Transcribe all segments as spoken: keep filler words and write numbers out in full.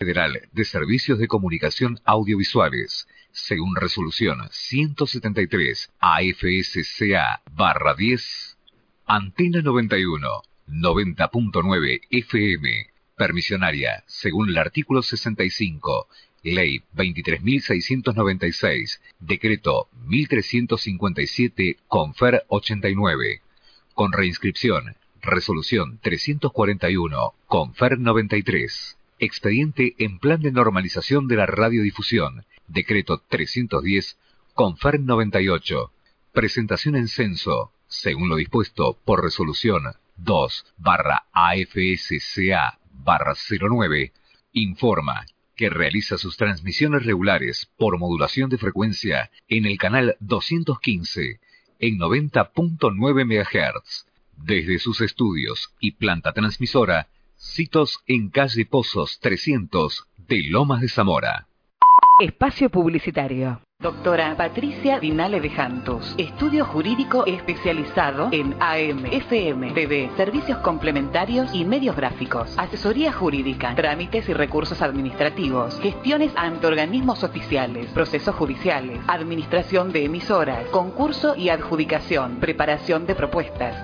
Federal de Servicios de Comunicación Audiovisuales, según resolución ciento setenta y tres A F S C A barra diez, Antena noventa y uno, noventa punto nueve F M, permisionaria, según el artículo sesenta y cinco, Ley veintitrés mil seiscientos noventa y seis, Decreto mil trescientos cincuenta y siete, Confer ochenta y nueve, con reinscripción, Resolución trescientos cuarenta y uno, Confer noventa y tres. Expediente en Plan de Normalización de la Radiodifusión, Decreto trescientos diez, Confer noventa y ocho. Presentación en censo, según lo dispuesto por Resolución dos barra A F S C A barra cero nueve, informa que realiza sus transmisiones regulares por modulación de frecuencia en el canal doscientos quince, en noventa punto nueve megahertz, desde sus estudios y planta transmisora, Citos en calle Pozos trescientos de Lomas de Zamora. Espacio publicitario. Doctora Patricia Dinale de Jantos, estudio jurídico especializado en A M, F M, T V, servicios complementarios y medios gráficos, asesoría jurídica, trámites y recursos administrativos, gestiones ante organismos oficiales, procesos judiciales, administración de emisoras, concurso y adjudicación, preparación de propuestas.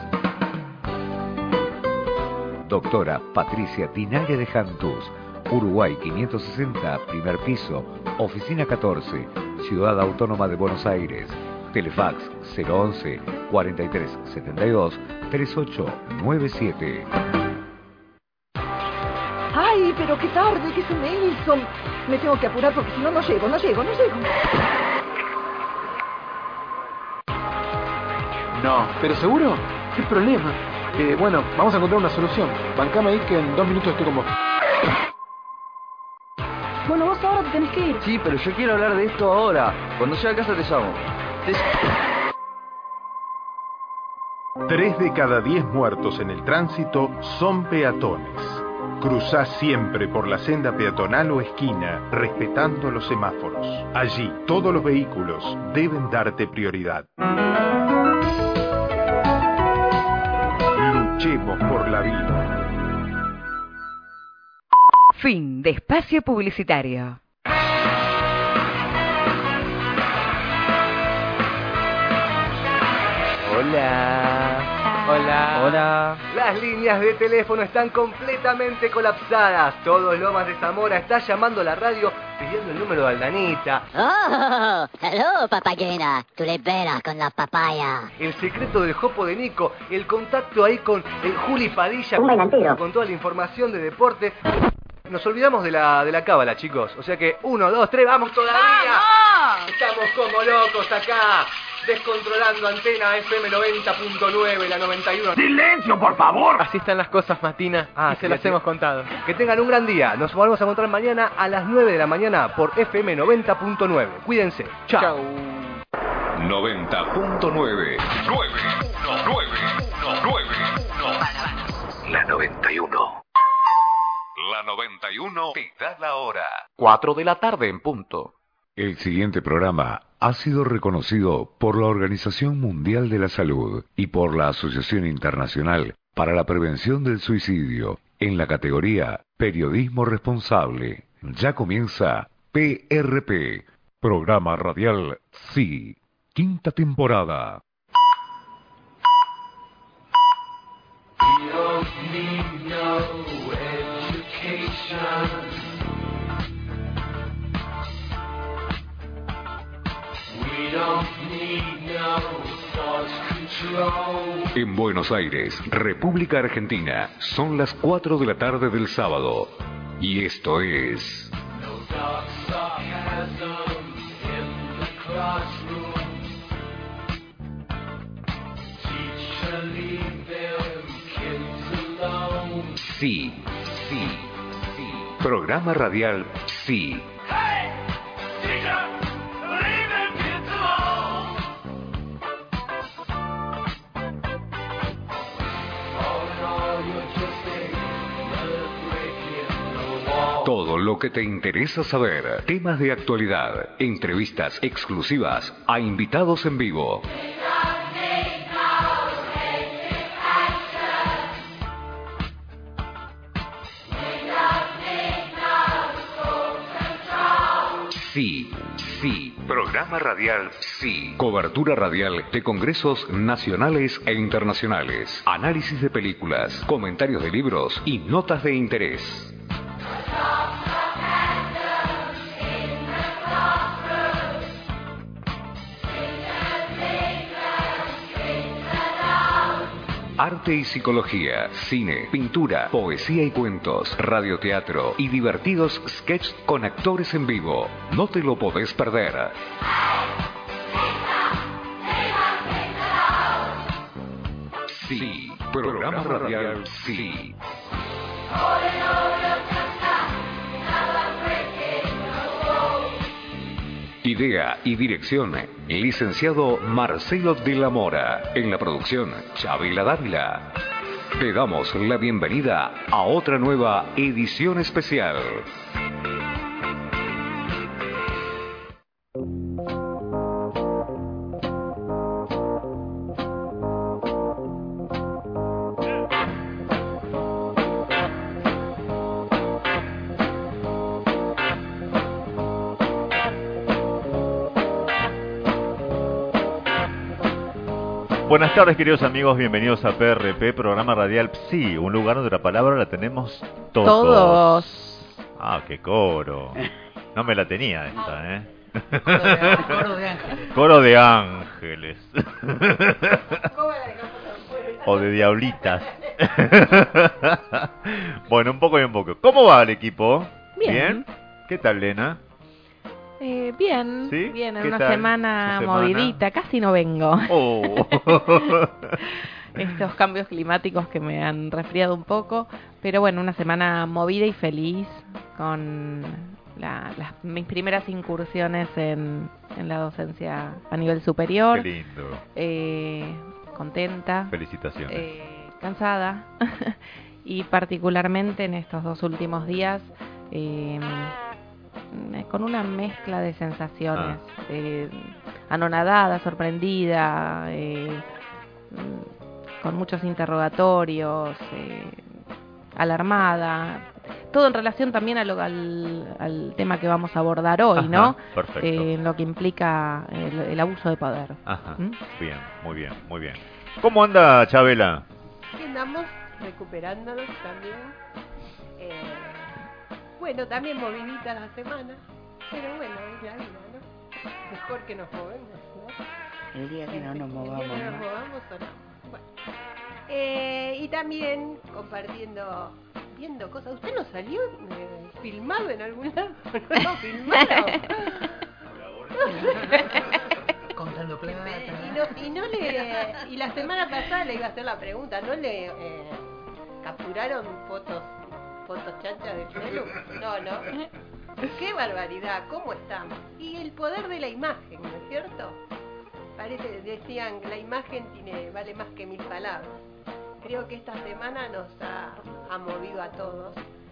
Doctora Patricia Dinale de Jantus, Uruguay quinientos sesenta, primer piso, oficina catorce, Ciudad Autónoma de Buenos Aires. Telefax cero once, cuarenta y tres setenta y dos, treinta y ocho noventa y siete. Ay, pero qué tarde que se me hizo. Me tengo que apurar porque si no, no llego, no llego, no llego. No, ¿pero seguro? ¿Qué problema? Eh, bueno, vamos a encontrar una solución. Bancame ahí que en dos minutos estoy con vos. Bueno, vos ahora te tenés que ir. Sí, pero yo quiero hablar de esto ahora. Cuando llegue a casa te llamo. Te... Tres de cada diez muertos en el tránsito son peatones. Cruzá siempre por la senda peatonal o esquina, respetando los semáforos. Allí, todos los vehículos deben darte prioridad. Luchemos por la vida. Fin de espacio publicitario. Hola. Hola. Hola. Las líneas de teléfono están completamente colapsadas. Todos Lomas de Zamora está llamando a la radio pidiendo el número de Aldanita. Oh, hello, papayena. Tú le veras con la papaya. El secreto del jopo de Nico. El contacto ahí con el Juli Padilla. Un delantero. Con toda la información de deporte. Nos olvidamos de la de la cábala, chicos. O sea que, uno, dos, tres, ¡vamos todavía! ¡Vamos! Estamos como locos acá, descontrolando Antena F M noventa punto nueve, la noventa y uno. ¡Silencio, por favor! Así están las cosas, Matina, ah, y sí, se las sí. hemos contado. Que tengan un gran día. Nos volvemos a encontrar mañana a las nueve de la mañana por F M noventa punto nueve. Cuídense. Chao. Chau. noventa punto nueve. nueve, nueve, nueve. La noventa y uno. La noventa y uno te da la hora. Cuatro de la tarde en punto. El siguiente programa ha sido reconocido por la Organización Mundial de la Salud y por la Asociación Internacional para la Prevención del Suicidio en la categoría Periodismo Responsable. Ya comienza P R P, Programa Radial Sí, quinta temporada. We don't need no education. We don't need no thought control. En Buenos Aires, República Argentina, son las cuatro de la tarde del sábado. Y esto es... No dark sarcasm in the classroom. Teacher, leave them kids alone. Sí, sí, sí. Programa radial Sí. Hey, teacher, leave them kids alone. All in all, you're just another brick in the wall. Todo lo que te interesa saber, temas de actualidad, entrevistas exclusivas a invitados en vivo. Sí, sí. Programa radial Sí. Cobertura radial de congresos nacionales e internacionales. Análisis de películas, comentarios de libros y notas de interés. Arte y psicología, cine, pintura, poesía y cuentos, radioteatro y divertidos sketches con actores en vivo. No te lo podés perder. Sí, programa radial Sí. Idea y dirección, licenciado Marcelo de la Mora. En la producción, Chabela Dávila. Te damos la bienvenida a otra nueva edición especial. Buenas tardes, queridos amigos, bienvenidos a P R P, programa radial Sí, un lugar donde la palabra la tenemos todos. Todos. Ah, qué coro. No me la tenía esta, ¿eh? Coro de ángeles. Coro de ángeles. O de diablitas. Bueno, un poco y un poco. ¿Cómo va el equipo? Bien. ¿Bien? ¿Qué tal, Lena? Eh, bien, ¿Sí? bien, en ¿Qué una tal semana, su semana? movidita, casi no vengo. Oh. Estos cambios climáticos que me han resfriado un poco, pero bueno, una semana movida y feliz con la, las, mis primeras incursiones en, en la docencia a nivel superior. Qué lindo. Eh, contenta. Felicitaciones. Eh, cansada y particularmente en estos dos últimos días eh, con una mezcla de sensaciones, ah. eh, anonadada, sorprendida, eh, con muchos interrogatorios, eh, alarmada, todo en relación también a lo, al, al tema que vamos a abordar hoy, Ajá, ¿no? Perfecto. Eh, en lo que implica el, el abuso de poder. Ajá. ¿Mm? Bien, muy bien, muy bien. ¿Cómo anda, Chabela? Aquí andamos recuperándonos también. Eh, bueno, también movidita la semana, pero bueno, es la vida, ¿no? Mejor que nos movemos, ¿no? El día que no nos movamos. El día que no nos movamos o no. Bueno. Eh, y también compartiendo, viendo cosas. ¿Usted no salió eh, filmado en algún lado? ¿No, no filmado? Contando plata. Y, no, y, no le, y la semana pasada le iba a hacer la pregunta, ¿no le eh, capturaron fotos fotos chanchas de celu? No, no. ¡Qué barbaridad! ¿Cómo estamos? Y el poder de la imagen, ¿no es cierto? Parece, decían, la imagen tiene vale más que mil palabras. Creo que esta semana nos ha, ha movido a todos.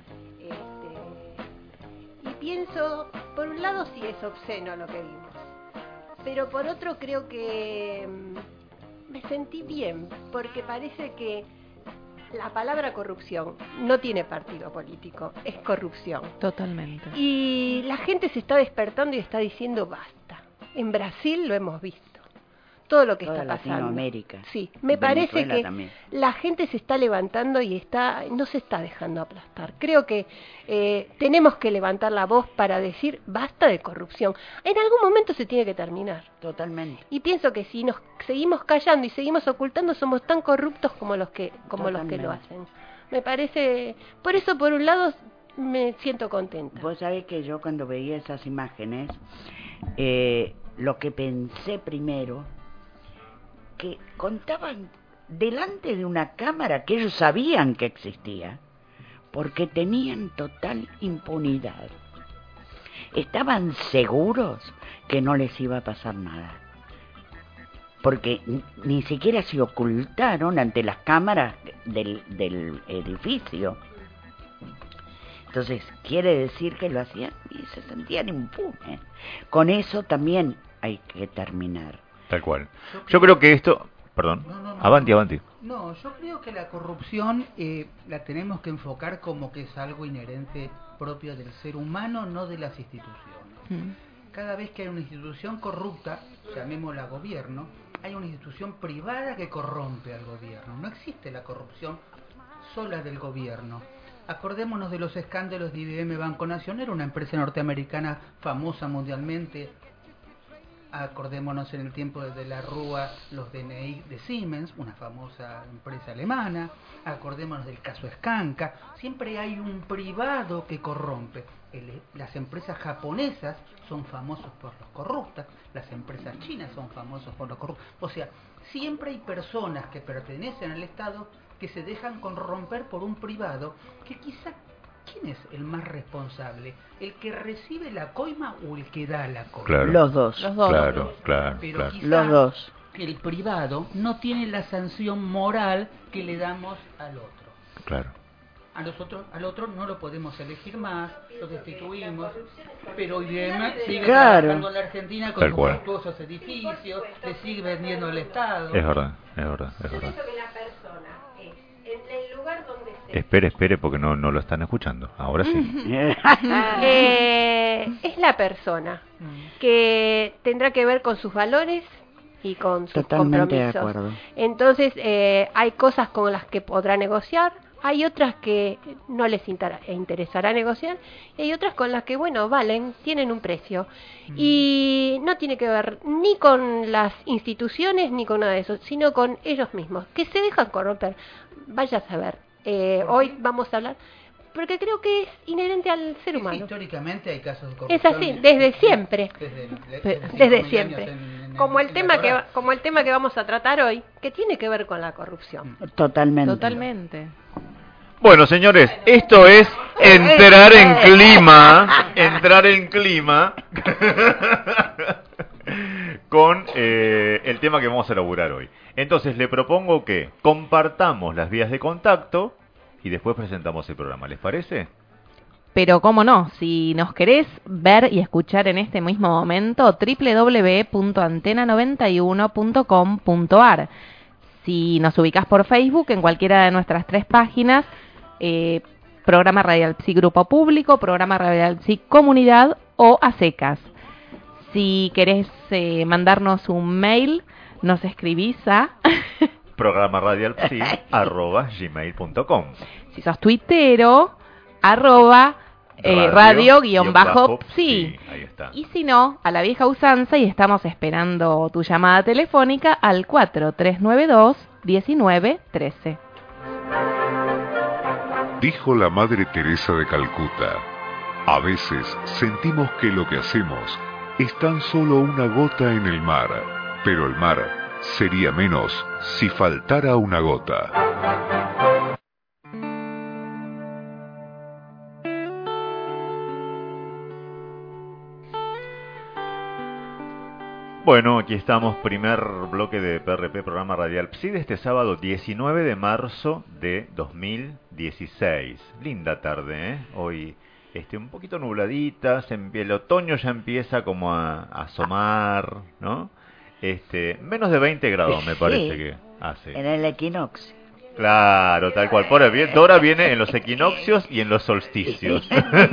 Este, y pienso, por un lado sí es obsceno lo que vimos, pero por otro creo que mmm, me sentí bien, porque parece que la palabra corrupción no tiene partido político, es corrupción. Totalmente. Y la gente se está despertando y está diciendo basta. En Brasil lo hemos visto. Todo lo que Toda está pasando. Latinoamérica. Sí, me Venezuela parece que también. La gente se está levantando y está, no se está dejando aplastar. Creo que eh, tenemos que levantar la voz para decir basta de corrupción. En algún momento se tiene que terminar. Totalmente. Y pienso que si nos seguimos callando y seguimos ocultando, somos tan corruptos como los que como Totalmente. los que lo hacen. Me parece, por eso por un lado me siento contenta. Vos sabés que yo cuando veía esas imágenes, eh, lo que pensé primero, que contaban delante de una cámara que ellos sabían que existía, porque tenían total impunidad. Estaban seguros que no les iba a pasar nada, porque ni siquiera se ocultaron ante las cámaras del, del edificio. Entonces, quiere decir que lo hacían y se sentían impunes. Con eso también hay que terminar. Tal cual. Yo creo que esto... Perdón. No, no, no, avanti, no. avanti. No, yo creo que la corrupción eh, la tenemos que enfocar como que es algo inherente propio del ser humano, no de las instituciones. Mm. cada vez que hay una institución corrupta, llamémosla gobierno, hay una institución privada que corrompe al gobierno. No existe la corrupción sola del gobierno. Acordémonos de los escándalos de I B M Banco Nacional, una empresa norteamericana famosa mundialmente. Acordémonos en el tiempo de la Rúa, los D N I de Siemens, una famosa empresa alemana. Acordémonos del caso Skanka. Siempre hay un privado que corrompe. El, las empresas japonesas son famosas por los corruptas, las empresas chinas son famosas por los corruptos. O sea, siempre hay personas que pertenecen al Estado que se dejan corromper por un privado que quizá... ¿Quién es el más responsable? ¿El que recibe la coima o el que da la coima? Claro. Los dos. Los dos. Claro, claro, Pero claro. quizá Los dos. el privado no tiene la sanción moral que le damos al otro. Claro. A nosotros, al otro no lo podemos elegir más, lo destituimos, pero I B M sigue Claro. trabajando en la Argentina con Tal sus cual. suntuosos edificios, le sigue vendiendo al Estado. Es verdad, es verdad, es Yo verdad. pienso que la persona es en el lugar donde se... Espere, espere, porque no, no lo están escuchando. Ahora sí. Eh, es la persona que tendrá que ver con sus valores y con sus Totalmente de compromisos. acuerdo. Entonces, eh, hay cosas con las que podrá negociar, hay otras que no les inter- interesará negociar, y hay otras con las que, bueno, valen, tienen un precio. Y no tiene que ver ni con las instituciones ni con nada de eso, sino con ellos mismos, que se dejan corromper. Vaya a saber. Eh, hoy vamos a hablar, porque creo que es inherente al ser Sí, humano. históricamente hay casos de Es corrupción. así, desde siempre. Desde, Pe- desde desde cinco mil siempre. años en- en- Como el en la tema que Torá. va- como el tema que vamos a tratar hoy, que tiene que ver con la corrupción. Totalmente. Totalmente. Bueno, señores, esto es entrar en clima, entrar en clima con eh, el tema que vamos a elaborar hoy. Entonces, le propongo que compartamos las vías de contacto y después presentamos el programa. ¿Les parece? Pero cómo no, si nos querés ver y escuchar en este mismo momento, doble u doble u doble u punto antena noventa y uno punto com punto a r. Si nos ubicás por Facebook, en cualquiera de nuestras tres páginas, eh, Programa Radial Psi Grupo Público, Programa Radial Psi Comunidad o a secas. Si querés eh, mandarnos un mail, nos escribís a... Programa radial psi arroba gmail punto com. Si sos tuitero, arroba eh, radio guión bajo psi. Ahí está. Y si no, a la vieja usanza, y estamos esperando tu llamada telefónica al cuatro tres nueve dos, uno nueve uno tres. Dijo la Madre Teresa de Calcuta, a veces sentimos que lo que hacemos es tan solo una gota en el mar, pero el mar sería menos si faltara una gota. Bueno, aquí estamos, primer bloque de P R P, programa Radial Psi, de este sábado diecinueve de marzo de dos mil dieciséis. Linda tarde, ¿eh? Hoy este, un poquito nubladita, se empie- el otoño ya empieza como a, a asomar, ¿no? Este, menos de veinte grados me Sí, parece que hace. En el equinoccio. Claro, tal cual. Por bien, Dora viene en los equinoccios y en los solsticios.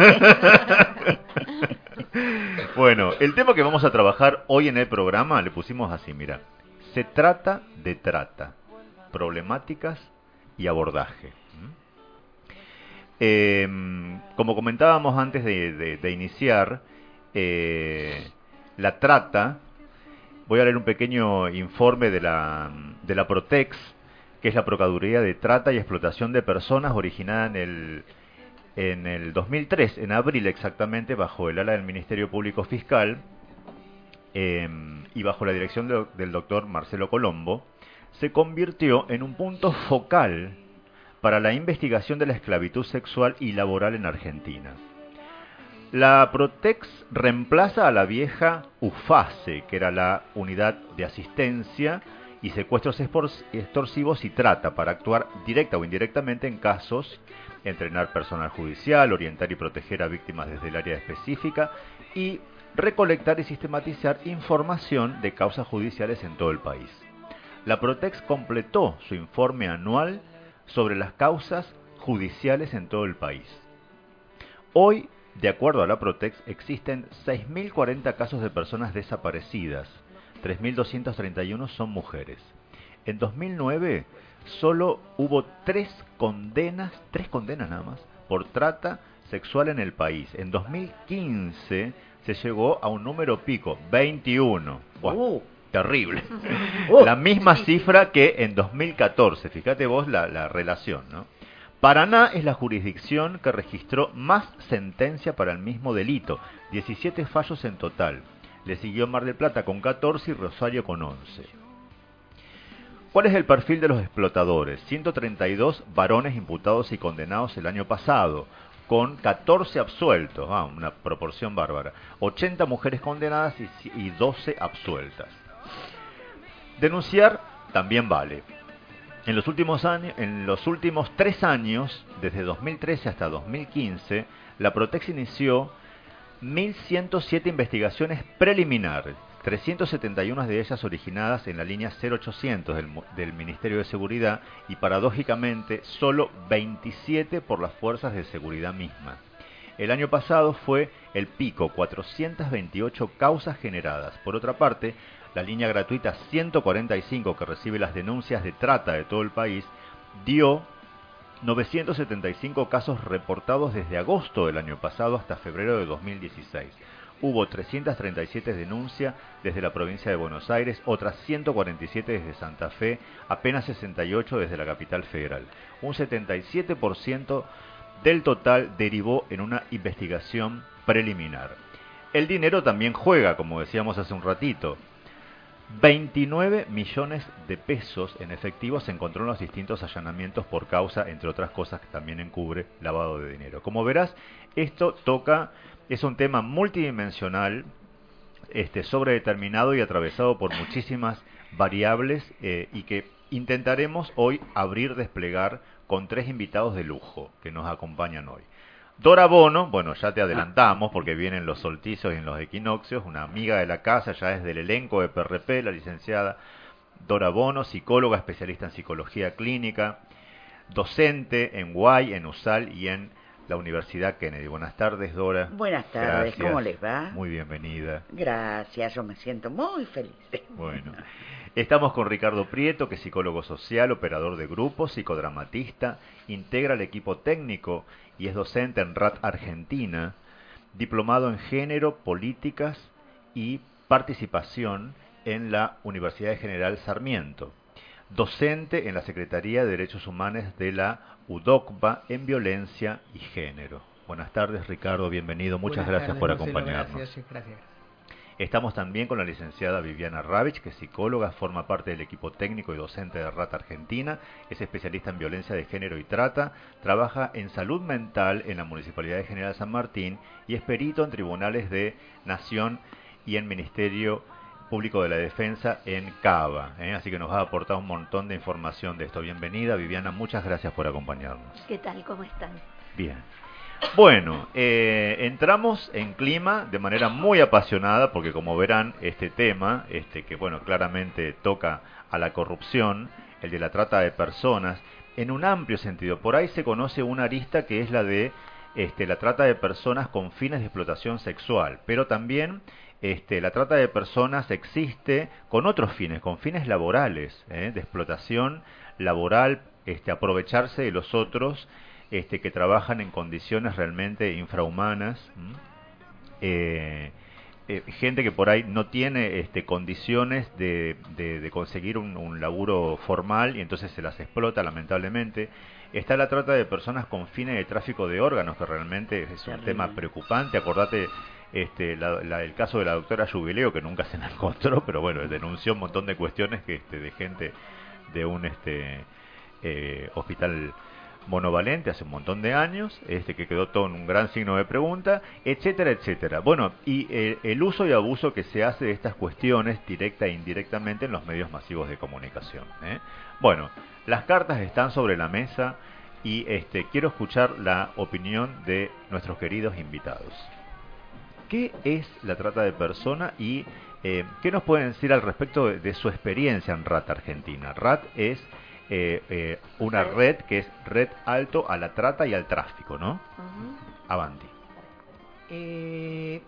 Bueno, el tema que vamos a trabajar hoy en el programa le pusimos así, mira. Se trata de trata, problemáticas y abordaje. ¿Mm? Eh, como comentábamos antes de, de- de iniciar, eh, la trata, voy a leer un pequeño informe de la, de la Protex, que es la Procuraduría de Trata y Explotación de Personas, originada en el, en el dos mil tres, en abril exactamente, bajo el ala del Ministerio Público Fiscal eh, y bajo la dirección de- del doctor Marcelo Colombo, se convirtió en un punto focal para la investigación de la esclavitud sexual y laboral en Argentina. La Protex reemplaza a la vieja UFACE, que era la Unidad de Asistencia y Secuestros Espor- Extorsivos y Trata, para actuar directa o indirectamente en casos, entrenar personal judicial, orientar y proteger a víctimas desde el área específica y recolectar y sistematizar información de causas judiciales en todo el país. La Protex completó su informe anual sobre las causas judiciales en todo el país. Hoy De acuerdo a la Protex, existen seis mil cuarenta casos de personas desaparecidas, tres mil doscientos treinta y uno son mujeres. En dos mil nueve solo hubo tres condenas, tres condenas nada más, por trata sexual en el país. En dos mil quince se llegó a un número pico, veintiuno. Buah, uh. Terrible. Uh. La misma cifra que en dos mil catorce. Fíjate vos la, la relación, ¿no? Paraná es la jurisdicción que registró más sentencia para el mismo delito, diecisiete fallos en total. Le siguió Mar del Plata con catorce y Rosario con once. ¿Cuál es el perfil de los explotadores? ciento treinta y dos varones imputados y condenados el año pasado, con catorce absueltos, ah, una proporción bárbara. ochenta mujeres condenadas y, y doce absueltas. Denunciar también vale. En los últimos años, en los últimos tres años, desde dos mil trece hasta dos mil quince, la Protex inició mil ciento siete investigaciones preliminares, trescientas setenta y una de ellas originadas en la línea cero ochocientos del, del Ministerio de Seguridad y paradójicamente solo veintisiete por las fuerzas de seguridad misma. El año pasado fue el pico, cuatrocientas veintiocho causas generadas. Por otra parte, la línea gratuita ciento cuarenta y cinco, que recibe las denuncias de trata de todo el país, dio novecientos setenta y cinco casos reportados desde agosto del año pasado hasta febrero de dos mil dieciséis. Hubo trescientas treinta y siete denuncias desde la provincia de Buenos Aires, otras ciento cuarenta y siete desde Santa Fe, apenas sesenta y ocho desde la capital federal. Un setenta y siete por ciento del total derivó en una investigación preliminar. El dinero también juega, como decíamos hace un ratito. veintinueve millones de pesos en efectivo se encontró en los distintos allanamientos por causa, entre otras cosas, que también encubre lavado de dinero. Como verás, esto toca, es un tema multidimensional, este, sobredeterminado y atravesado por muchísimas variables eh, y que intentaremos hoy abrir, desplegar con tres invitados de lujo que nos acompañan hoy. Dora Bono, bueno, ya te adelantamos porque vienen los solsticios y en los equinoccios, una amiga de la casa, ya es del elenco de P R P, la licenciada Dora Bono, psicóloga, especialista en psicología clínica, docente en U A I, en U S A L y en la Universidad Kennedy. Buenas tardes, Dora. Buenas tardes, Gracias. ¿Cómo les va? Muy bienvenida. Gracias, yo me siento muy feliz. Bueno, estamos con Ricardo Prieto, que es psicólogo social, operador de grupos, psicodramatista, integra el equipo técnico y es docente en R A T Argentina, diplomado en género, políticas y participación en la Universidad General Sarmiento, docente en la Secretaría de Derechos Humanos de la U D O C B A en violencia y género. Buenas tardes, Ricardo, bienvenido, muchas Buenas gracias tardes, por Marcelo, acompañarnos. Gracias, gracias. Estamos también con la licenciada Viviana Ravich, que es psicóloga, forma parte del equipo técnico y docente de R A T Argentina, es especialista en violencia de género y trata, trabaja en salud mental en la Municipalidad de General San Martín y es perito en tribunales de Nación y en Ministerio Público de la Defensa en Cava, ¿eh? Así que nos va a aportar un montón de información de esto. Bienvenida, Viviana, muchas gracias por acompañarnos. ¿Qué tal? ¿Cómo están? Bien. Bueno, eh, entramos en clima de manera muy apasionada porque, como verán, este tema, este que bueno, claramente toca a la corrupción, el de la trata de personas, en un amplio sentido. Por ahí se conoce una arista que es la de este, la trata de personas con fines de explotación sexual, pero también este, la trata de personas existe con otros fines, con fines laborales, ¿eh? de explotación laboral, este, aprovecharse de los otros, Este, que trabajan en condiciones realmente infrahumanas, eh, eh, gente que por ahí no tiene este, condiciones de, de, de conseguir un, un laburo formal y entonces se las explota lamentablemente. Está la trata de personas con fines de tráfico de órganos, que realmente es un tema preocupante. Acordate este, la, la, el caso de la doctora Jubileo, que nunca se la encontró, pero bueno, denunció un montón de cuestiones que este, de gente de un este, eh, hospital monovalente hace un montón de años, este que quedó todo en un gran signo de pregunta, etcétera, etcétera. Bueno, y eh, el uso y abuso que se hace de estas cuestiones, directa e indirectamente, en los medios masivos de comunicación, ¿eh? Bueno, las cartas están sobre la mesa y este quiero escuchar la opinión de nuestros queridos invitados. ¿Qué es la trata de personas y eh, qué nos pueden decir al respecto de, de su experiencia en R A T Argentina? R A T es Eh, eh, una red que es Red Alto a la Trata y al Tráfico, ¿no? Uh-huh. Avanti. Eh,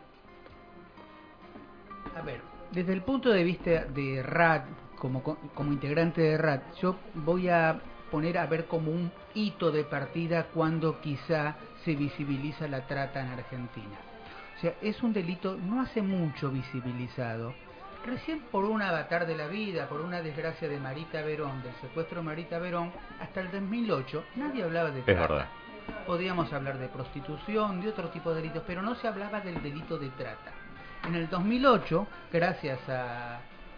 a ver, desde el punto de vista de R A D, como, como integrante de R A D, yo voy a poner a ver como un hito de partida cuando quizá se visibiliza la trata en Argentina. O sea, es un delito no hace mucho visibilizado. Recién por un avatar de la vida, por una desgracia de Marita Verón, del secuestro de Marita Verón, hasta el dos mil ocho nadie hablaba de trata. Es verdad. Podíamos hablar de prostitución, de otro tipo de delitos, pero no se hablaba del delito de trata. En el dos mil ocho, gracias a,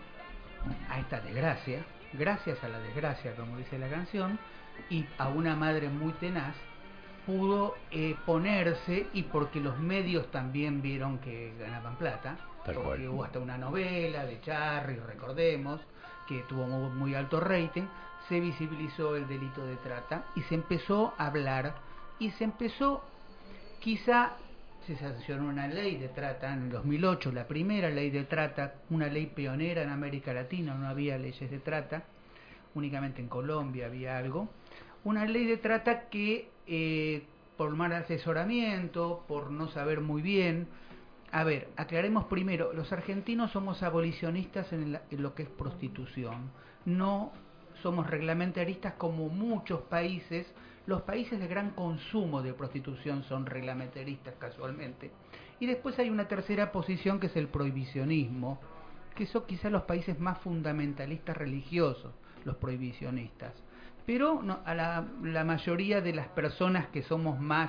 a esta desgracia, gracias a la desgracia, como dice la canción, y a una madre muy tenaz, pudo eh, ponerse, y porque los medios también vieron que ganaban plata, Tal porque cual. hubo hasta una novela de Charry, recordemos, que tuvo muy, muy alto rating, se visibilizó el delito de trata y se empezó a hablar, y se empezó, quizá se sancionó una ley de trata en el dos mil ocho, la primera ley de trata, una ley pionera en América Latina, no había leyes de trata, únicamente en Colombia había algo, una ley de trata que eh, por mal asesoramiento, por no saber muy bien, a ver, aclaremos primero, los argentinos somos abolicionistas en, el, en lo que es prostitución, no somos reglamentaristas como muchos países. Los países de gran consumo de prostitución son reglamentaristas casualmente. Y después hay una tercera posición que es el prohibicionismo, que son quizás los países más fundamentalistas religiosos, los prohibicionistas. Pero no, a la, la mayoría de las personas que somos más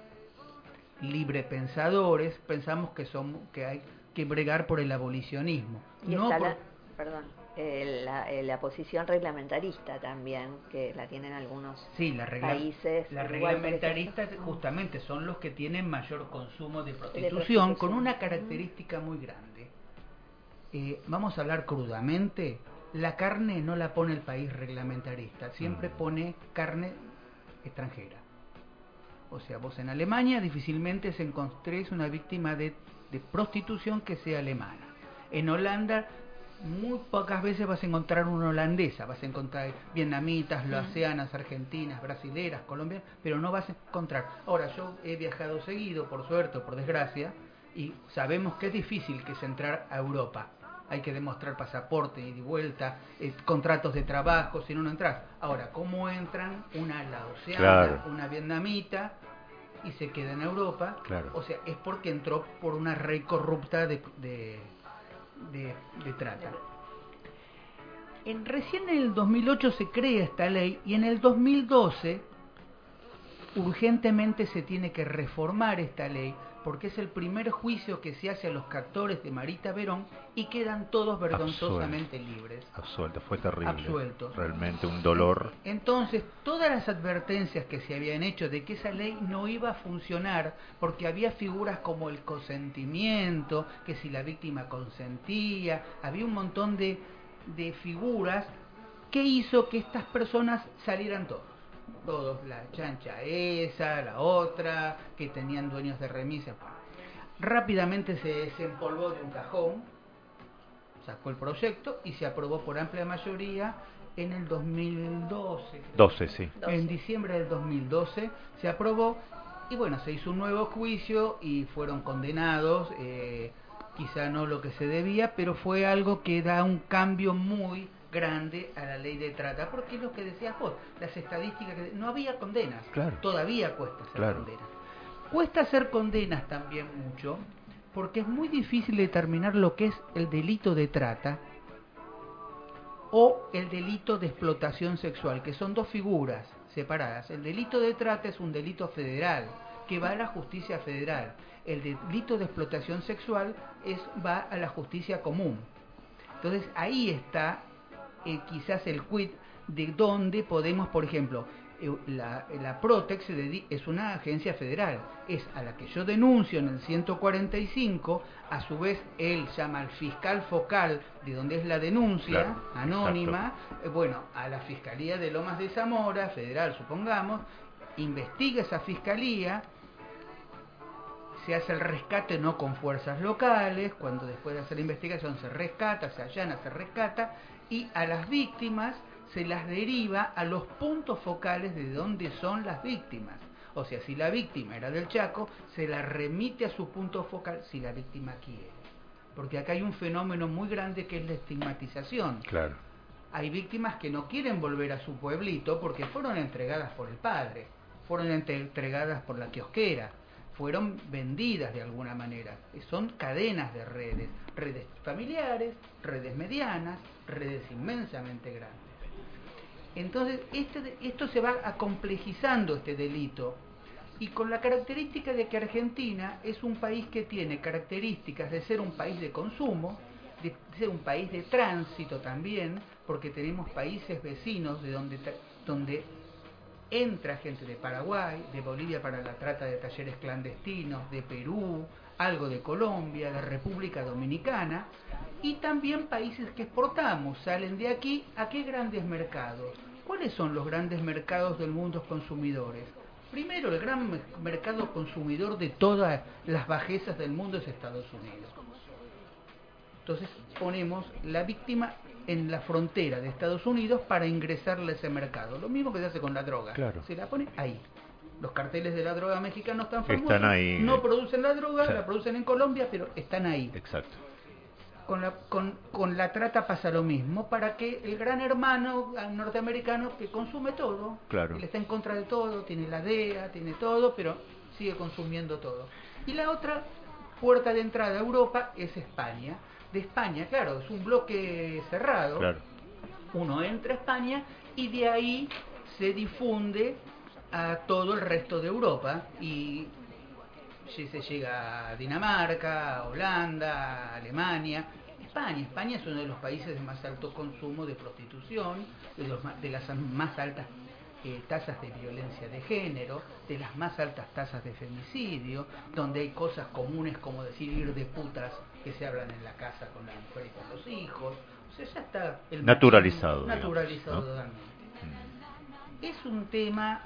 librepensadores, pensamos que, somos, que hay que bregar por el abolicionismo. Y no está por... la, perdón, eh, la, eh, la posición reglamentarista también, que la tienen algunos sí, la regla, países. La Uruguay, reglamentarista justamente son los que tienen mayor consumo de prostitución, de prostitución. con una característica muy grande. Eh, vamos a hablar crudamente, la carne no la pone el país reglamentarista, siempre pone carne extranjera. O sea, vos en Alemania difícilmente se encontréis una víctima de, de prostitución que sea alemana. En Holanda muy pocas veces vas a encontrar una holandesa, vas a encontrar vietnamitas, laosianas, argentinas, brasileras, colombianas, pero no vas a encontrar. Ahora, yo he viajado seguido, por suerte o por desgracia, y sabemos que es difícil que es entrar a Europa. Hay que demostrar pasaporte y de vuelta, eh, contratos de trabajo, si no, no entras. Ahora, ¿cómo entran una laosiana, Claro. una vietnamita y se queda en Europa? Claro. O sea, es porque entró por una red corrupta de, de, de, de trata. En, recién en el dos mil ocho se crea esta ley y en el dos mil doce urgentemente se tiene que reformar esta ley porque es el primer juicio que se hace a los captores de Marita Verón y quedan todos vergonzosamente Absuelto. libres. Absuelto, fue terrible. Absueltos. Realmente un dolor. Entonces, todas las advertencias que se habían hecho de que esa ley no iba a funcionar porque había figuras como el consentimiento, que si la víctima consentía, había un montón de, de figuras que hizo que estas personas salieran todos. Todos, la chancha esa, la otra, que tenían dueños de remisas. Rápidamente se desempolvó de un cajón, sacó el proyecto y se aprobó por amplia mayoría en el dos mil doce. doce, sí. En diciembre del dos mil doce se aprobó y bueno, se hizo un nuevo juicio y fueron condenados, eh, quizá no lo que se debía, pero fue algo que da un cambio muy grande a la ley de trata, porque es lo que decías vos, las estadísticas, que no había condenas, Claro. todavía cuesta hacer Claro. condenas. Cuesta hacer condenas también mucho, porque es muy difícil determinar lo que es el delito de trata o el delito de explotación sexual, que son dos figuras separadas. El delito de trata es un delito federal, que va a la justicia federal. El delito de explotación sexual es, va a la justicia común. Entonces ahí está eh, quizás el quid de donde podemos, por ejemplo, eh, la, la Protex se dedi- es una agencia federal, es a la que yo denuncio en el ciento cuarenta y cinco, a su vez él llama al fiscal focal de donde es la denuncia, Claro, anónima, eh, bueno, a la Fiscalía de Lomas de Zamora, federal supongamos, investiga esa fiscalía, se hace el rescate no con fuerzas locales, cuando después de hacer la investigación se rescata, se allana, se rescata, y a las víctimas se las deriva a los puntos focales de donde son las víctimas. O sea, si la víctima era del Chaco, se la remite a su punto focal si la víctima quiere. Porque acá hay un fenómeno muy grande que es la estigmatización. Claro. Hay víctimas que no quieren volver a su pueblito porque fueron entregadas por el padre, fueron entregadas por la kiosquera, fueron vendidas de alguna manera. Son cadenas de redes, redes familiares, redes medianas, redes inmensamente grandes. Entonces, este, esto se va acomplejizando, este delito, y con la característica de que Argentina es un país que tiene características de ser un país de consumo, de ser un país de tránsito también, porque tenemos países vecinos de donde, donde entra gente de Paraguay, de Bolivia para la trata de talleres clandestinos, de Perú, algo de Colombia, de República Dominicana, y también países que exportamos, salen de aquí. ¿A qué grandes mercados? ¿Cuáles son los grandes mercados del mundo consumidores? Primero, el gran mercado consumidor de todas las bajezas del mundo es Estados Unidos. Entonces ponemos la víctima en la frontera de Estados Unidos para ingresarle a ese mercado. Lo mismo que se hace con la droga. Claro. Se la pone ahí. Los carteles de la droga mexicanos están famosos. Están ahí. No producen la droga, Claro. la producen en Colombia, pero están ahí. Exacto. Con la, con, con la trata pasa lo mismo, para que el gran hermano norteamericano que consume todo, Claro. él está en contra de todo, tiene la D E A, tiene todo, pero sigue consumiendo todo. Y la otra puerta de entrada a Europa es España. De España, claro, es un bloque cerrado. Claro. Uno entra a España y de ahí se difunde a todo el resto de Europa y se llega a Dinamarca, a Holanda, a Alemania. España, España es uno de los países de más alto consumo de prostitución, de, los, de las más altas eh, tasas de violencia de género, de las más altas tasas de femicidio, donde hay cosas comunes como decir ir de putas que se hablan en la casa con la mujer y con los hijos. O sea, ya está el Naturalizado, machismo, naturalizado digamos, ¿no? totalmente. Es un tema,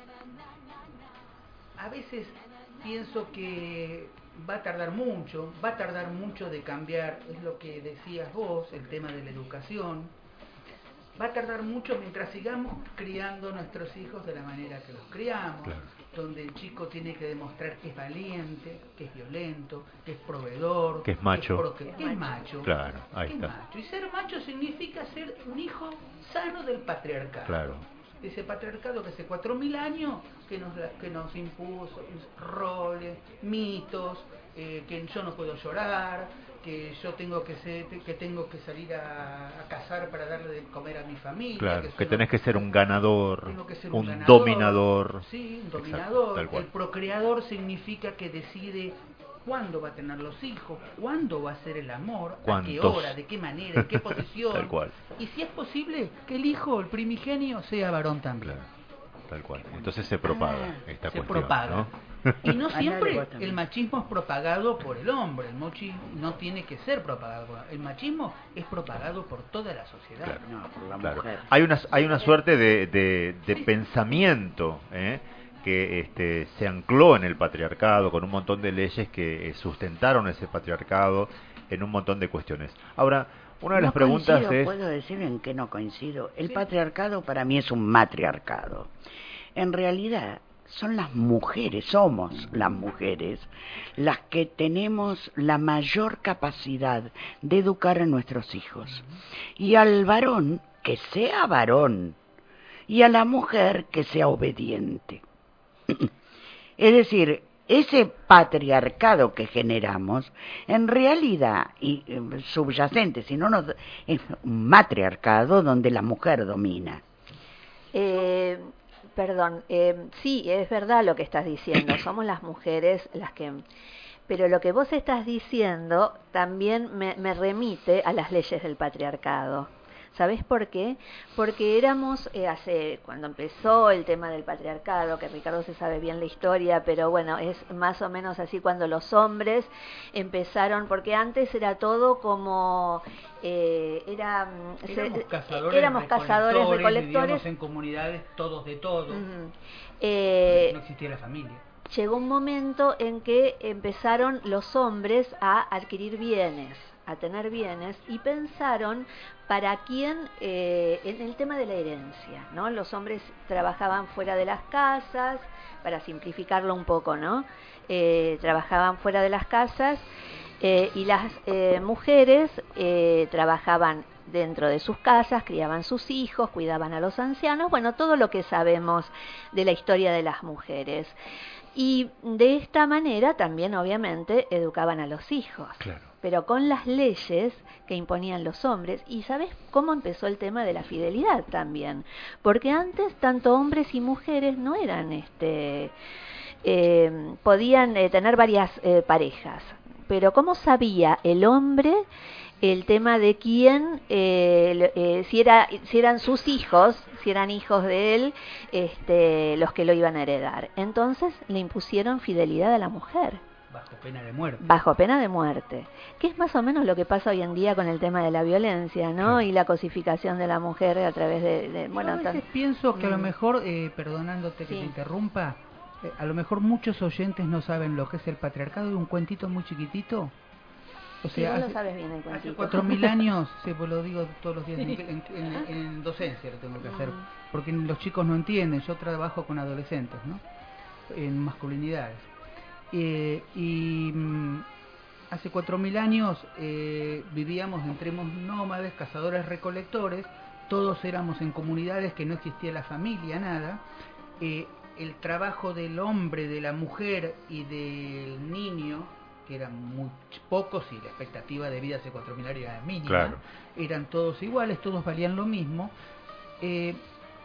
a veces pienso que va a tardar mucho, va a tardar mucho de cambiar, es lo que decías vos, el tema de la educación. Va a tardar mucho mientras sigamos criando a nuestros hijos de la manera que los criamos, Claro. donde el chico tiene que demostrar que es valiente, que es violento, que es proveedor, Que es macho. Que es, que es macho. Claro, ahí que es está. macho. Y ser macho significa ser un hijo sano del patriarcado. Claro. Ese patriarcado que hace cuatro mil años que nos, que nos impuso roles, mitos, eh, que yo no puedo llorar, que yo tengo que ser, que tengo que salir a, a cazar para darle de comer a mi familia. Claro, que, que tenés que ser un ganador, tengo que ser un, un ganador, dominador. Sí, un Exacto, dominador. tal cual. El procreador significa que decide cuándo va a tener los hijos, cuándo va a ser el amor, a qué ¿Cuántos? hora, de qué manera, en qué posición. Tal cual. Y si es posible, que el hijo, el primigenio, sea varón también. Claro, tal cual. Entonces se propaga Ah, esta se cuestión, propaga. ¿no? Y no A nadie siempre vos también. el machismo es propagado por el hombre, el machismo no tiene que ser propagado por el machismo, es propagado por toda la sociedad. Claro. No, por la Claro. mujer. Hay una, hay una suerte de, de, de pensamiento ¿eh? que este, se ancló en el patriarcado con un montón de leyes que eh, sustentaron ese patriarcado en un montón de cuestiones. Ahora, una de No las preguntas coincido, es... puedo decir en qué no coincido. El patriarcado para mí es un matriarcado. En realidad son las mujeres, somos las mujeres, las que tenemos la mayor capacidad de educar a nuestros hijos. Y al varón, que sea varón, y a la mujer, que sea obediente. Es decir, ese patriarcado que generamos, en realidad, y eh, subyacente, si no nos, es un matriarcado donde la mujer domina. Eh, perdón, eh, sí, es verdad lo que estás diciendo, somos las mujeres las que... Pero lo que vos estás diciendo también me, me remite a las leyes del patriarcado. ¿Sabés por qué? Porque éramos, eh, hace cuando empezó el tema del patriarcado, que Ricardo se sabe bien la historia, pero bueno, es más o menos así cuando los hombres empezaron, porque antes era todo como... Eh, era, Éramos se, cazadores, éramos cazadores, recolectores. Vivíamos en comunidades todos de todo. Uh-huh. eh, no existía la familia. Llegó un momento en que empezaron los hombres a adquirir bienes. a tener bienes y pensaron para quién, eh, en el tema de la herencia, ¿no? Los hombres trabajaban fuera de las casas, para simplificarlo un poco, ¿no? Eh, trabajaban fuera de las casas eh, y las eh, mujeres eh, trabajaban dentro de sus casas, criaban sus hijos, cuidaban a los ancianos, bueno, todo lo que sabemos de la historia de las mujeres. Y de esta manera también, obviamente, educaban a los hijos. Claro. Pero con las leyes que imponían los hombres. ¿Y sabes cómo empezó el tema de la fidelidad también? Porque antes tanto hombres y mujeres no eran, este, eh, podían eh, tener varias eh, parejas. Pero ¿cómo sabía el hombre el tema de quién, eh, eh, si, era, si eran sus hijos, si eran hijos de él, este, los que lo iban a heredar? Entonces le impusieron fidelidad a la mujer. Bajo pena de muerte. Bajo pena de muerte. Que es más o menos lo que pasa hoy en día con el tema de la violencia, ¿no? Sí. Y la cosificación de la mujer a través de... de bueno, Yo a veces pienso que mm. a lo mejor, eh, perdonándote que sí. te interrumpa, eh, a lo mejor muchos oyentes no saben lo que es el patriarcado y un cuentito muy chiquitito. O sea, sí, vos hace, lo sabes bien el cuentito. Hace cuatro mil años, sí, pues lo digo todos los días, en, en, en, en docencia lo tengo que hacer, porque los chicos no entienden, yo trabajo con adolescentes, ¿no? En masculinidades. Eh, y mm, hace cuatro mil años eh, vivíamos entre nómades, cazadores, recolectores, todos éramos en comunidades que no existía la familia, nada. Eh, el trabajo del hombre, de la mujer y del niño, que eran muy pocos y la expectativa de vida hace cuatro mil años era mínima, claro. Eran todos iguales, todos valían lo mismo. Eh,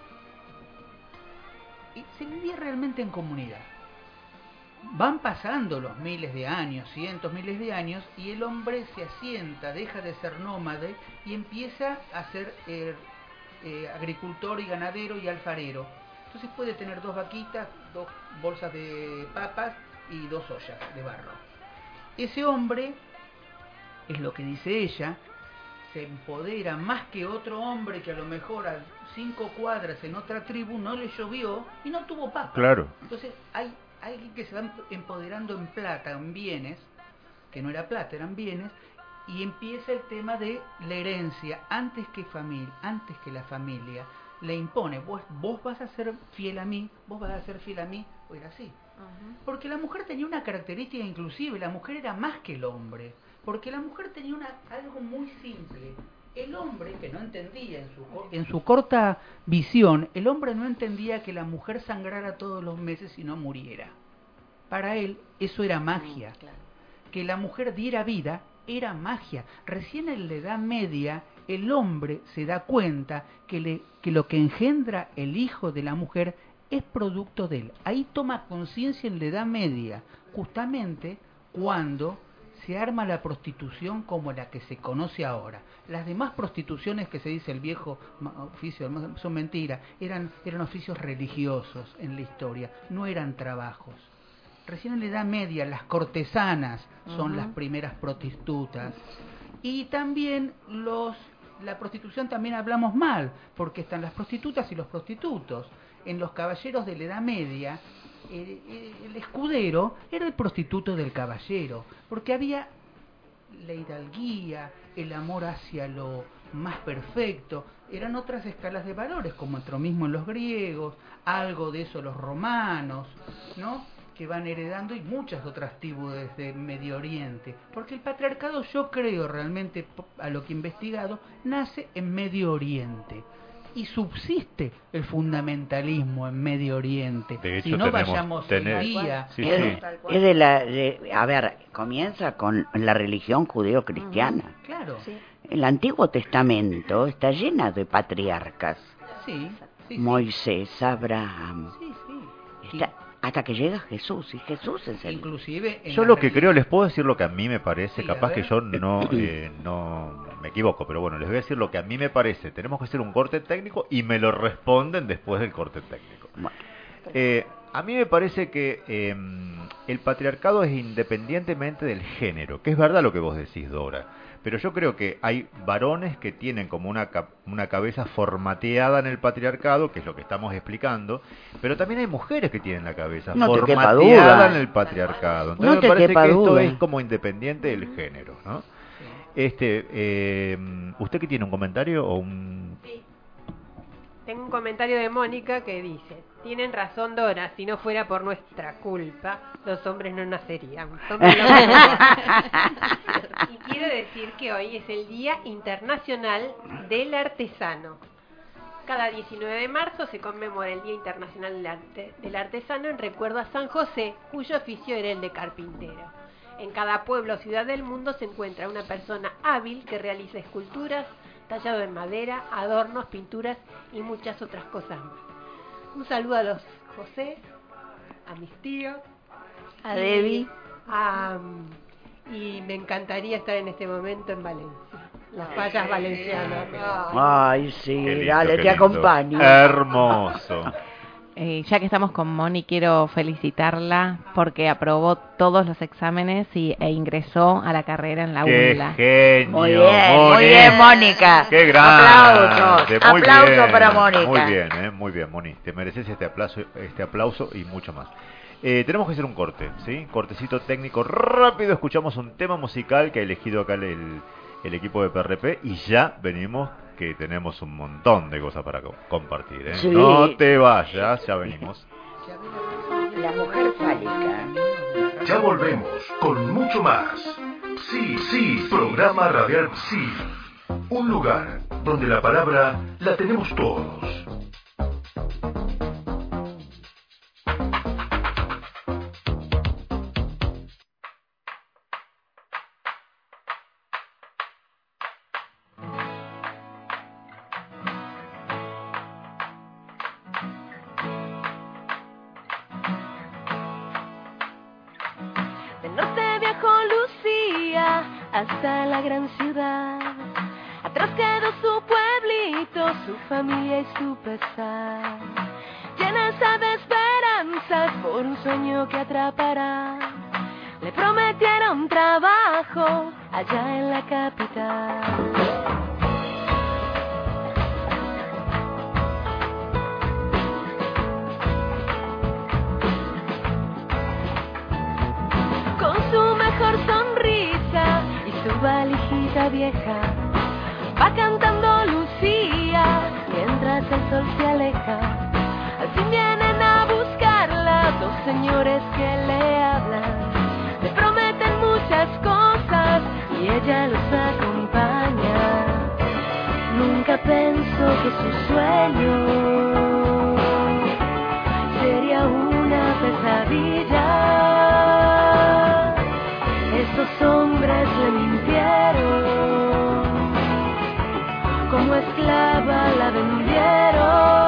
y se vivía realmente en comunidad. Van pasando los miles de años, cientos miles de años, y el hombre se asienta, deja de ser nómade y empieza a ser eh, eh, agricultor y ganadero y alfarero. Entonces puede tener dos vaquitas, dos bolsas de papas y dos ollas de barro. Ese hombre, es lo que dice ella, se empodera más que otro hombre que a lo mejor a cinco cuadras en otra tribu no le llovió y no tuvo papa. Claro. Entonces hay alguien que se va empoderando en plata, en bienes, que no era plata, eran bienes, y empieza el tema de la herencia antes que familia, antes que la familia le impone, vos, vos vas a ser fiel a mí, vos vas a ser fiel a mí, o era así. Uh-huh. Porque la mujer tenía una característica inclusive, la mujer era más que el hombre, porque la mujer tenía una, algo muy simple. El hombre, que no entendía en su, en su corta visión, el hombre no entendía que la mujer sangrara todos los meses y no muriera. Para él eso era magia. Uh-huh, claro. Que la mujer diera vida era magia. Recién en la Edad Media el hombre se da cuenta que, le, que lo que engendra el hijo de la mujer es producto de él. Ahí toma conciencia en la Edad Media, justamente cuando se arma la prostitución como la que se conoce ahora. Las demás prostituciones que se dice el viejo oficio son mentiras, eran, eran oficios religiosos en la historia, no eran trabajos. Recién en la Edad Media las cortesanas son uh-huh. las primeras prostitutas. Y también los la prostitución también hablamos mal, porque están las prostitutas y los prostitutos. En los caballeros de la Edad Media, el, el escudero era el prostituto del caballero, porque había la hidalguía, el amor hacia lo más perfecto, eran otras escalas de valores, como otro mismo en los griegos, algo de eso los romanos, ¿no?, que van heredando, y muchas otras tribus desde Medio Oriente, porque el patriarcado, yo creo realmente, a lo que he investigado, nace en Medio Oriente. Y subsiste el fundamentalismo en Medio Oriente. De hecho, si no tenemos, vayamos tener, hoy día... Sí, es, sí. es de la... De, a ver, comienza con la religión judeo-cristiana. Uh-huh, claro. Sí. El Antiguo Testamento está llena de patriarcas. Sí. sí Moisés, sí. Abraham. Sí, sí. Está, hasta que llega Jesús, y Jesús es el... Inclusive... Yo lo que creo, les puedo decir lo que a mí me parece, sí, capaz que yo no, eh, no me equivoco, pero bueno, les voy a decir lo que a mí me parece. Tenemos que hacer un corte técnico y me lo responden después del corte técnico. Bueno. Eh, a mí me parece que eh, el patriarcado es independientemente del género, que es verdad lo que vos decís, Dora. Pero yo creo que hay varones que tienen como una, una cabeza formateada en el patriarcado, que es lo que estamos explicando, pero también hay mujeres que tienen la cabeza no formateada en el patriarcado. Entonces no me parece que duda. esto es como independiente del género, ¿no? Este, eh, ¿usted que tiene un comentario o un...? Sí. Tengo un comentario de Mónica que dice: tienen razón, Dora, si no fuera por nuestra culpa, los hombres no nacerían. Somos los y quiero decir que hoy es el Día Internacional del Artesano. Cada diecinueve de marzo se conmemora el Día Internacional del, Arte, del Artesano en recuerdo a San José, cuyo oficio era el de carpintero. En cada pueblo o ciudad del mundo se encuentra una persona hábil que realiza esculturas, tallado en madera, adornos, pinturas y muchas otras cosas más. Un saludo a los José, a mis tíos, a Debbie. A, y me encantaría estar en este momento en Valencia. Las fallas valencianas. Ay, sí, Qué lindo, dale, qué te lindo. acompaño. Hermoso. Eh, ya que estamos con Moni, quiero felicitarla porque aprobó todos los exámenes y, e ingresó a la carrera en la Qué UNLA. genio, Muy bien, Moni. muy bien, Mónica. Qué grande. Aplausos, Muy aplauso bien, para Mónica. Muy bien, eh, muy bien, Moni. Te mereces este aplauso, este aplauso y mucho más. Eh, tenemos que hacer un corte, ¿sí? Cortecito técnico rápido. Escuchamos un tema musical que ha elegido acá el, el equipo de P R P y ya venimos, que tenemos un montón de cosas para co- compartir, ¿eh? Sí. No te vayas, ya venimos. La mujer fálica. Ya volvemos con mucho más. Sí, sí, programa radial Sí. Un lugar donde la palabra la tenemos todos. Del norte viajó Lucía hasta la gran ciudad. Atrás quedó su pueblito, su familia y su pesar. Llena esa de esperanzas por un sueño que atrapará. Le prometieron trabajo allá en la capital. Con su mejor sonrisa y su valijita vieja, va cantando Lucía mientras el sol se aleja. Al fin vienen a buscarla dos señores que le hablan, le prometen muchas cosas y ella los acompaña. Nunca pensó que su sueño sería una pesadilla. Esos hombres le mintieron, como esclava la vendieron.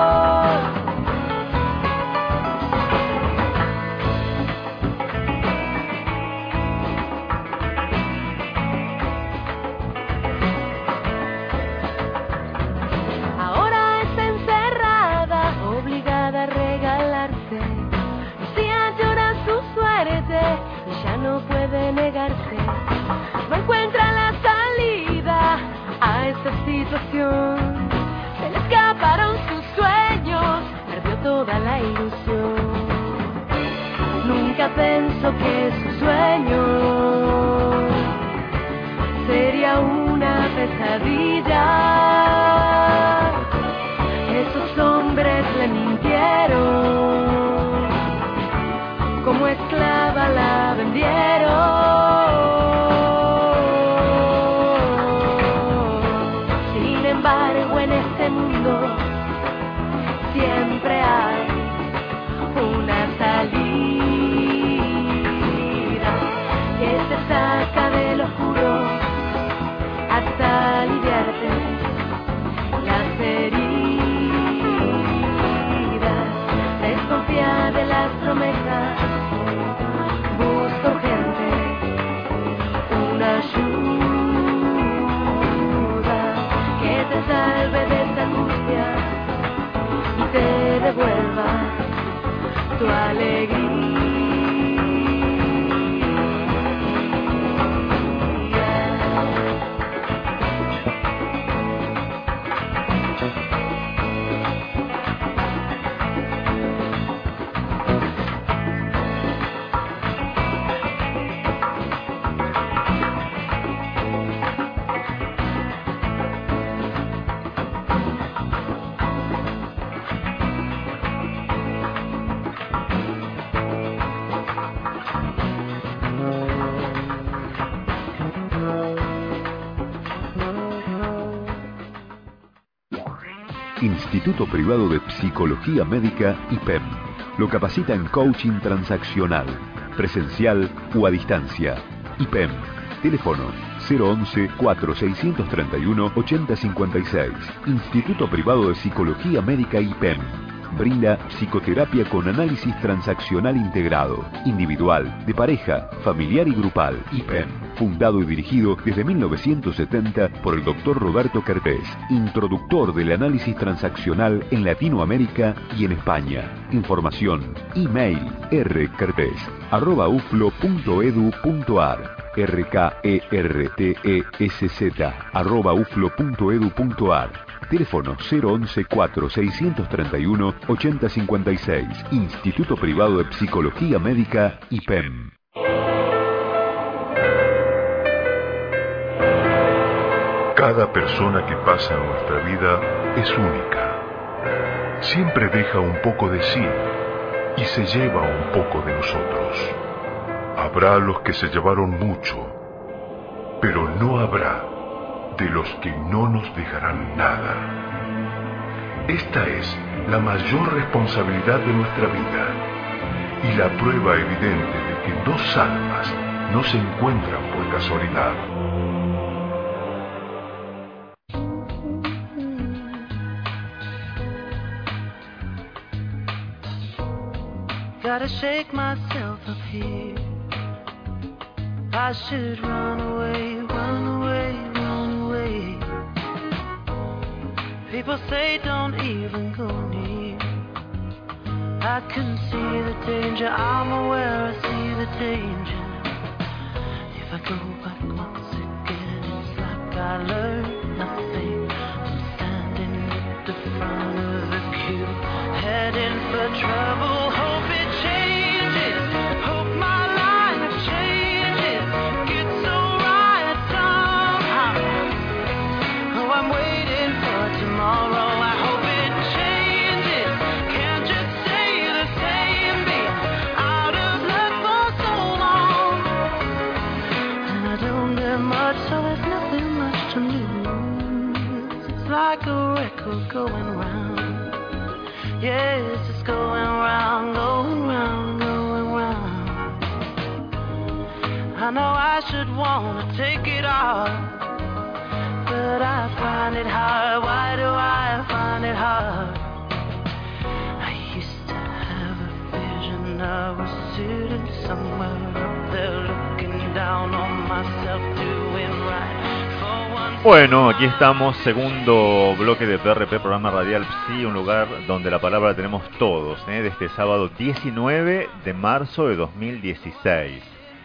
Ahora está encerrada, obligada a regalarse. Lucía llora su suerte y ya no puede negarse. No encuentra la salida a esta situación. Se le escaparon sus sueños, perdió toda la ilusión. Nunca pensó que su sueño sería una pesadilla. Esos hombres le mintieron, como esclava la vendieron. Sin embargo, en este mundo siempre hay una salida. Instituto Privado de Psicología Médica I P E M. Lo capacita en coaching transaccional, presencial o a distancia. I P E M. Teléfono cero once, cuatro seiscientos treinta y uno, ochenta cincuenta y seis. Instituto Privado de Psicología Médica I P E M. Brinda psicoterapia con análisis transaccional integrado, individual, de pareja, familiar y grupal. I P E M. Fundado y dirigido desde mil novecientos setenta por el doctor Roberto Kertész, introductor del análisis transaccional en Latinoamérica y en España. Información, email, rkertész arroba uflo punto edu punto ar. R K E R T E S Z arroba uflo punto edu punto ar. Teléfono cero once, cuatro seiscientos treinta y uno, ochenta cincuenta y seis. Instituto Privado de Psicología Médica I P E M. Cada persona que pasa en nuestra vida es única. Siempre deja un poco de sí y se lleva un poco de nosotros. Habrá los que se llevaron mucho, pero no habrá de los que no nos dejarán nada. Esta es la mayor responsabilidad de nuestra vida y la prueba evidente de que dos almas no se encuentran por casualidad. Gotta shake myself up here. I should run away, run away, run away. People say don't even go near. I can see the danger, I'm aware I see the danger. If I go back once again, it's like I learned nothing. I'm standing at the front of the queue, heading for trouble, hope it changes, hope my life changes, get so right somehow. Oh, I'm waiting for tomorrow, I hope it changes, can't just stay the same, being out of luck for so long. And I don't get much, so there's nothing much to lose. It's like a record going round. Yes, it's going round, going round, going round. I know I should wanna take it off, but I find it hard. Why do I find it hard? I used to have a vision I was sitting somewhere up there looking down on myself, doing right. Bueno, aquí estamos, segundo bloque de P R P, programa radial Psi, un lugar donde la palabra la tenemos todos, ¿eh? de este sábado diecinueve de marzo de dos mil dieciséis.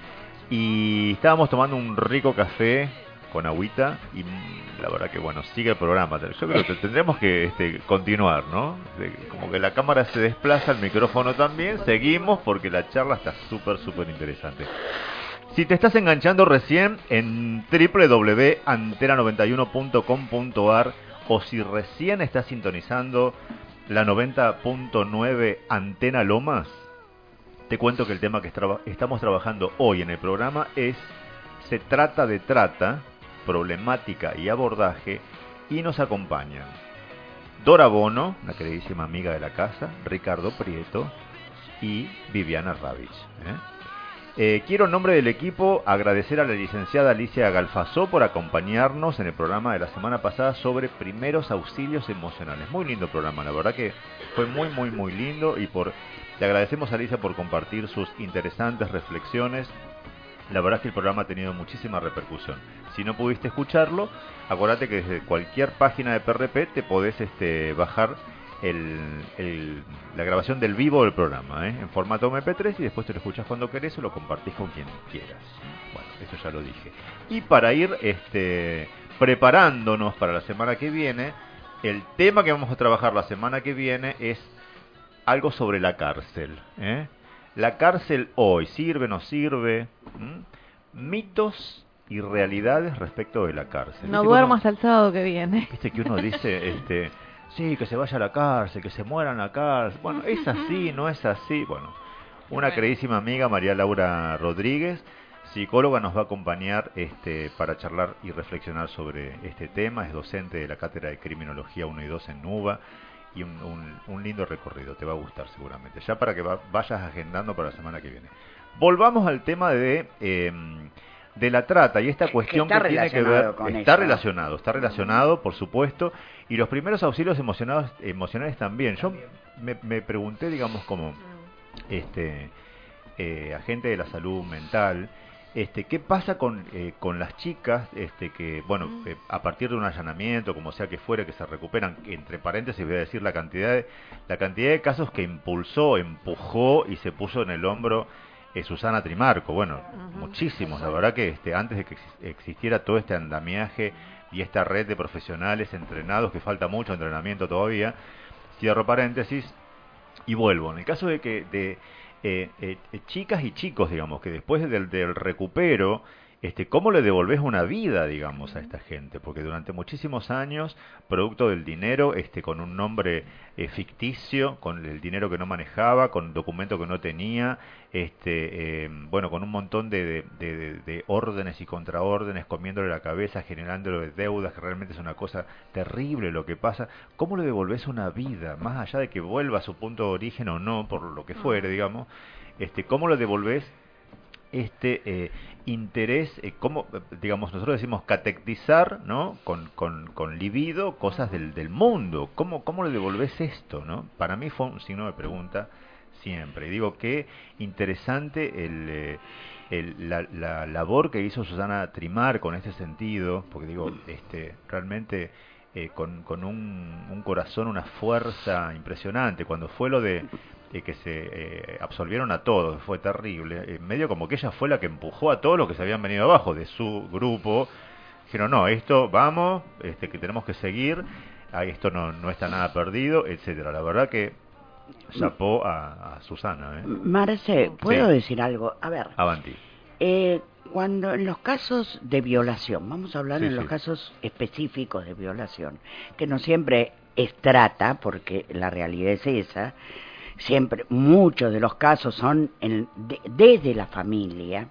Y estábamos tomando un rico café con agüita y la verdad que bueno, sigue el programa. Yo creo que tendremos que este, continuar, ¿no? De, como que la cámara se desplaza, el micrófono también, seguimos porque la charla está súper, súper interesante. Si te estás enganchando recién en doble u doble u doble u punto antena noventa y uno punto com punto ar o si recién estás sintonizando la noventa punto nueve Antena Lomas, te cuento que el tema que traba- estamos trabajando hoy en el programa es Se trata de trata, problemática y abordaje, y nos acompañan Dora Bono, una queridísima amiga de la casa, Ricardo Prieto y Viviana Ravich, ¿eh? Eh, quiero en nombre del equipo agradecer a la licenciada Alicia Galfazó por acompañarnos en el programa de la semana pasada sobre primeros auxilios emocionales. Muy lindo programa, la verdad que fue muy muy muy lindo y por le agradecemos a Alicia por compartir sus interesantes reflexiones. La verdad es que el programa ha tenido muchísima repercusión. Si no pudiste escucharlo, acuérdate que desde cualquier página de P R P te podés este, bajar El, el, la grabación del vivo del programa, ¿eh? en formato eme pe tres y después te lo escuchas cuando querés o lo compartís con quien quieras. Bueno, eso ya lo dije. Y para ir este, preparándonos para la semana que viene, el tema que vamos a trabajar la semana que viene es algo sobre la cárcel. ¿eh? La cárcel hoy, ¿sirve o no sirve? ¿Mm? Mitos y realidades respecto de la cárcel. No duermo hasta el sábado que viene. Viste que uno dice... este sí, que se vaya a la cárcel, que se muera en la cárcel. Bueno, es así, no es así. Bueno, una queridísima amiga, María Laura Rodríguez, psicóloga, nos va a acompañar este, para charlar y reflexionar sobre este tema. Es docente de la Cátedra de Criminología uno y dos en NUBA, y un, un, un lindo recorrido, te va a gustar seguramente, ya para que va, vayas agendando para la semana que viene. Volvamos al tema de... Eh, de la trata y esta cuestión que, que tiene que ver con está eso. relacionado, está relacionado, por supuesto, y los primeros auxilios emocionados, emocionales también. Yo me, me pregunté, digamos, como este eh, agente de la salud mental, este qué pasa con eh, con las chicas, este que bueno, eh, a partir de un allanamiento, como sea que fuera, que se recuperan, entre paréntesis voy a decir la cantidad de, la cantidad de casos que impulsó, empujó y se puso en el hombro Eh, Susana Trimarco, bueno, uh-huh. muchísimos, la verdad que este, antes de que ex- existiera todo este andamiaje y esta red de profesionales entrenados, que falta mucho entrenamiento todavía, cierro paréntesis y vuelvo. En el caso de que de eh, eh, chicas y chicos, digamos, que después del, del recupero, este, ¿cómo le devolvés una vida, digamos, a esta gente? Porque durante muchísimos años, producto del dinero, este, con un nombre eh, ficticio, con el dinero que no manejaba, con documento que no tenía, este, eh, bueno, con un montón de, de, de, de órdenes y contraórdenes, comiéndole la cabeza, generándole deudas, que realmente es una cosa terrible lo que pasa. ¿Cómo le devolvés una vida? Más allá de que vuelva a su punto de origen o no, por lo que fuere, digamos, este, ¿cómo le devolvés este eh, interés, eh, cómo, digamos, nosotros decimos catectizar, ¿no? Con, con, con libido, cosas del, del mundo. ¿Cómo, ¿Cómo le devolvés esto, no? Para mí fue un signo de pregunta siempre. Y digo, qué interesante el, eh, el, la, la labor que hizo Susana Trimarco en este sentido, porque digo, este realmente eh, con, con un, un corazón, una fuerza impresionante. Cuando fue lo de eh, que se eh, absolvieron a todos, fue terrible, eh, medio como que ella fue la que empujó a todos los que se habían venido abajo de su grupo. Dijeron, no, esto vamos, este que tenemos que seguir, ah, esto no, no está nada perdido, etcétera. La verdad que chapó a, a Susana. ¿eh? Marce, ¿puedo sí. decir algo? A ver. Avanti. Eh, cuando en los casos de violación, vamos a hablar sí, en sí. los casos específicos de violación, que no siempre es trata, porque la realidad es esa, siempre, muchos de los casos son en, de, desde la familia.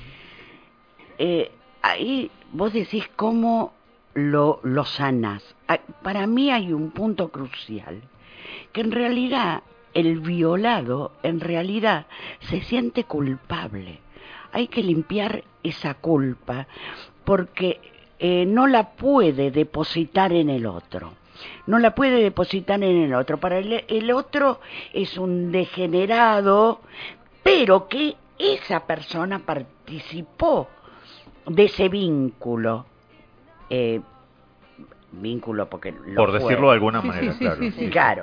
Eh, ahí vos decís cómo lo, lo sanás. Para mí hay un punto crucial, que en realidad el violado, en realidad, se siente culpable. Hay que limpiar esa culpa, porque eh, no la puede depositar en el otro. No la puede depositar en el otro. Para el, el otro es un degenerado, pero que esa persona participó de ese vínculo. Eh, vínculo porque lo Por fue. decirlo de alguna sí, manera, sí, sí, claro. Sí, sí. Claro.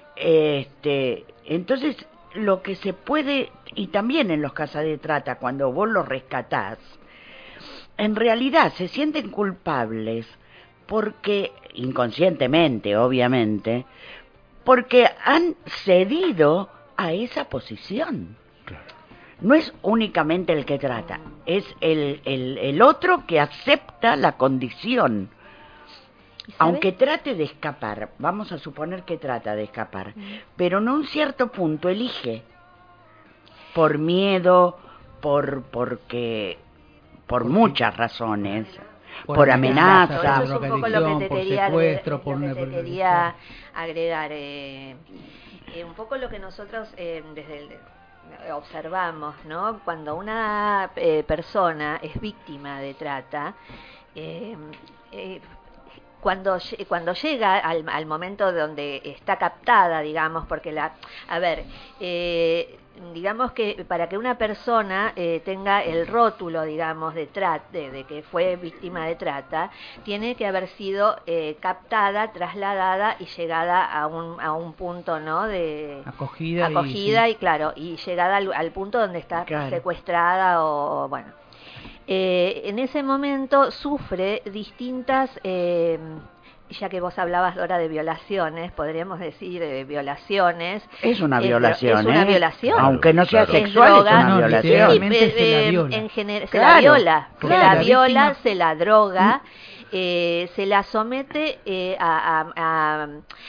Este, entonces, lo que se puede, y también en los casos de trata, cuando vos los rescatás, en realidad se sienten culpables porque, inconscientemente, obviamente, porque han cedido a esa posición. Claro. No es únicamente el que trata, es el, el, el otro que acepta la condición. Aunque trate de escapar, vamos a suponer que trata de escapar, mm. pero en un cierto punto elige, por miedo, por porque por, por muchas razones, por, por amenaza, amenaza. Eso es un poco lo que te quería, secuestro, por lo que te quería agregar, eh, eh, un poco lo que nosotros eh, desde el, observamos, ¿no? Cuando una eh, persona es víctima de trata, eh, eh, Cuando, cuando llega al, al momento donde está captada, digamos, porque la... A ver, eh, digamos que para que una persona eh, tenga el rótulo, digamos, de, trata, de, de que fue víctima de trata, tiene que haber sido eh, captada, trasladada y llegada a un, a un punto, ¿no? De acogida. Acogida y, y sí. claro, y llegada al, al punto donde está claro. secuestrada o, bueno... Eh, en ese momento sufre distintas, eh, ya que vos hablabas ahora de violaciones, podríamos decir eh, violaciones. Es una violación, es, es una ¿eh? violación. Aunque no sea es sexual, droga, es una violación. Sí, eh, en gener- claro, se la viola, claro, se la viola, víctima. se la droga. eh, se la somete eh, a, a,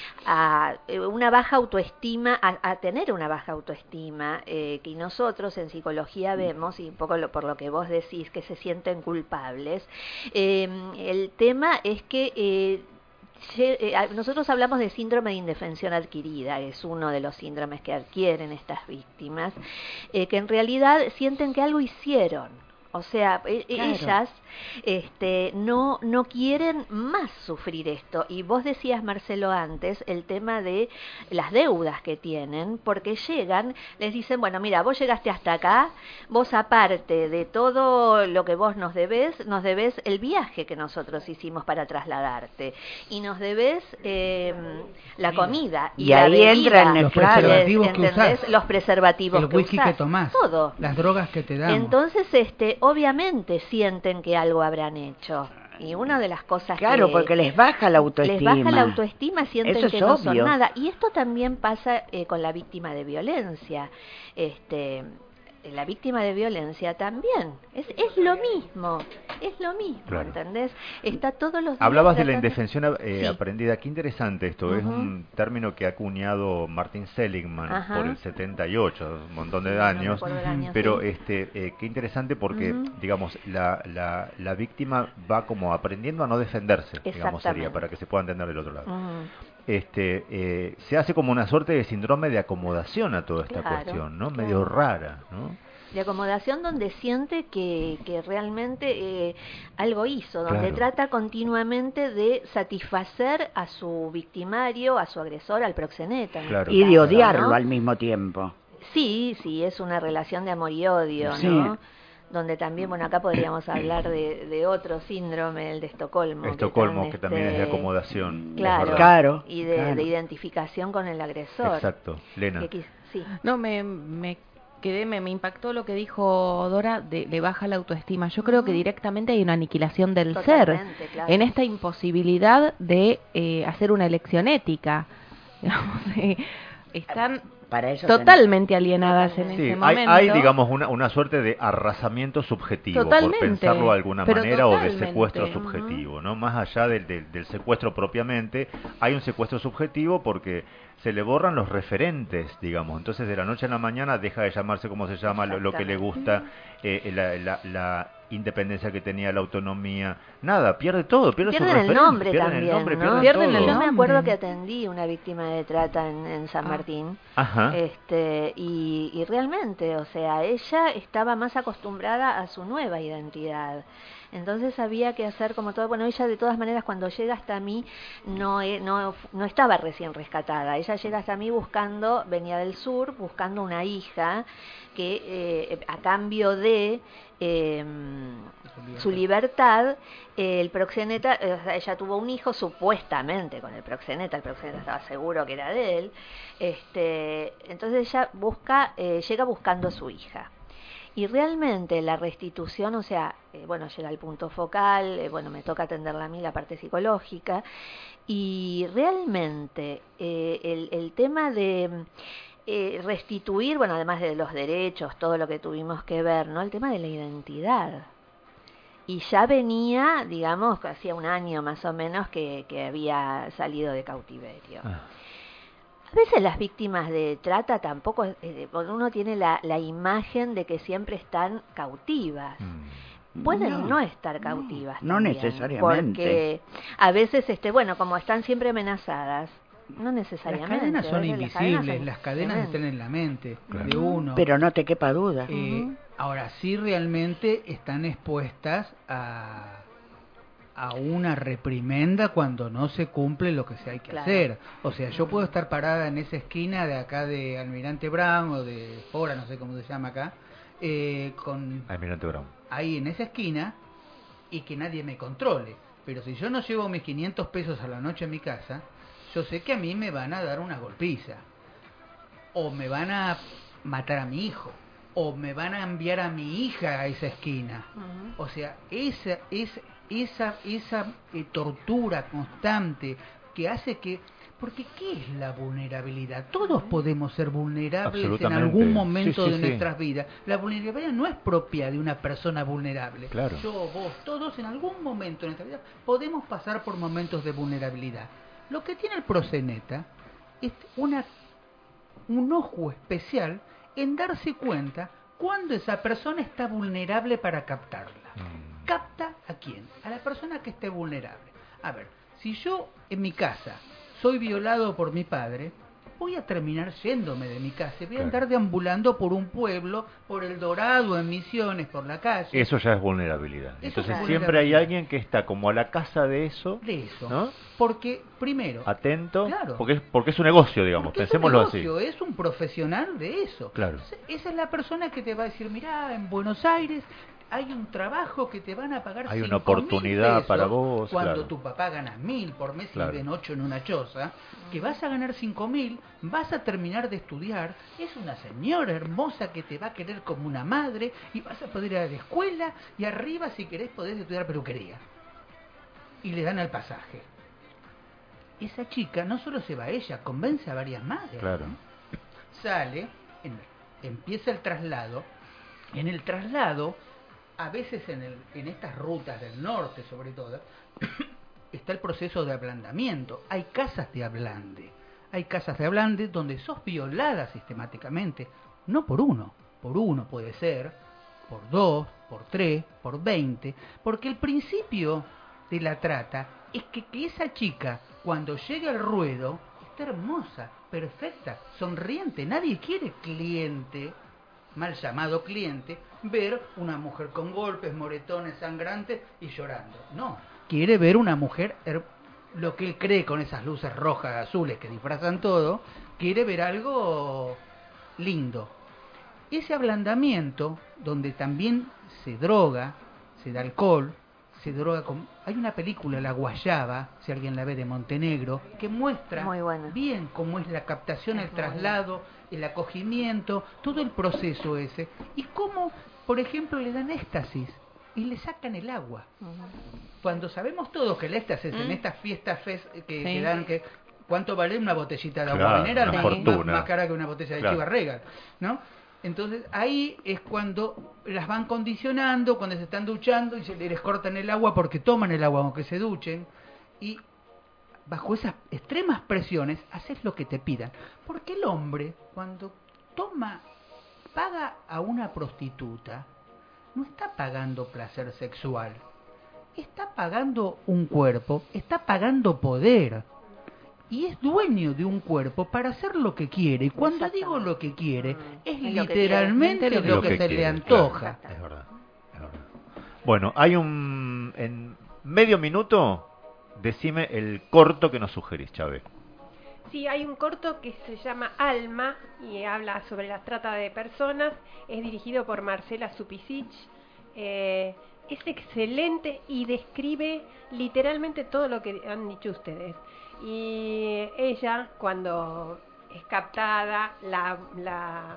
a, a una baja autoestima, a, a tener una baja autoestima, eh, que nosotros en psicología vemos, y un poco lo, por lo que vos decís, que se sienten culpables. Eh, el tema es que eh, nosotros hablamos de síndrome de indefensión adquirida, es uno de los síndromes que adquieren estas víctimas, eh, que en realidad sienten que algo hicieron. O sea, e- Claro. ellas este, no, no quieren más sufrir esto. Y vos decías, Marcelo, antes, el tema de las deudas que tienen, porque llegan, les dicen, bueno, mira, vos llegaste hasta acá, vos aparte de todo lo que vos nos debés, nos debés el viaje que nosotros hicimos para trasladarte. Y nos debés eh, la comida. Y, Y la ahí bebida, entran Los preservativos que ¿entendés? usás. Los preservativos El que whisky usás. que tomás. Todo. Las drogas que te damos. Entonces, este, obviamente sienten que algo habrán hecho. Y una de las cosas Claro, que porque les baja la autoestima. les baja la autoestima, sienten Eso es que no son obvio. nada. Y esto también pasa eh, con la víctima de violencia. Este, la víctima de violencia también es, es lo mismo, es lo mismo, Claro. ¿entendés? Está todos los días Hablabas de la tratando- indefensión eh, Sí. aprendida. Qué interesante esto. Es Ujú. un término que ha acuñado Martin Seligman Ajá. por el setenta y ocho, un montón de Sí, no años. recuerdo el año, Pero sí. este, eh, qué interesante porque, Ujú. digamos, la, la, la víctima va como aprendiendo a no defenderse, digamos, sería, Exactamente. para que se pueda entender del otro lado. Ujú. Este, eh, se hace como una suerte de síndrome de acomodación a toda esta Claro, cuestión, ¿no? claro. Medio rara, ¿no? De acomodación donde siente que, que realmente eh, algo hizo, donde Claro. trata continuamente de satisfacer a su victimario, a su agresor, al proxeneta. en Claro. este Y de caso, odiarlo ¿no? al mismo tiempo. Sí, sí, es una relación de amor y odio, Sí. ¿no? Donde también, bueno, acá podríamos hablar de, de otro síndrome, el de Estocolmo. Estocolmo, tan, que también es de este, acomodación. es Claro, verdad. Claro, y de, claro. de identificación con el agresor. Exacto. Lena. Que quis- sí. No, me, me quedé, me, me impactó lo que dijo Dora, de, le baja la autoestima. Yo creo que directamente hay una aniquilación del ser, Totalmente, claro. en esta imposibilidad de eh, hacer una elección ética. Digamos, eh, están Para eso totalmente alienadas en Sí, ese hay, momento. hay, digamos, una, una suerte de arrasamiento subjetivo, Totalmente, por pensarlo de alguna pero manera, o de totalmente. secuestro Ujú. subjetivo, ¿no? Más allá del, del, del secuestro propiamente, hay un secuestro subjetivo porque se le borran los referentes, digamos. Entonces, de la noche a la mañana deja de llamarse como se llama, lo, lo que le gusta, eh, la, la, la independencia que tenía, la autonomía, nada, pierde todo, pierde su Pierden el referente, nombre pierden también, el nombre, ¿no? pierden todo. Yo me acuerdo que atendí una víctima de trata en, en San Ah. Martín. Ajá. Este, y, y realmente, o sea, ella estaba más acostumbrada a su nueva identidad. Entonces había que hacer como todo, bueno, ella de todas maneras cuando llega hasta mí no, e- no, no estaba recién rescatada, ella llega hasta mí buscando, venía del sur, buscando una hija que eh, a cambio de eh, su libertad, eh, el proxeneta, eh, o sea, ella tuvo un hijo supuestamente con el proxeneta, el proxeneta estaba seguro que era de él, este, entonces ella busca, eh, llega buscando a su hija. Y realmente la restitución, o sea, eh, bueno, llega al punto focal, eh, bueno, me toca atenderla a mí la parte psicológica, y realmente eh, el, el tema de eh, restituir, bueno, además de los derechos, todo lo que tuvimos que ver, ¿no? El tema de la identidad. Y ya venía, digamos, hacía un año más o menos que, que había salido de cautiverio. Ah. A veces las víctimas de trata tampoco, eh, uno tiene la, la imagen de que siempre están cautivas. Pueden no, No, estar cautivas. no también, necesariamente. Porque a veces, este, bueno, como están siempre amenazadas, no Las necesariamente. cadenas son a veces las cadenas invisibles, son las cadenas tremendas. están en la mente Claro. de uno. Pero no te quepa duda. Eh, Ujú. Ahora sí realmente están expuestas a, a una reprimenda cuando no se cumple lo que se hay que Claro. hacer. O sea, yo puedo estar parada en esa esquina de acá de Almirante Brown o de Fora, no sé cómo se llama acá, eh, con Almirante Brown. ahí en esa esquina y que nadie me controle. Pero si yo no llevo mis quinientos pesos a la noche a mi casa, yo sé que a mí me van a dar una golpiza. O me van a matar a mi hijo. O me van a enviar a mi hija a esa esquina. Ujú. O sea, esa, esa, esa, esa eh, tortura constante que hace que... Porque ¿qué es la vulnerabilidad? Todos podemos ser vulnerables en Absolutamente. algún momento Sí, sí, de sí. nuestras vidas. La vulnerabilidad no es propia de una persona vulnerable. Claro. Yo, vos, todos en algún momento de nuestra vida podemos pasar por momentos de vulnerabilidad. Lo que tiene el proxeneta es una, un ojo especial en darse cuenta cuando esa persona está vulnerable para captarla. Mm. ¿Capta a quién? A la persona que esté vulnerable. A ver, si yo en mi casa soy violado por mi padre, voy a terminar yéndome de mi casa. Voy a Claro. andar deambulando por un pueblo, por El Dorado, en Misiones, por la calle. Eso ya es vulnerabilidad. Eso Entonces es siempre hay vulnerabilidad. alguien que está como a la casa de eso, De eso. ¿no? Porque, primero, Atento, Claro. porque es porque es un negocio, digamos, porque es un pensémoslo así. negocio, es un profesional de eso. Claro. Esa es la persona que te va a decir, mirá, en Buenos Aires hay un trabajo que te van a pagar Hay una cinco mil oportunidad pesos para vos, cuando claro. tu papá gana mil por mes Claro. y ven ocho en una choza, que vas a ganar cinco mil, vas a terminar de estudiar, es una señora hermosa que te va a querer como una madre y vas a poder ir a la escuela y arriba si querés podés estudiar peluquería. Y le dan el pasaje. Esa chica no solo se va a ella, convence a varias madres. Claro. Sale, en- empieza el traslado. En el traslado, a veces en, el, en estas rutas del norte sobre todo, está el proceso de ablandamiento. Hay casas de ablande. Hay casas de ablande donde sos violada sistemáticamente. No por uno, por uno puede ser, por dos, por tres, por veinte. Porque el principio de la trata es que, que esa chica, cuando llegue al ruedo, está hermosa, perfecta, sonriente. Nadie quiere cliente, mal llamado cliente, ver una mujer con golpes, moretones, sangrantes y llorando. No, quiere ver una mujer, her- lo que él cree con esas luces rojas, azules que disfrazan todo, quiere ver algo lindo. Ese ablandamiento, donde también se droga, se da alcohol, se droga con... Hay una película, La Guayaba, si alguien la ve, de Montenegro, que muestra Muy buena. bien cómo es la captación, Es el muy traslado, el acogimiento, todo el proceso ese. Y cómo, por ejemplo, le dan éxtasis y le sacan el agua. Cuando sabemos todos que el éxtasis en Mm. estas fiestas fes- que, Sí. que dan, que ¿cuánto vale una botellita de agua Claro, mineral? una Más, fortuna. más cara que una botella de Claro. Chivas Regal, ¿no? Entonces ahí es cuando las van condicionando, cuando se están duchando y se les cortan el agua porque toman el agua aunque se duchen, y bajo esas extremas presiones haces lo que te pidan. Porque el hombre, cuando toma, paga a una prostituta, no está pagando placer sexual, está pagando un cuerpo, está pagando poder. Y es dueño de un cuerpo para hacer lo que quiere. Y cuando digo lo que quiere, es Es lo que literalmente quiere. lo, Lo que, que se quiere, le antoja. claro, es verdad, es verdad. Bueno, hay un... En medio minuto, decime el corto que nos sugerís, Chávez. Sí, hay un corto que se llama Alma y habla sobre la trata de personas. Es dirigido por Marcela Supisic. Eh, es excelente y describe literalmente todo lo que han dicho ustedes. Y ella, cuando es captada, la, la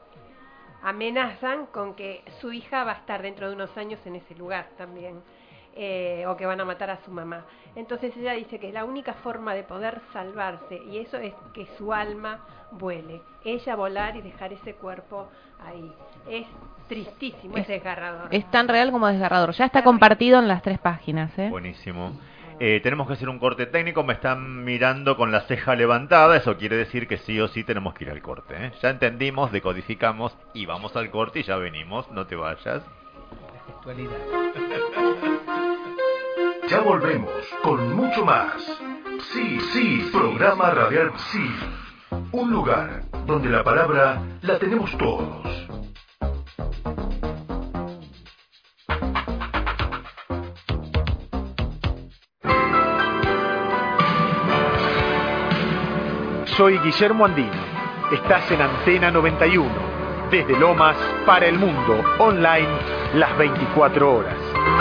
amenazan con que su hija va a estar dentro de unos años en ese lugar también. Eh, o que van a matar a su mamá. Entonces ella dice que la única forma de poder salvarse, y eso es que su alma vuele, ella volar y dejar ese cuerpo ahí. Es tristísimo, es, Es- desgarrador. Es tan real como desgarrador. Ya está compartido en las tres páginas, ¿eh? Buenísimo. Eh, tenemos que hacer un corte técnico, me están mirando con la ceja levantada, eso quiere decir que sí o sí tenemos que ir al corte, ¿eh? Ya entendimos, decodificamos y vamos al corte y ya venimos, no te vayas. Actualidad. Ya volvemos con mucho más. Sí, sí, programa radial Sí. Un lugar donde la palabra la tenemos todos. Soy Guillermo Andino. Estás en Antena noventa y uno. Desde Lomas para el mundo. Online las veinticuatro horas.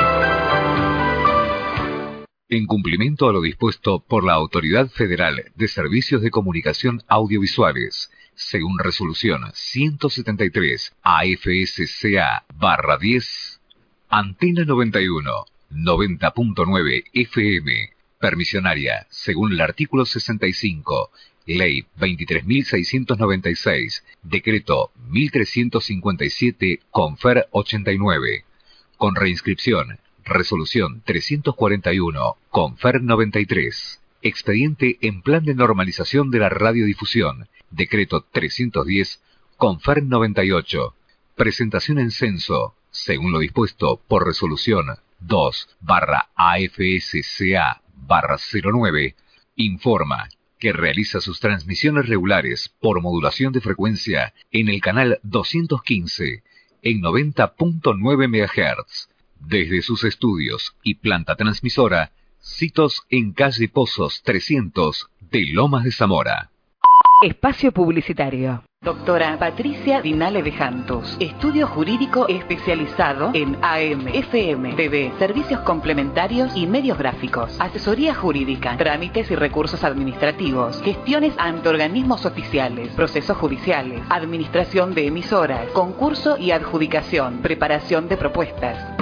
En cumplimiento a lo dispuesto por la Autoridad Federal de Servicios de Comunicación Audiovisuales, según resolución ciento setenta y tres A F S C A barra diez, Antena noventa y uno, noventa punto nueve F M, permisionaria, según el artículo sesenta y cinco, Ley veintitrés mil seiscientos noventa y seis, Decreto mil trescientos cincuenta y siete, Confer ochenta y nueve, con reinscripción, Resolución trescientos cuarenta y uno, Confer noventa y tres, expediente en Plan de Normalización de la Radiodifusión, Decreto trescientos diez, Confer noventa y ocho, presentación en censo, según lo dispuesto por Resolución dos barra A F S C A barra cero nueve, informa que realiza sus transmisiones regulares por modulación de frecuencia en el canal doscientos quince en noventa punto nueve megahertz, desde sus estudios y planta transmisora, sitos en calle Pozos trescientos de Lomas de Zamora. Espacio publicitario. Doctora Patricia Dinale de Jantos, estudio jurídico especializado en A M, F M, T V, servicios complementarios y medios gráficos, asesoría jurídica, trámites y recursos administrativos, gestiones ante organismos oficiales, procesos judiciales, administración de emisoras, concurso y adjudicación, preparación de propuestas.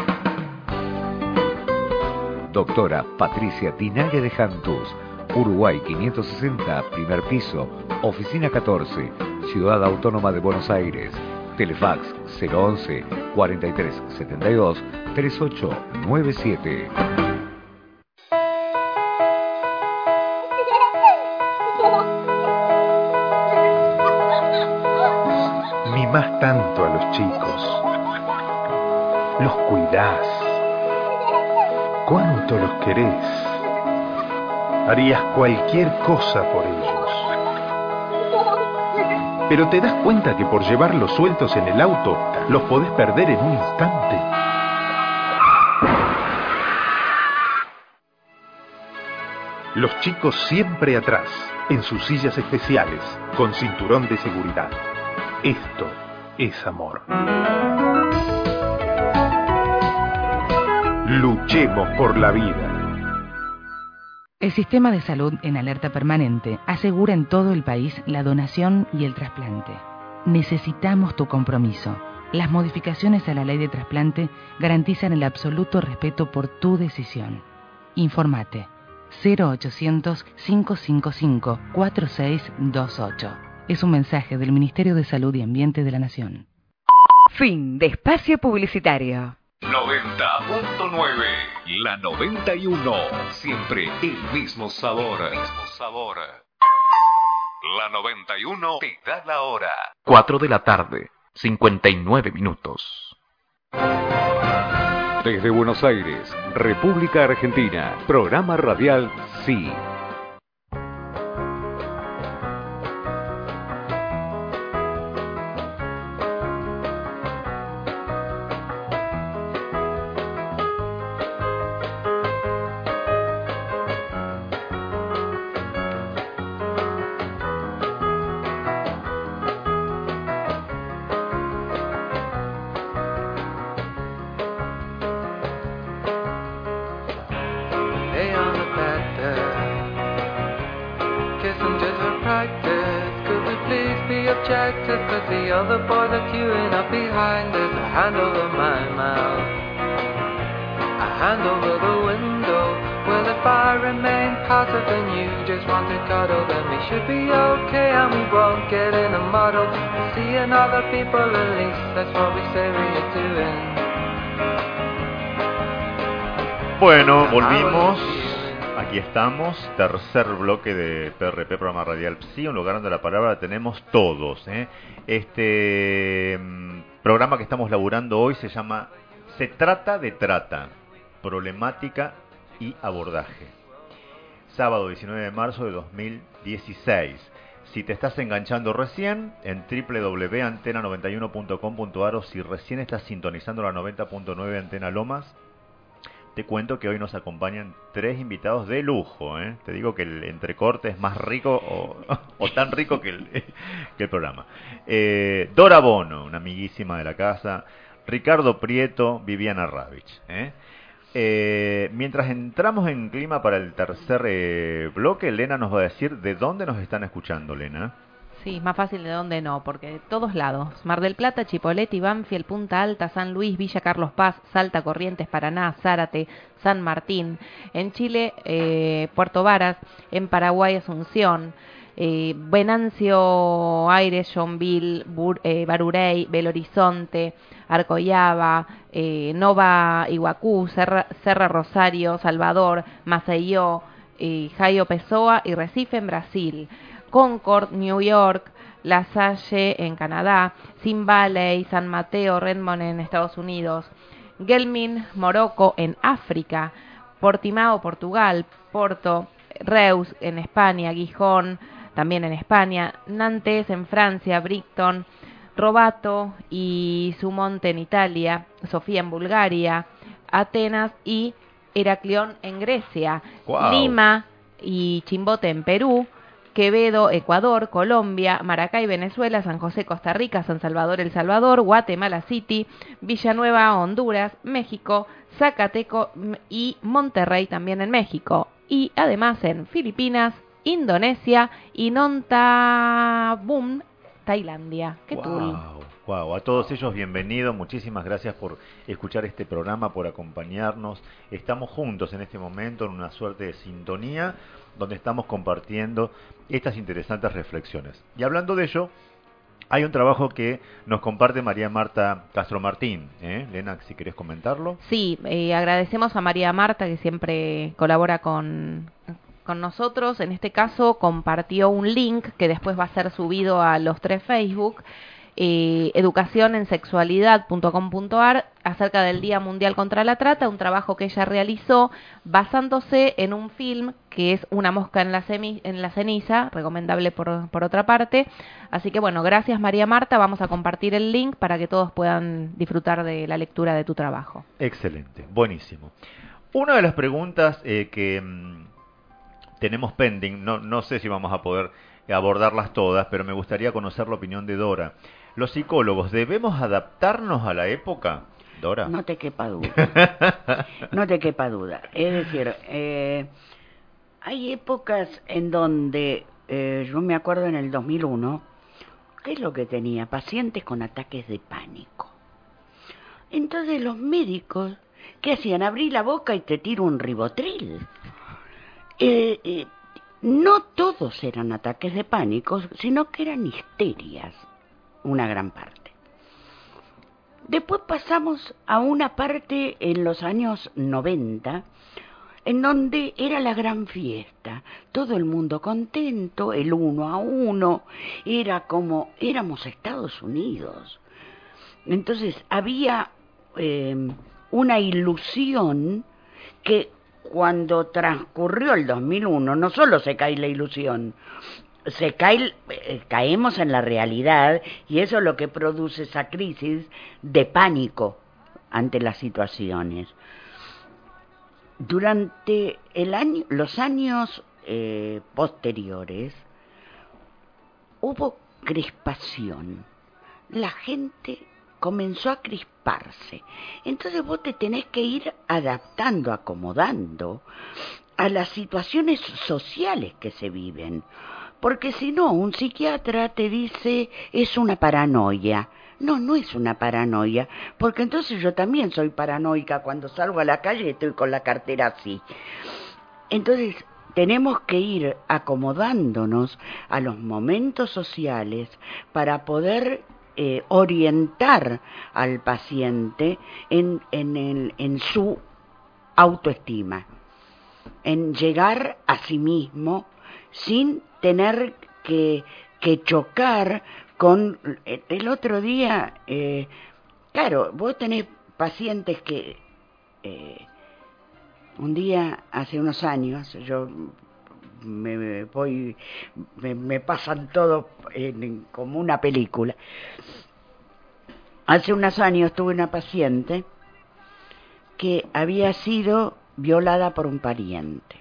Doctora Patricia Dinale de Jantos, Uruguay quinientos sesenta, primer piso, oficina catorce, Ciudad Autónoma de Buenos Aires. Telefax cero once, cuarenta y tres setenta y dos, treinta y ocho noventa y siete. Mimás tanto a los chicos, los cuidás, cuánto los querés, harías cualquier cosa por ellos. Pero te das cuenta que por llevarlos sueltos en el auto, los podés perder en un instante. Los chicos siempre atrás, en sus sillas especiales, con cinturón de seguridad. Esto es amor. Luchemos por la vida. El Sistema de Salud en Alerta Permanente asegura en todo el país la donación y el trasplante. Necesitamos tu compromiso. Las modificaciones a la ley de trasplante garantizan el absoluto respeto por tu decisión. Informate cero ochocientos, cinco cinco cinco, cuatro seis dos ocho. Es un mensaje del Ministerio de Salud y Ambiente de la Nación. Fin de espacio publicitario. noventa punto nueve, la noventa y uno, siempre el mismo sabor. Mismo sabor. La noventa y uno te da la hora. cuatro de la tarde, cincuenta y nueve minutos. Desde Buenos Aires, República Argentina, programa radial Sí. Bueno, volvimos. Aquí estamos, tercer bloque de P R P, programa radial Psi, un lugar donde la palabra la tenemos todos, ¿eh? Este mmm, programa que estamos laburando hoy se llama Se trata de trata, problemática y abordaje. Sábado diecinueve de marzo de dos mil dieciséis. Si te estás enganchando recién, en doble u doble u doble u punto antena noventa y uno punto com punto a r o si recién estás sintonizando la noventa punto nueve Antena Lomas, te cuento que hoy nos acompañan tres invitados de lujo, ¿eh? Te digo que el entrecorte es más rico o, o tan rico que el, que el programa. Eh, Dora Bono, una amiguísima de la casa. Ricardo Prieto, Viviana Ravich. ¿eh? Eh, mientras entramos en clima para el tercer eh, bloque, Lena nos va a decir de dónde nos están escuchando, Lena. Sí, más fácil de dónde no, porque de todos lados. Mar del Plata, Chipoleti, Banfield, Punta Alta, San Luis, Villa Carlos Paz, Salta, Corrientes, Paraná, Zárate, San Martín. En Chile, eh, Puerto Varas. En Paraguay, Asunción. Eh, Venancio Aires, Joinville, Bur, eh, Barurey, Belo Horizonte, Arcoyaba, eh, Nova Iguacú, Serra, Serra Rosario, Salvador, Maceió, eh, Jaio Pessoa y Recife en Brasil. Concord, New York, La Salle en Canadá, Sin Valley, San Mateo, Redmond en Estados Unidos, Gelmin, Morocco en África, Portimao, Portugal, Porto, Reus en España, Gijón también en España, Nantes en Francia, Brighton, Rovato y Sumonte en Italia, Sofía en Bulgaria, Atenas y Heraclión en Grecia, Wow. Lima y Chimbote en Perú, Quevedo, Ecuador, Colombia, Maracay, Venezuela, San José, Costa Rica, San Salvador, El Salvador, Guatemala City, Villanueva, Honduras, México, Zacateco y Monterrey también en México. Y además en Filipinas, Indonesia y Nonthaburi, Tailandia. ¡Qué cool! Wow, a todos ellos bienvenidos, muchísimas gracias por escuchar este programa, por acompañarnos. Estamos juntos en este momento en una suerte de sintonía donde estamos compartiendo estas interesantes reflexiones. Y hablando de ello, hay un trabajo que nos comparte María Marta Castro Martín. ¿eh? Lena, si querés comentarlo. Sí, eh, agradecemos a María Marta que siempre colabora con... con nosotros. En este caso compartió un link que después va a ser subido a los tres Facebook, eh, educación en sexualidad punto com punto a r, acerca del Día Mundial contra la Trata, un trabajo que ella realizó basándose en un film que es Una mosca en la, semi, en la ceniza, recomendable por, por otra parte. Así que bueno, gracias María Marta, vamos a compartir el link para que todos puedan disfrutar de la lectura de tu trabajo. Excelente, buenísimo. Una de las preguntas eh, que mmm, tenemos pending, no, no sé si vamos a poder abordarlas todas, pero me gustaría conocer la opinión de Dora. ¿Los psicólogos debemos adaptarnos a la época, Dora? No te quepa duda. No te quepa duda. Es decir, eh, hay épocas en donde, eh, yo me acuerdo en el dos mil uno, ¿qué es lo que tenía? Pacientes con ataques de pánico. Entonces los médicos, ¿qué hacían? Abrí la boca y te tiro un ribotril. Eh, eh, no todos eran ataques de pánico, sino que eran histerias, una gran parte. Después pasamos a una parte en los años noventa, en donde era la gran fiesta, todo el mundo contento, el uno a uno, era como, éramos Estados Unidos. Entonces había eh, una ilusión que cuando transcurrió el dos mil uno, no solo se cae la ilusión, se cae, eh, caemos en la realidad, y eso es lo que produce esa crisis de pánico ante las situaciones. Durante el año, los años eh, posteriores hubo crispación. La gente comenzó a crisparse. Entonces vos te tenés que ir adaptando, acomodando a las situaciones sociales que se viven. Porque si no, un psiquiatra te dice es una paranoia. No, no es una paranoia, porque entonces yo también soy paranoica cuando salgo a la calle y estoy con la cartera así. Entonces tenemos que ir acomodándonos a los momentos sociales para poder eh, orientar al paciente en, en, el, en su autoestima, en llegar a sí mismo sin tener que, que chocar con... El otro día, eh, claro, vos tenés pacientes que... Eh, un día, hace unos años, yo me, me voy, me, me pasan todo en, en, como una película. Hace unos años tuve una paciente que había sido violada por un pariente.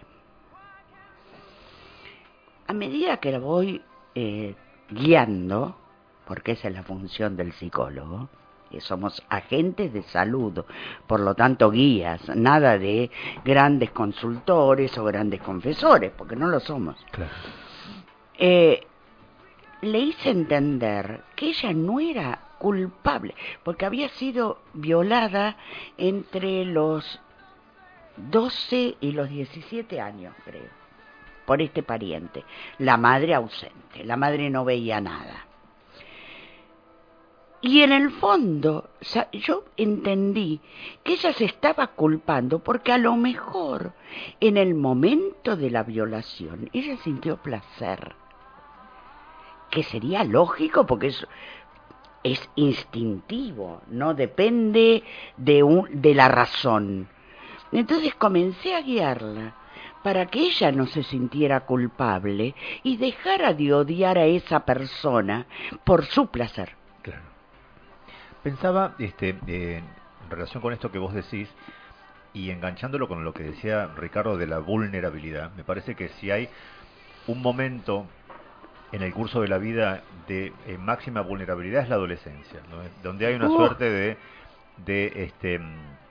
A medida que la voy eh, guiando, porque esa es la función del psicólogo, que somos agentes de salud, por lo tanto guías, nada de grandes consultores o grandes confesores, porque no lo somos. Claro. Eh, le hice entender que ella no era culpable, porque había sido violada entre los doce y los diecisiete años, creo, por este pariente. La madre ausente, la madre no veía nada. Y en el fondo, yo entendí que ella se estaba culpando porque a lo mejor en el momento de la violación ella sintió placer, que sería lógico porque es, es instintivo, no depende de, un, de la razón. Entonces comencé a guiarla para que ella no se sintiera culpable y dejara de odiar a esa persona por su placer. Claro. Pensaba, este, eh, en relación con esto que vos decís, y enganchándolo con lo que decía Ricardo de la vulnerabilidad, me parece que si hay un momento en el curso de la vida de eh, máxima vulnerabilidad es la adolescencia, ¿no? Donde hay una uh. suerte de, de este,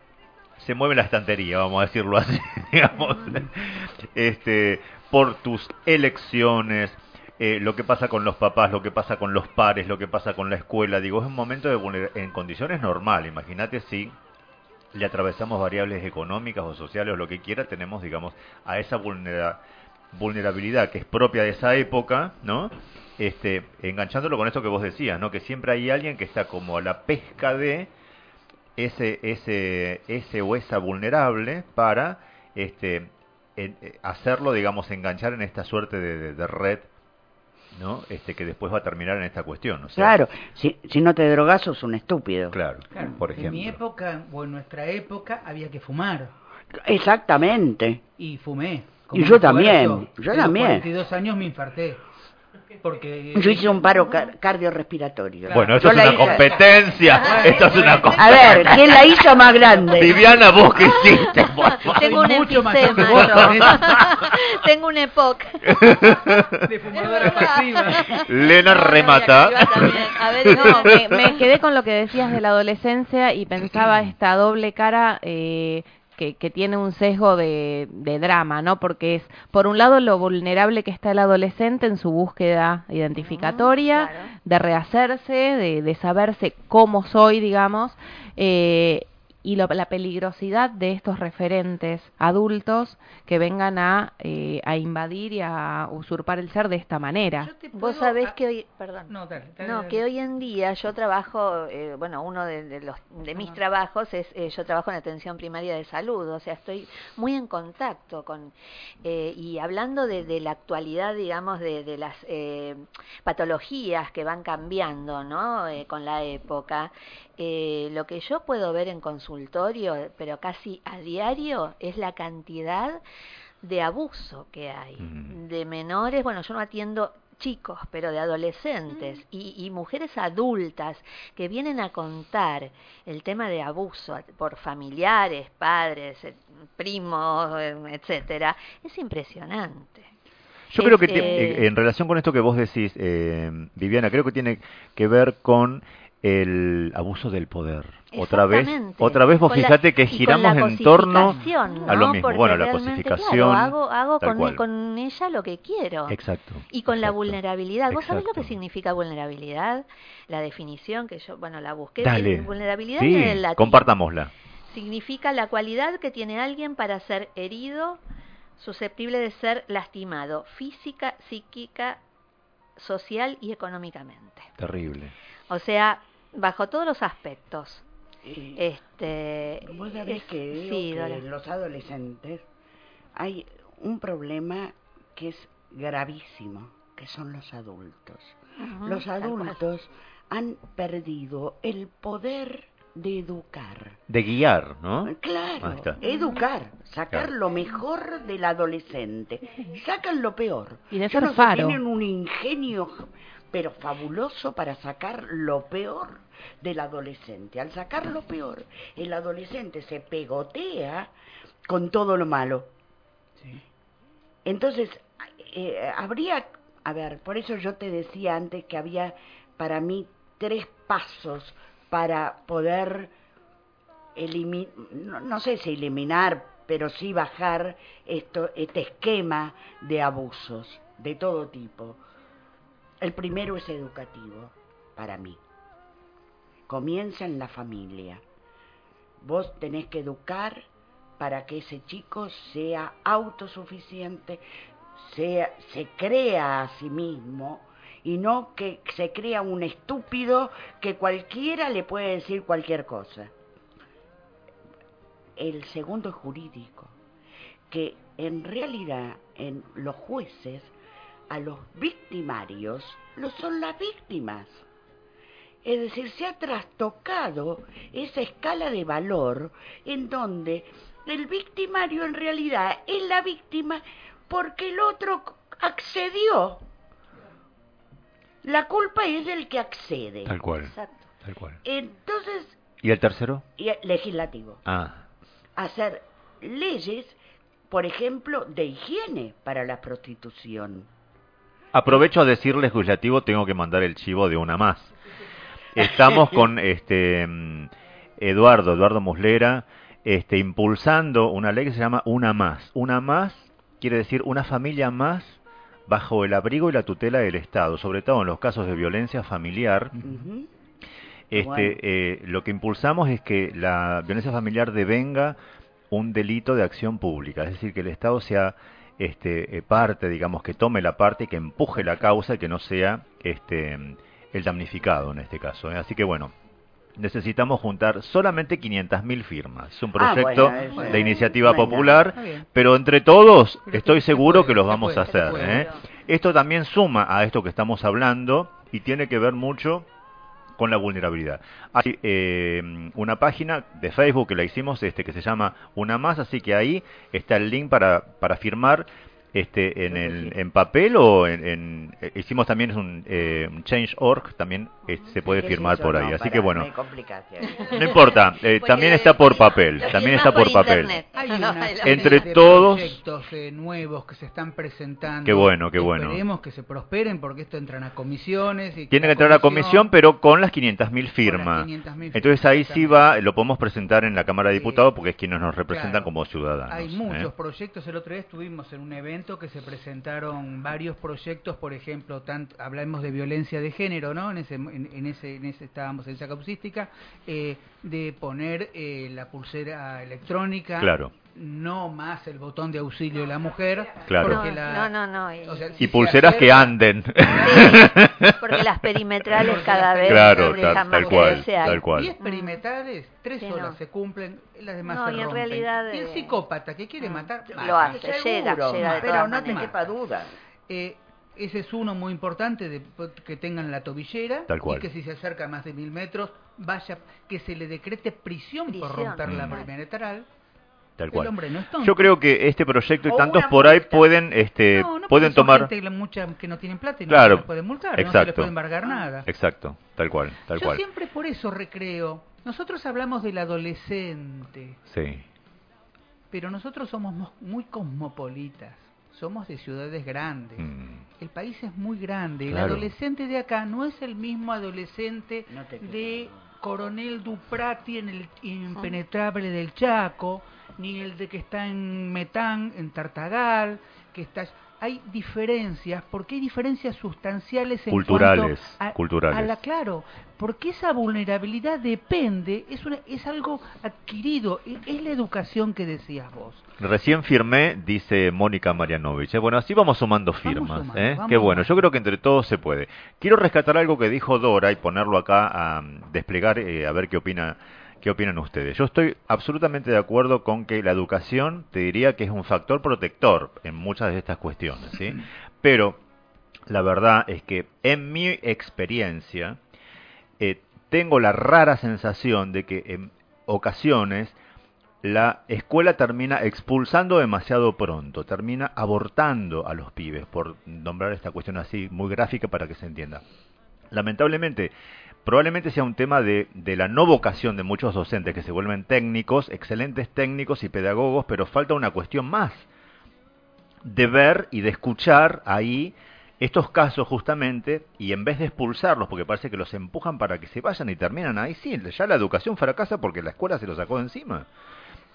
se mueve la estantería, vamos a decirlo así, digamos, este, por tus elecciones. Eh, lo que pasa con los papás, lo que pasa con los pares, lo que pasa con la escuela, digo, es un momento de vulner- en condiciones normales. Imagínate si le atravesamos variables económicas o sociales o lo que quiera, tenemos, digamos, a esa vulnera- vulnerabilidad que es propia de esa época, ¿no? Este, enganchándolo con esto que vos decías, ¿no? Que siempre hay alguien que está como a la pesca de ese, ese, ese o esa vulnerable para, este, en, eh, hacerlo, digamos, enganchar en esta suerte de, de, de red, ¿no? Este, que después va a terminar en esta cuestión, o sea, claro, si, si no te drogas sos un estúpido. Claro, claro, por ejemplo. En mi época, o en nuestra época, había que fumar. Exactamente. Y fumé. Y yo también, yo en también. A los cuarenta y dos años me infarté. Porque yo hice un paro car- cardiorrespiratorio. Bueno, esto yo es una hice... competencia. Bueno, esto es una competencia. A ver, ¿quién la hizo más grande? Viviana, vos qué hiciste. Tengo un mucho enfisema, yo. Tengo un E P O C. De fumadora pasiva. Lena remata. A ver, no, me, me quedé con lo que decías de la adolescencia y pensaba esta doble cara. Eh, Que, que tiene un sesgo de, de drama, ¿no? Porque es, por un lado, lo vulnerable que está el adolescente en su búsqueda identificatoria, uh-huh, claro, de rehacerse, de, de saberse cómo soy, digamos, eh, y lo, la peligrosidad de estos referentes adultos que vengan a, eh, a invadir y a usurpar el ser de esta manera. Vos sabés que hoy, perdón, no, dale, dale, no dale. que hoy en día yo trabajo, eh, bueno, uno de, de los de mis uh-huh. trabajos es, eh, yo trabajo en atención primaria de salud, o sea, estoy muy en contacto con, eh, y hablando de, de la actualidad, digamos, de, de las eh, patologías que van cambiando, ¿no? Eh, con la época. Eh, lo que yo puedo ver en consultorio, pero casi a diario, es la cantidad de abuso que hay, mm. de menores. Bueno, yo no atiendo chicos, pero de adolescentes mm. y, y mujeres adultas que vienen a contar el tema de abuso por familiares, padres, primos, etcétera. Es impresionante. Yo es, creo que eh, en relación con esto que vos decís, eh, Viviana, creo que tiene que ver con el abuso del poder. Otra vez, otra vez vos fíjate que giramos en torno ¿no? a lo mismo. Porque bueno, la cosificación. Claro, hago hago con, con ella lo que quiero. Exacto. Y con exacto, la vulnerabilidad. ¿Vos exacto. sabés lo que significa vulnerabilidad? La definición que yo, bueno, la busqué. Dale. Vulnerabilidad sí, en el latín. Compartámosla. Significa la cualidad que tiene alguien para ser herido, susceptible de ser lastimado, física, psíquica, social y económicamente. Terrible. O sea, bajo todos los aspectos. Eh, este, Vos sabés es, que, digo sí, que Dora. en los adolescentes hay un problema que es gravísimo, que son los adultos. Uh-huh, los adultos han perdido el poder de educar. De guiar, ¿no? Claro, educar, sacar claro. lo mejor del adolescente. Sacan lo peor. Y de ser no faro. Tienen un ingenio, pero fabuloso, para sacar lo peor del adolescente. Al sacar lo peor, el adolescente se pegotea con todo lo malo. Sí. Entonces, eh, habría, a ver, por eso yo te decía antes que había para mí tres pasos para poder eliminar, no, no sé si eliminar, pero sí bajar esto, este esquema de abusos de todo tipo. El primero es educativo, para mí. Comienza en la familia. Vos tenés que educar para que ese chico sea autosuficiente, sea, se crea a sí mismo, y no que se crea un estúpido que cualquiera le puede decir cualquier cosa. El segundo es jurídico, que en realidad en los jueces a los victimarios lo son las víctimas. Es decir, se ha trastocado esa escala de valor en donde el victimario en realidad es la víctima porque el otro accedió. La culpa es del que accede. Tal cual. Exacto. Tal cual. Entonces, ¿Y el tercero? y el legislativo. Ah, Hacer leyes, por ejemplo, de higiene para la prostitución. aprovecho a decirles, legislativo, tengo que mandar el chivo de una más. Estamos con este mm, Eduardo, Eduardo Muslera, este, impulsando una ley que se llama Una Más. Una Más quiere decir una familia más bajo el abrigo y la tutela del Estado, sobre todo en los casos de violencia familiar. Uh-huh. Este, Bueno. eh, lo que impulsamos es que la violencia familiar devenga un delito de acción pública, es decir, que el Estado sea este, eh, parte, digamos, que tome la parte y que empuje la causa y que no sea este, el damnificado en este caso, ¿eh? Así que bueno, necesitamos juntar solamente quinientas mil firmas. Es un Ah, proyecto bueno, eso de es. iniciativa Bueno, popular, está bien. pero entre todos Pero estoy se seguro puede, que los se vamos puede, a se hacer. puede. ¿eh? Esto también suma a esto que estamos hablando y tiene que ver mucho con la vulnerabilidad. Hay eh, una página de Facebook que la hicimos este que se llama Una Más, así que ahí está el link para, para firmar este en el en papel o en, en eh, hicimos también un, eh, un change punto org, también eh, se puede ¿Qué es firmar eso? por ahí, No, así pará, que bueno, me complicaste. no importa, eh, también está por papel, también está por papel. Hay una serie Entre de todos. proyectos eh, nuevos que se están presentando. Qué bueno, qué bueno. Esperemos que se prosperen porque esto entran a comisiones. Y Tiene que la entrar a la comisión, pero con las quinientas mil firmas. quinientas mil Entonces ahí sí va, lo podemos presentar en la Cámara de Diputados porque es quienes nos representan Claro. como ciudadanos. Hay ¿eh? muchos proyectos. El otro día estuvimos en un evento que se presentaron varios proyectos, por ejemplo, tanto, hablamos de violencia de género, ¿no? En ese, en, en ese, en ese estábamos en esa causística, eh, de poner eh, la pulsera electrónica. Claro. No más el botón de auxilio de la mujer. Claro. Porque No, la, no, no, no, y- o sea, Y si se pulseras que acerca- anden. porque las perimetrales cada vez Claro, dejan tal- más tal cual, crece ahí. tal cual. diez perimetrales, tres Sí, solas no. se cumplen, las demás No, se y en rompen. realidad, Y el eh, psicópata que quiere matar, lo mata. hace, llega, Seguro, llega de pero todas no te maneras. quepa duda. Eh, ese es uno muy importante, de, que tengan la tobillera Tal cual. y que si se acerca a más de mil metros, vaya, que se le decrete prisión, por Prisión. romper la Mm. perimetral. Tal El cual. hombre no es tonto. Yo creo que este proyecto y O tantos una por ahí multa. pueden este No, no, pueden porque son tomar gente, mucha que no tienen plata y no Claro, se les pueden multar, no se les exacto. puede embargar nada. Exacto, tal cual, tal Yo cual. siempre por eso recreo. Nosotros hablamos del adolescente, Sí. pero nosotros somos mo- muy cosmopolitas. Somos de ciudades grandes. Mm. El país es muy grande. El Claro. adolescente de acá no es el mismo adolescente No te de Coronel Duprati en el impenetrable del Chaco, ni el de que está en Metán, en Tartagal, que está... Hay diferencias, porque hay diferencias sustanciales en Culturales, cuanto a, culturales. a la, claro, porque esa vulnerabilidad depende, es una, es algo adquirido, e- es la educación que decías vos. Recién firmé, dice Mónica Marianovich. ¿eh? Bueno, así vamos sumando firmas. sumando, ¿eh? vamos Qué bueno, sumando. yo creo que entre todos se puede. Quiero rescatar algo que dijo Dora y ponerlo acá a mm, desplegar, eh, a ver qué opina, qué opinan ustedes. Yo estoy absolutamente de acuerdo con que la educación, te diría que es un factor protector en muchas de estas cuestiones, ¿sí? Pero la verdad es que en mi experiencia eh, tengo la rara sensación de que en ocasiones la escuela termina expulsando demasiado pronto, termina abortando a los pibes, por nombrar esta cuestión así muy gráfica para que se entienda. Lamentablemente, probablemente sea un tema de, de la no vocación de muchos docentes que se vuelven técnicos, excelentes técnicos y pedagogos, pero falta una cuestión más, de ver y de escuchar ahí estos casos justamente, y en vez de expulsarlos, porque parece que los empujan para que se vayan y terminan ahí, sí, ya la educación fracasa porque la escuela se lo sacó de encima.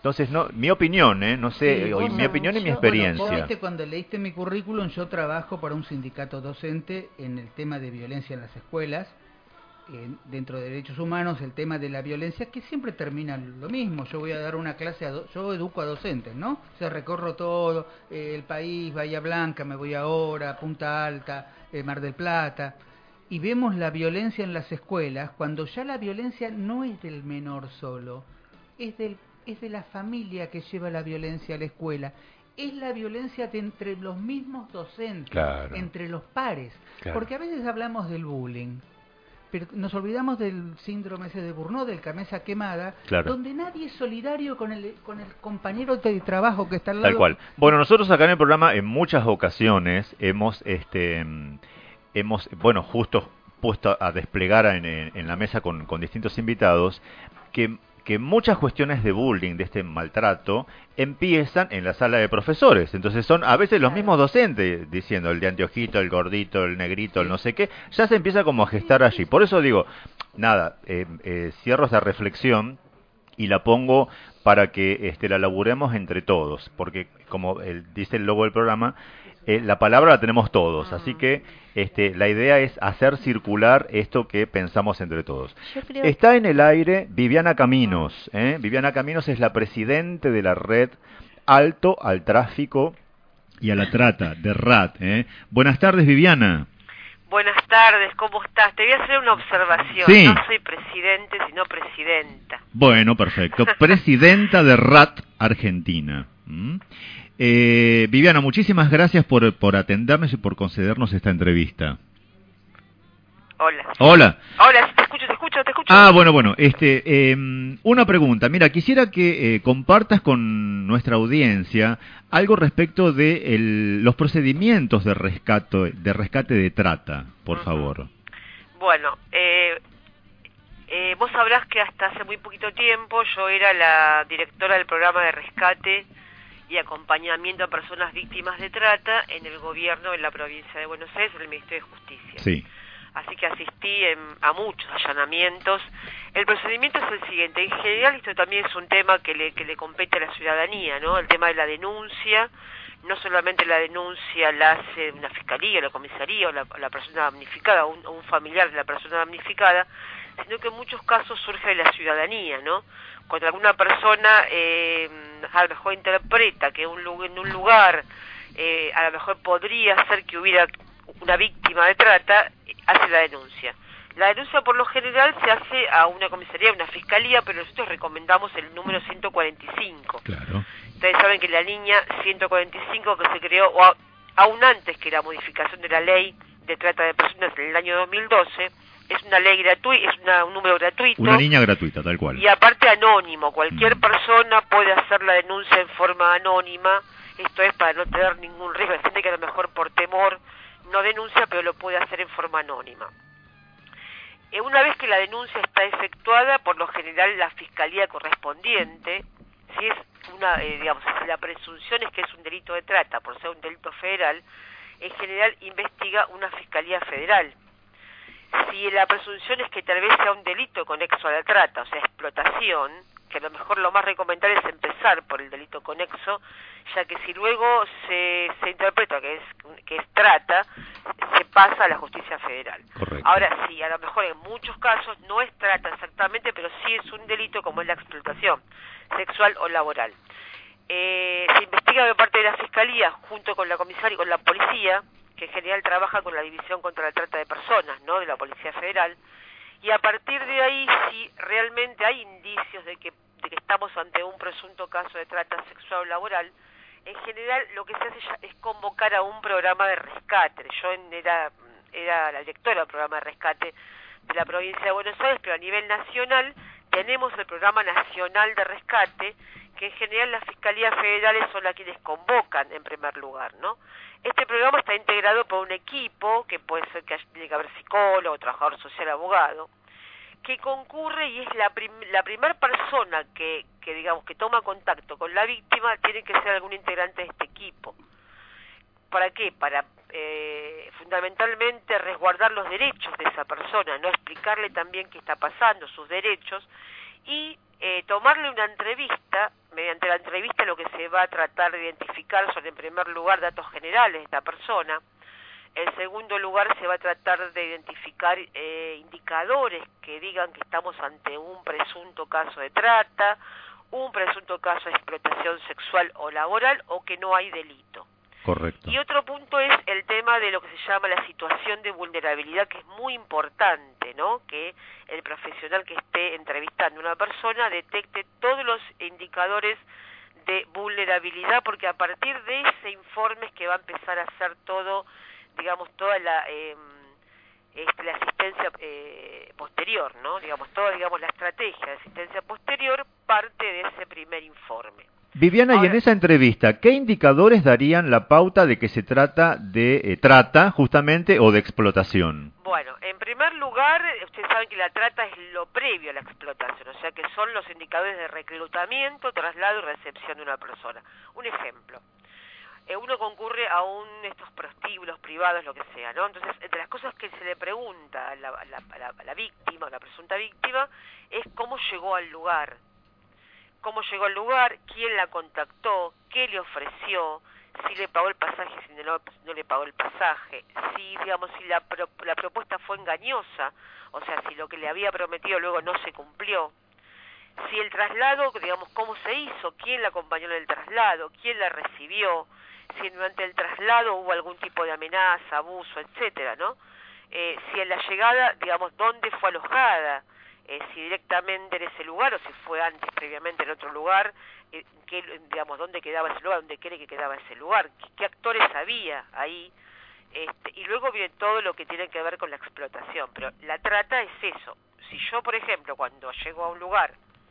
Entonces, no, mi opinión, ¿eh? No sé, Sí, o- vos mi sabés, opinión y mi yo- experiencia. Bueno, vos viste, cuando leíste mi currículum, yo trabajo para un sindicato docente en el tema de violencia en las escuelas. Eh, dentro de derechos humanos, el tema de la violencia, que siempre termina lo mismo. Yo voy a dar una clase, a do- yo educo a docentes, ¿no? O sea, recorro todo, eh, el país, Bahía Blanca, me voy ahora, Punta Alta, eh, Mar del Plata, y vemos la violencia en las escuelas, cuando ya la violencia no es del menor solo, es del es de la familia que lleva la violencia a la escuela, es la violencia de entre los mismos docentes, Claro. entre los pares, Claro. porque a veces hablamos del bullying, pero nos olvidamos del síndrome ese de Burnout, del cabeza quemada, Claro. donde nadie es solidario con el, con el compañero de trabajo que está al lado. Tal cual. Bueno, nosotros acá en el programa en muchas ocasiones hemos, este, mm, hemos, bueno, justo puesto a desplegar en, en- en la mesa con, con distintos invitados que, que muchas cuestiones de bullying, de este maltrato, empiezan en la sala de profesores. Entonces son a veces los mismos docentes diciendo el de anteojito, el gordito, el negrito, el no sé qué, ya se empieza como a gestar allí. Por eso digo, nada, eh, eh, cierro esta reflexión y la pongo para que este, la laburemos entre todos, porque como el, dice el logo del programa, eh, la palabra la tenemos todos, así que este, la idea es hacer circular esto que pensamos entre todos. Yo creo- Está en el aire Viviana Caminos, ¿eh? Viviana Caminos es la presidente de la red Alto al Tráfico y a la Trata, de R A T. ¿eh? Buenas tardes, Viviana. Buenas tardes, ¿cómo estás? Te voy a hacer una observación. Sí. No soy presidente, sino presidenta. Bueno, perfecto. Presidenta de R A T Argentina. ¿Mm? Eh, Viviana, muchísimas gracias por, por atendernos y por concedernos esta entrevista. Hola. Hola. Hola, sí, te escucho, te escucho, te escucho. Ah, bueno, bueno. Este, eh, una pregunta. Mira, quisiera que eh, compartas con nuestra audiencia algo respecto de el- los procedimientos de rescate, de rescate de trata, por favor. Bueno, eh, eh, vos sabrás que hasta hace muy poquito tiempo yo era la directora del programa de rescate y acompañamiento a personas víctimas de trata en el gobierno de la provincia de Buenos Aires, en el Ministerio de Justicia. Sí. Así que asistí en- a muchos allanamientos. El procedimiento es el siguiente. En general esto también es un tema que le, que le compete a la ciudadanía, ¿no? El tema de la denuncia. No solamente la denuncia la hace una fiscalía, la comisaría o la, la persona damnificada, o un, o un familiar de la persona damnificada, sino que en muchos casos surge de la ciudadanía, ¿no? Cuando alguna persona eh, a lo mejor interpreta que un, lu- en un lugar eh, a lo mejor podría ser que hubiera una víctima de trata, hace la denuncia. La denuncia por lo general se hace a una comisaría, a una fiscalía, pero nosotros recomendamos el número ciento cuarenta y cinco. Claro. Ustedes saben que la línea ciento cuarenta y cinco que se creó, o a- aún antes que la modificación de la ley de trata de personas en el año dos mil doce, es una ley gratuita, es una- un número gratuito. Una línea gratuita, tal cual. Y aparte anónimo, cualquier persona puede hacer la denuncia en forma anónima, esto es para no tener ningún riesgo, hay gente que a lo mejor por temor no denuncia, pero lo puede hacer en forma anónima. Eh, una vez que la denuncia está efectuada, por lo general la fiscalía correspondiente, si es una, eh, digamos, si la presunción es que es un delito de trata, por ser un delito federal, en general investiga una fiscalía federal. Si la presunción es que tal vez sea un delito conexo a la trata, o sea, explotación, que a lo mejor lo más recomendable es empezar por el delito conexo, ya que si luego se, se interpreta que es, que es trata, se pasa a la justicia federal. Correcto. Ahora sí, a lo mejor en muchos casos no es trata exactamente, pero sí es un delito como es la explotación sexual o laboral. Eh, se investiga de parte de la Fiscalía junto con la comisaria y con la policía, que en general trabaja con la División contra la Trata de Personas, ¿no?, de la Policía Federal, y a partir de ahí, si realmente hay indicios de que, de que estamos ante un presunto caso de trata sexual o laboral, en general lo que se hace ya es convocar a un programa de rescate. Yo en- era, era la directora del programa de rescate de la provincia de Buenos Aires, pero a nivel nacional tenemos el programa nacional de rescate, que en general las fiscalías federales son las quienes convocan en primer lugar, ¿no? Este programa está integrado por un equipo, que puede ser que haya- tiene que haber psicólogo, trabajador social, abogado, que concurre y es la, prim la primera persona que, que, digamos, que toma contacto con la víctima, tiene que ser algún integrante de este equipo. ¿Para qué? Para eh, fundamentalmente resguardar los derechos de esa persona, no explicarle también qué está pasando, sus derechos, y eh, tomarle una entrevista. Mediante la entrevista lo que se va a tratar de identificar son en primer lugar datos generales de esta persona. En segundo lugar se va a tratar de identificar eh, indicadores que digan que estamos ante un presunto caso de trata, un presunto caso de explotación sexual o laboral o que no hay delito. Correcto. Y otro punto es el tema de lo que se llama la situación de vulnerabilidad, que es muy importante, ¿no? Que el profesional que esté entrevistando a una persona detecte todos los indicadores de vulnerabilidad, porque a partir de ese informe es que va a empezar a hacer todo, digamos, toda la eh, este, la asistencia eh, posterior, ¿no? Digamos, toda, digamos, la estrategia de asistencia posterior parte de ese primer informe. Viviana, Ahora, y en esa entrevista, ¿qué indicadores darían la pauta de que se trata de eh, trata, justamente, o de explotación? Bueno, en primer lugar, ustedes saben que la trata es lo previo a la explotación, o sea que son los indicadores de reclutamiento, traslado y recepción de una persona. Un ejemplo, eh, uno concurre a un estos prostíbulos privados, lo que sea, ¿no? Entonces, entre las cosas que se le pregunta a la, a la, a la, a la víctima, a la presunta víctima, es cómo llegó al lugar. Cómo llegó al lugar, quién la contactó, qué le ofreció, si le pagó el pasaje, si no, no le pagó el pasaje, si, digamos, si la, pro, la propuesta fue engañosa, o sea, si lo que le había prometido luego no se cumplió, si el traslado, digamos, cómo se hizo, quién la acompañó en el traslado, quién la recibió, si durante el traslado hubo algún tipo de amenaza, abuso, etcétera, ¿no? Eh, si en la llegada, digamos, dónde fue alojada, Eh, si directamente en ese lugar o si fue antes previamente en otro lugar, eh, que, digamos, dónde quedaba ese lugar, dónde cree que quedaba ese lugar, qué, qué actores había ahí, este, y luego viene todo lo que tiene que ver con la explotación. Pero la trata es eso. Si yo, por ejemplo, cuando llego a un lugar,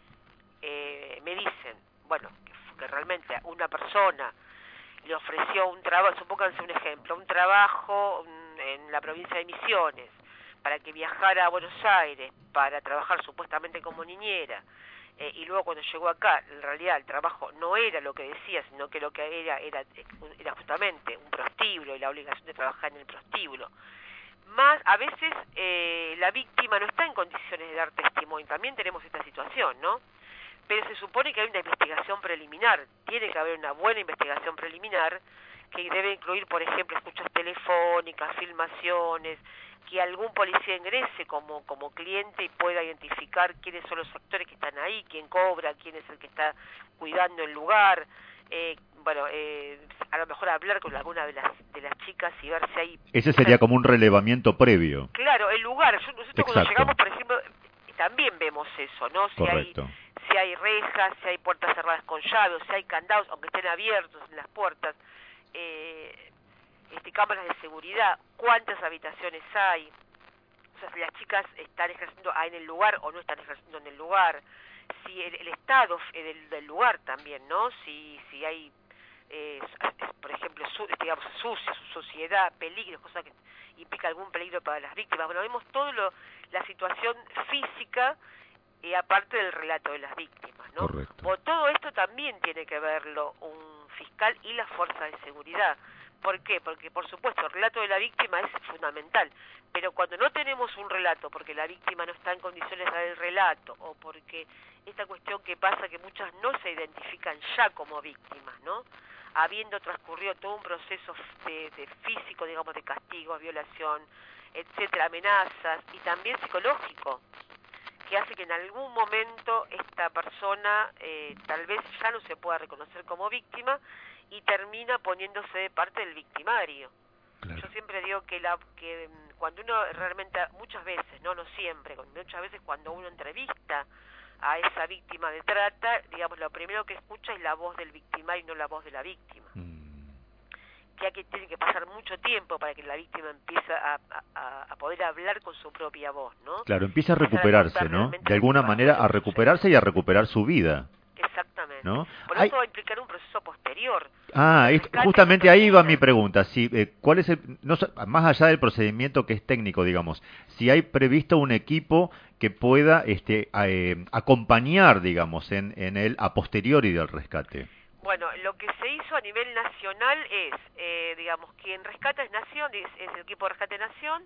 eh, me dicen, bueno, que, que realmente una persona le ofreció un trabajo, supónganse un ejemplo, un trabajo en la provincia de Misiones, para que viajara a Buenos Aires para trabajar supuestamente como niñera, eh, y luego cuando llegó acá, en realidad el trabajo no era lo que decía, sino que lo que era era, era justamente un prostíbulo y la obligación de trabajar en el prostíbulo. Más, a veces eh, la víctima no está en condiciones de dar testimonio, también tenemos esta situación, ¿no? Pero se supone que hay una investigación preliminar, tiene que haber una buena investigación preliminar, que debe incluir, por ejemplo, escuchas telefónicas, filmaciones, que algún policía ingrese como como cliente y pueda identificar quiénes son los actores que están ahí, quién cobra, quién es el que está cuidando el lugar, eh, bueno, eh, a lo mejor hablar con alguna de las de las chicas y ver si hay... Ese sería como un relevamiento previo. Claro, el lugar. Yo, nosotros cuando llegamos, por ejemplo, también vemos eso, ¿no? Si Correcto. hay si hay rejas, si hay puertas cerradas con llave, si hay candados, aunque estén abiertos en las puertas, eh, este, cámaras de seguridad, cuántas habitaciones hay, o sea, si las chicas están ejerciendo en el lugar o no están ejerciendo en el lugar, si el, el estado del, del lugar también, ¿no? Si si hay, eh, por ejemplo, su, digamos, sucia, su suciedad, peligros, cosas que implica algún peligro para las víctimas. Bueno, vemos todo lo, la situación física y aparte del relato de las víctimas, ¿no? Correcto. O todo esto también tiene que verlo un fiscal y la fuerza de seguridad. ¿Por qué? Porque, por supuesto, el relato de la víctima es fundamental, pero cuando no tenemos un relato, porque la víctima no está en condiciones de dar el relato, o porque esta cuestión que pasa que muchas no se identifican ya como víctimas, ¿no? Habiendo transcurrido todo un proceso de, de físico, digamos, de castigo, violación, etcétera, amenazas, y también psicológico, que hace que en algún momento esta persona eh, tal vez ya no se pueda reconocer como víctima y termina poniéndose de parte del victimario. Claro. Yo siempre digo que la que cuando uno realmente, muchas veces, no no siempre, muchas veces cuando uno entrevista a esa víctima de trata, digamos, lo primero que escucha es la voz del victimario y no la voz de la víctima. Mm. Ya que tiene que pasar mucho tiempo para que la víctima empiece a, a, a poder hablar con su propia voz, ¿no? Claro, empieza a recuperarse, ¿no? De alguna manera a recuperarse y a recuperar su vida. Exactamente. ¿No? Por Hay... eso va a implicar un proceso posterior. Ah, es, justamente ahí iba mi pregunta. Si, eh, ¿cuál es el, no, más allá del procedimiento que es técnico, digamos, si hay previsto un equipo que pueda este, eh, acompañar, digamos, en, en el a posteriori del rescate? Bueno, lo que se hizo a nivel nacional es, eh, digamos, quien rescata es Nación, es, es el equipo de rescate Nación,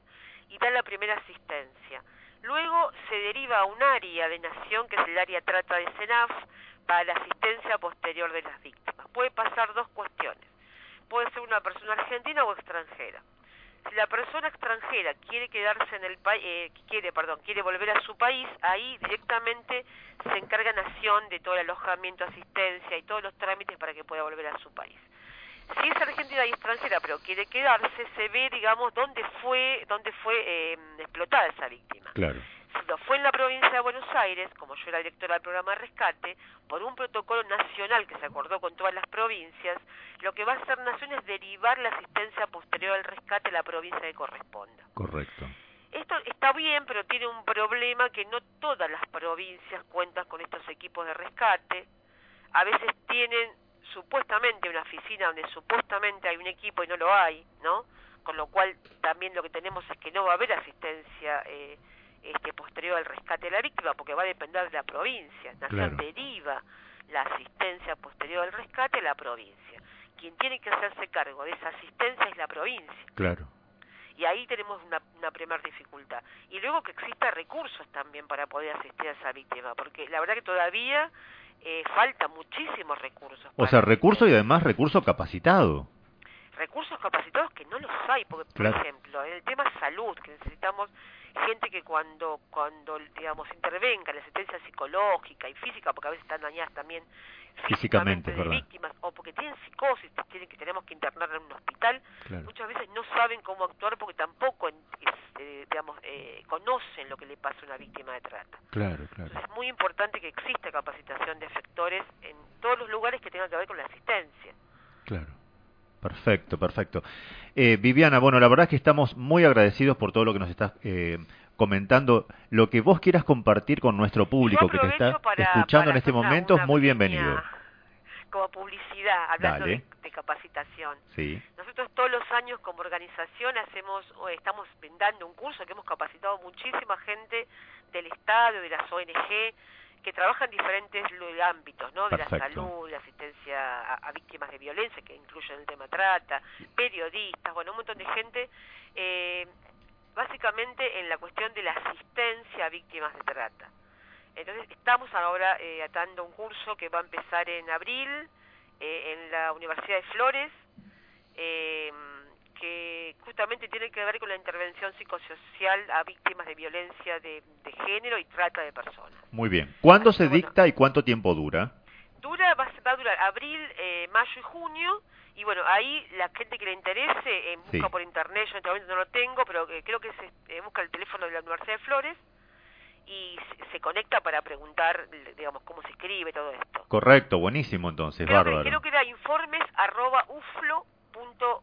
y da la primera asistencia. Luego se deriva a un área de nación, que es el área trata de SENAF, para la asistencia posterior de las víctimas. Puede pasar dos cuestiones. Puede ser una persona argentina o extranjera. Si la persona extranjera quiere quedarse en el país, eh, quiere, perdón, quiere volver a su país, ahí directamente se encarga Nación de todo el alojamiento, asistencia y todos los trámites para que pueda volver a su país. Si es argentina y extranjera, pero quiere quedarse, se ve, digamos, dónde fue, dónde fue eh, explotada esa víctima. Claro. Si lo fue en la provincia de Buenos Aires, como yo era directora del programa de rescate, por un protocolo nacional que se acordó con todas las provincias, lo que va a hacer Nación es derivar la asistencia posterior al rescate a la provincia que corresponda. Correcto. Esto está bien, pero tiene un problema, que no todas las provincias cuentan con estos equipos de rescate. A veces tienen supuestamente una oficina donde supuestamente hay un equipo y no lo hay, ¿no? Con lo cual también lo que tenemos es que no va a haber asistencia eh, este posterior al rescate de la víctima, porque va a depender de la provincia. Nación Claro. deriva la asistencia posterior al rescate a la provincia. Quien tiene que hacerse cargo de esa asistencia es la provincia. Claro. Y ahí tenemos una, una primera dificultad. Y luego que exista recursos también para poder asistir a esa víctima, porque la verdad que todavía eh, falta muchísimos recursos. O sea, recurso y además recurso capacitado. Recursos capacitados que no los hay, porque, por Claro. ejemplo, en el tema salud, que necesitamos gente que cuando, cuando digamos, intervenga en la asistencia psicológica y física, porque a veces están dañadas también Físicamente, es de verdad. víctimas, o porque tienen psicosis, tienen que tenemos que internarla en un hospital, Claro. muchas veces no saben cómo actuar porque tampoco en- es, eh, digamos, eh, conocen lo que le pasa a una víctima de trata. Claro, claro. Entonces es muy importante que exista capacitación de efectores en todos los lugares que tengan que ver con la asistencia. Claro. Perfecto, perfecto. Eh, Viviana, bueno, la verdad es que estamos muy agradecidos por todo lo que nos estás eh, comentando. Lo que vos quieras compartir con nuestro público que te está aprovecho para- escuchando para en este hacer una- momento es una muy pequeña- bienvenido. Como publicidad, hablando Dale. de, de capacitación. Sí. Nosotros todos los años como organización hacemos, o estamos dando un curso que hemos capacitado muchísima gente del Estado, de las O N G, que trabajan en diferentes lu- ámbitos, ¿no? De Perfecto. la salud, de asistencia a, a víctimas de violencia, que incluyen el tema trata, periodistas, bueno, un montón de gente, eh, básicamente en la cuestión de la asistencia a víctimas de trata. Entonces estamos ahora eh, atando un curso que va a empezar en abril eh, en la Universidad de Flores, eh, que justamente tiene que ver con la intervención psicosocial a víctimas de violencia de, de género y trata de personas. Muy bien. ¿Cuándo se dicta y cuánto tiempo dura? Dura, va, a- va a durar abril, eh, mayo y junio, y bueno, ahí la gente que le interese, eh, busca Sí. por internet, yo en este momento no lo tengo, pero eh, creo que se eh, busca el teléfono de la Universidad de Flores y se, se conecta para preguntar, digamos, cómo se escribe todo esto. Correcto, buenísimo entonces, Creo que, bárbaro. creo que era informes arroba uflo punto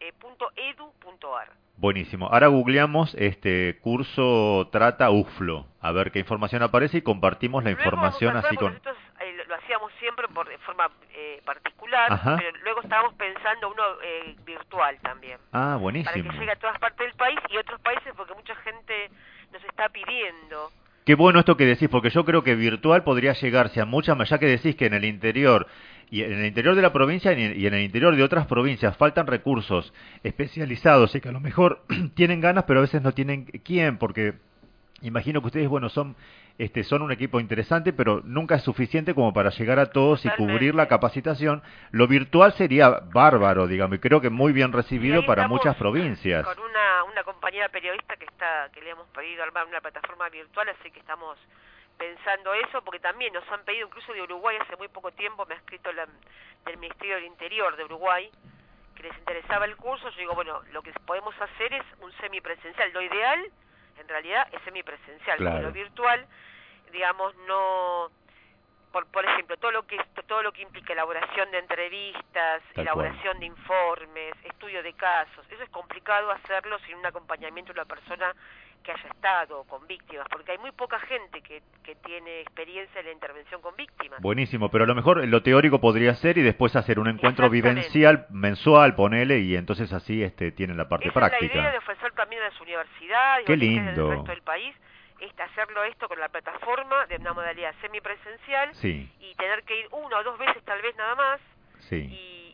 edu punto ar. Buenísimo. Ahora googleamos este curso Trata U F L O, a ver qué información aparece y compartimos la Luego información vamos a así hacer, con... porque nosotros eh, lo, lo hacíamos siempre por de forma eh, particular, Ajá. pero luego estábamos pensando uno eh, virtual también. Ah, Para buenísimo. que llegue a todas partes del país y otros países, porque mucha gente nos está pidiendo. Qué bueno esto que decís, porque yo creo que virtual podría llegarse a muchas más, ya que decís que en el interior, y en el interior de la provincia y en y en el interior de otras provincias faltan recursos especializados y que a lo mejor tienen ganas, pero a veces no tienen quién, porque imagino que ustedes, bueno, son este son un equipo interesante, pero nunca es suficiente como para llegar a todos y cubrir la capacitación. Lo virtual sería bárbaro, digamos, y creo que muy bien recibido ahí para estamos muchas provincias. Con una, una compañera periodista que está que le hemos pedido armar una plataforma virtual, así que estamos pensando eso, porque también nos han pedido, incluso de Uruguay hace muy poco tiempo, me ha escrito la, del Ministerio del Interior de Uruguay, que les interesaba el curso. Yo digo, bueno, lo que podemos hacer es un semipresencial. Lo ideal, en realidad, es semipresencial, Claro. porque lo virtual, digamos, no... Por, por ejemplo, todo lo que todo lo que implica elaboración de entrevistas, Tal elaboración de informes, estudio de casos, eso es complicado hacerlo sin un acompañamiento de una persona que haya estado con víctimas, porque hay muy poca gente que, que tiene experiencia en la intervención con víctimas. Buenísimo, pero a lo mejor lo teórico podría ser y después hacer un encuentro Exactamente. vivencial mensual, ponele, y entonces así este tienen la parte Esa es la idea práctica. de ofrecer también a las universidades Qué y del lindo. resto del país, es hacerlo esto con la plataforma de una modalidad semipresencial Sí, y tener que ir una o dos veces tal vez nada más sí. y,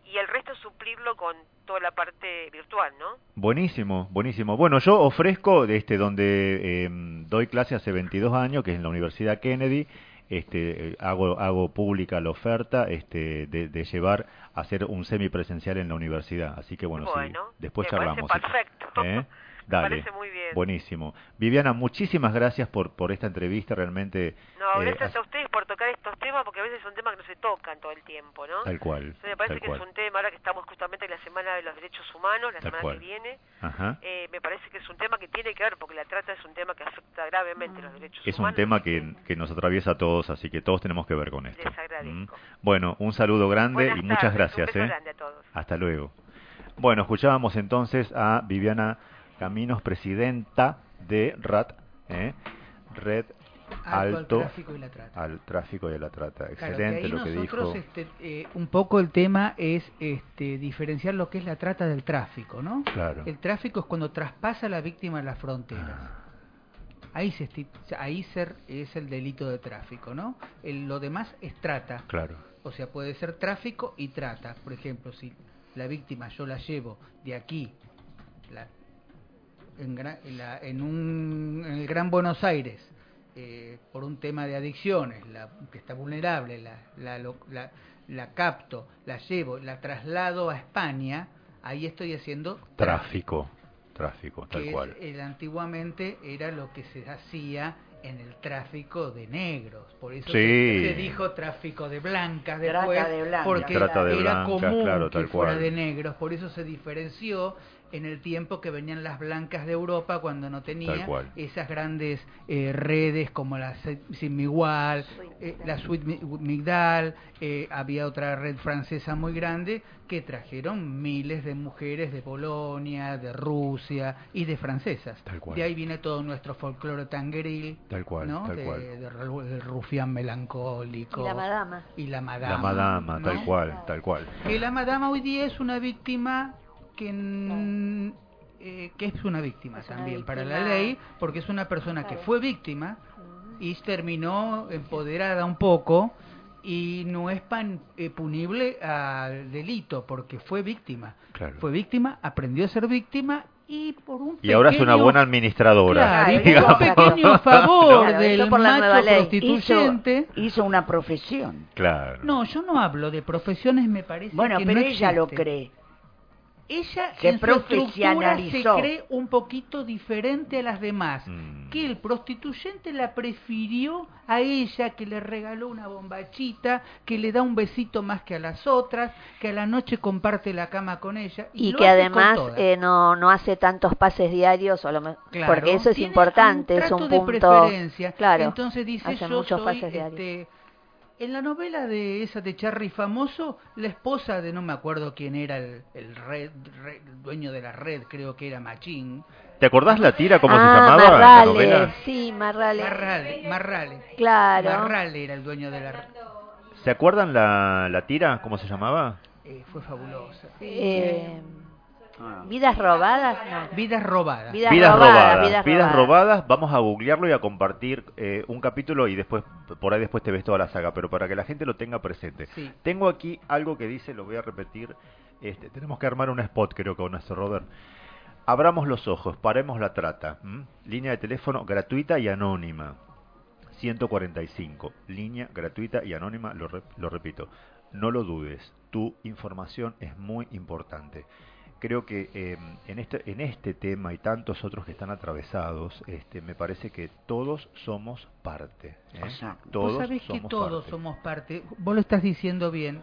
y el resto suplirlo con toda la parte virtual, ¿no? Buenísimo, buenísimo. Bueno, yo ofrezco este donde eh, doy clase hace veintidós años, que es en la Universidad Kennedy. Este, eh, hago hago pública la oferta este, de, de llevar a hacer un semipresencial en la universidad. Así que bueno, bueno sí, después me charlamos. Parece perfecto. ¿Eh? Me Dale. parece muy bien. Buenísimo. Viviana, muchísimas gracias por por esta entrevista, realmente. No, eh, gracias a ustedes por tocar estos temas, porque a veces son temas que no se tocan todo el tiempo, ¿no? Tal cual. Entonces me parece tal que cual. es un tema, ahora que estamos justamente en la Semana de los Derechos Humanos, la Tal semana cual. que viene, Ajá. eh, me parece que es un tema que tiene que ver, porque la trata es un tema que afecta gravemente los derechos Es humanos. un tema que, que nos atraviesa a todos, así que todos tenemos que ver con esto. Les agradezco. Mm. Bueno, un saludo grande Buenas y muchas tardes, gracias. un beso ¿eh? grande a todos. Hasta luego. Bueno, escuchábamos entonces a Viviana Caminos, presidenta de R A T, ¿eh? Red Alto, Alto al tráfico y la trata. al tráfico y a la trata. Claro, Excelente que ahí lo que nosotros, dijo. este, eh, un poco el tema es este, diferenciar lo que es la trata del tráfico, ¿no? Claro. El tráfico es cuando traspasa a la víctima las fronteras. Ahí se esti- ahí ser es el delito de tráfico, ¿no? El- lo demás es trata. Claro. O sea, puede ser tráfico y trata. Por ejemplo, si la víctima yo la llevo de aquí, la, en, gra- en, la- en, un, en el Gran Buenos Aires, eh, por un tema de adicciones, la, que está vulnerable, la, la, lo- la, la capto, la llevo, la traslado a España, ahí estoy haciendo Tráfico, tráfico, tal que cual. es, el, antiguamente era lo que se hacía en el tráfico de negros, por eso Sí. se, se dijo tráfico de blancas Trata después, de blancas. porque Trata de era blancas, común claro, que tal fuera cual. de negros, por eso se diferenció en el tiempo que venían las blancas de Europa cuando no tenía Tal cual. esas grandes eh, redes como la Simigual, eh, la Suite Mi- Migdal, eh, había otra red francesa muy grande que trajeron miles de mujeres de Polonia, de Rusia y de francesas. Tal cual. De ahí viene todo nuestro folclore tangueril, Tal cual, ¿no? tal de, cual. de ru- del rufián melancólico. Y la madama. Y la madama. La madama, ¿no? tal cual, tal cual. Que la madama hoy día es una víctima que, n- eh, que es una víctima Es una también para víctima. la ley, porque es una persona que Claro. fue víctima y terminó empoderada un poco y no es pan, eh, punible al delito porque fue víctima. Claro. Fue víctima, aprendió a ser víctima y por un Y ahora es una pequeño- buena administradora. Claro, y por digamos. un pequeño favor Claro, del eso por la nueva macho ley. prostituyente. Hizo, hizo una profesión. Claro. No, yo no hablo de profesiones, me parece Bueno, que pero no ella lo existe. cree. Ella Se en su estructura se profesionalizó. cree un poquito diferente a las demás, Mm. que el prostituyente la prefirió a ella, que le regaló una bombachita, que le da un besito más que a las otras, que a la noche comparte la cama con ella. Y, Y lo que hace con además todas. eh, no, no hace tantos pases diarios, o lo me- Claro, porque eso es tiene importante, un es trato un de punto. preferencia. Claro, Entonces dice, hace yo muchos soy, pases diarios. este, en la novela de esa de Charry famoso, la esposa de no me acuerdo quién era el, el, red, red- el dueño de la red, creo que era Machín. ¿Te acordás la tira cómo ah, se llamaba Marrale, la novela? sí, Marrale. Marrale, Marrale. Claro. Marrale era el dueño de la red. ¿Se acuerdan la, la tira? ¿Cómo se llamaba? Eh, fue fabulosa. Eh, Vidas robadas, no. Vidas robadas. Vidas, Vidas robadas, robadas. vidas, Vidas robadas. robadas. Vamos a googlearlo y a compartir eh, un capítulo y después, por ahí después te ves toda la saga, pero para que la gente lo tenga presente. Sí. Tengo aquí algo que dice, lo voy a repetir. Este, tenemos que armar un spot, creo, con nuestro Robert. Abramos los ojos, paremos la trata. ¿m? Línea de teléfono gratuita y anónima. ciento cuarenta y cinco. Línea gratuita y anónima, lo, re- lo repito. No lo dudes, tu información es muy importante. Creo que eh, en este en este tema y tantos otros que están atravesados, este, me parece que todos somos parte. ¿eh? Exacto. Todos Vos sabés que somos todos parte. somos parte, vos lo estás diciendo bien,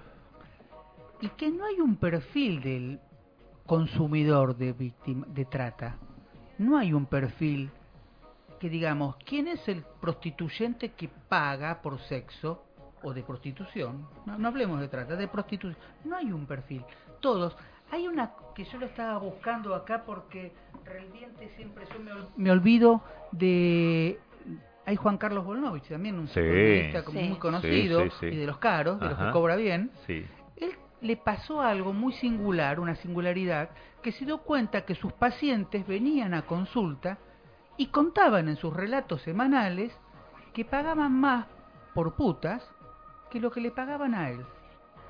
y que no hay un perfil del consumidor de víctima de trata. No hay un perfil que digamos, ¿quién es el prostituyente que paga por sexo o de prostitución? No, no hablemos de trata, de prostitución. No hay un perfil. Todos. Hay una que yo lo estaba buscando acá porque realmente siempre yo me, ol- me olvido de... Hay Juan Carlos Volnovich también, un Sí. psicoanalista como Sí. muy conocido, Sí, sí, sí. y de los caros, de los Ajá. que cobra bien. Sí. Él le pasó algo muy singular, una singularidad, que se dio cuenta que sus pacientes venían a consulta y contaban en sus relatos semanales que pagaban más por putas que lo que le pagaban a él.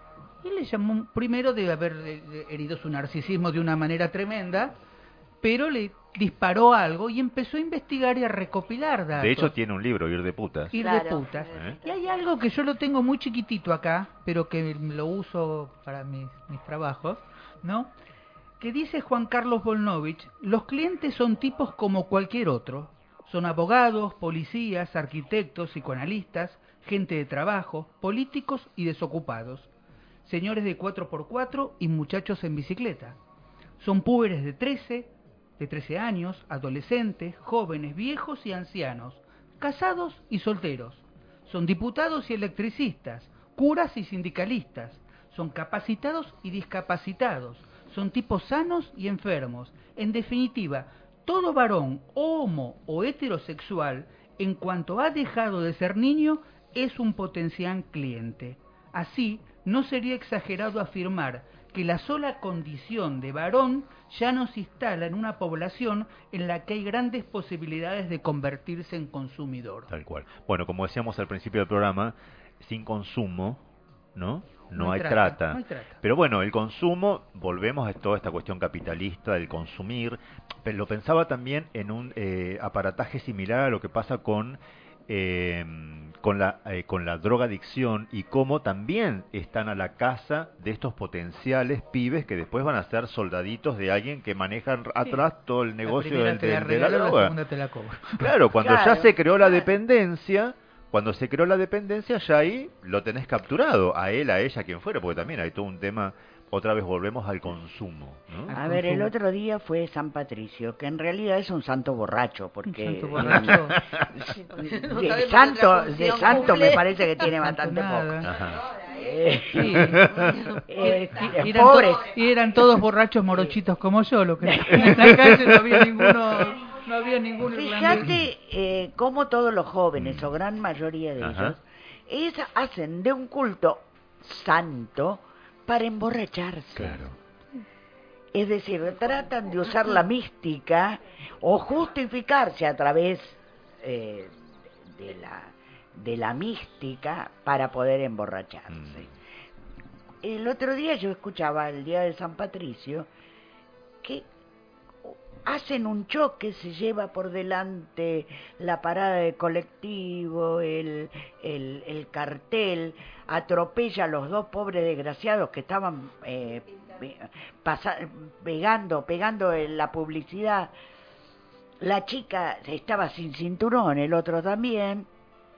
Y le llamó, primero de haber eh, herido su narcisismo de una manera tremenda, pero le disparó algo y empezó a investigar y a recopilar datos. De hecho tiene un libro, Ir de putas. Ir de putas. ¿Eh? Y hay algo que yo lo tengo muy chiquitito acá, pero que lo uso para mis, mis trabajos, ¿no? Que dice Juan Carlos Volnovich: los clientes son tipos como cualquier otro. Son abogados, policías, arquitectos, psicoanalistas, gente de trabajo, políticos y desocupados, señores de cuatro por cuatro y muchachos en bicicleta. Son púberes de trece, de trece años, adolescentes, jóvenes, viejos y ancianos, casados y solteros. Son diputados y electricistas, curas y sindicalistas. Son capacitados y discapacitados. Son tipos sanos y enfermos. En definitiva, todo varón, homo o heterosexual, en cuanto ha dejado de ser niño, es un potencial cliente. Así, no sería exagerado afirmar que la sola condición de varón ya nos instala en una población en la que hay grandes posibilidades de convertirse en consumidor. Tal cual. Bueno, como decíamos al principio del programa, sin consumo, ¿no? No, No hay, hay trata, trata, no hay trata. Pero bueno, el consumo, volvemos a toda esta cuestión capitalista del consumir. Pero lo pensaba también en un eh, aparataje similar a lo que pasa con eh, con la eh, con la drogadicción, y cómo también están a la caza de estos potenciales pibes que después van a ser soldaditos de alguien que manejan atrás todo el negocio La del, primera te la del- de la regalo, la droga. segunda te la cobro. Claro, cuando Claro. ya se creó la dependencia, cuando se creó la dependencia, ya ahí lo tenés capturado, a él, a ella, quien fuera, porque también hay todo un tema, otra vez volvemos al consumo, ¿no? A ver, el otro día fue San Patricio, que en realidad es un santo borracho, porque santo borracho. de, No de sabemos santo, otra de función santo cumple. me parece que tiene Santo bastante nada. poco. Ajá. Eh, Sí. eh, Y eran, pobres. to- y eran todos borrachos morochitos como yo, lo que en la calle no había ninguno, no había ningún irlandés. Fíjate eh, cómo todos los jóvenes, o gran mayoría de Ajá. ellos, es, hacen de un culto santo para emborracharse. Claro. Es decir, tratan de usar la mística o justificarse a través eh, de la de la mística para poder emborracharse. El otro día yo escuchaba el día de San Patricio que hacen un choque, se lleva por delante la parada de colectivo, el, el, el cartel, atropella a los dos pobres desgraciados que estaban eh, pe- pasa- pegando, pegando en la publicidad. La chica estaba sin cinturón, el otro también.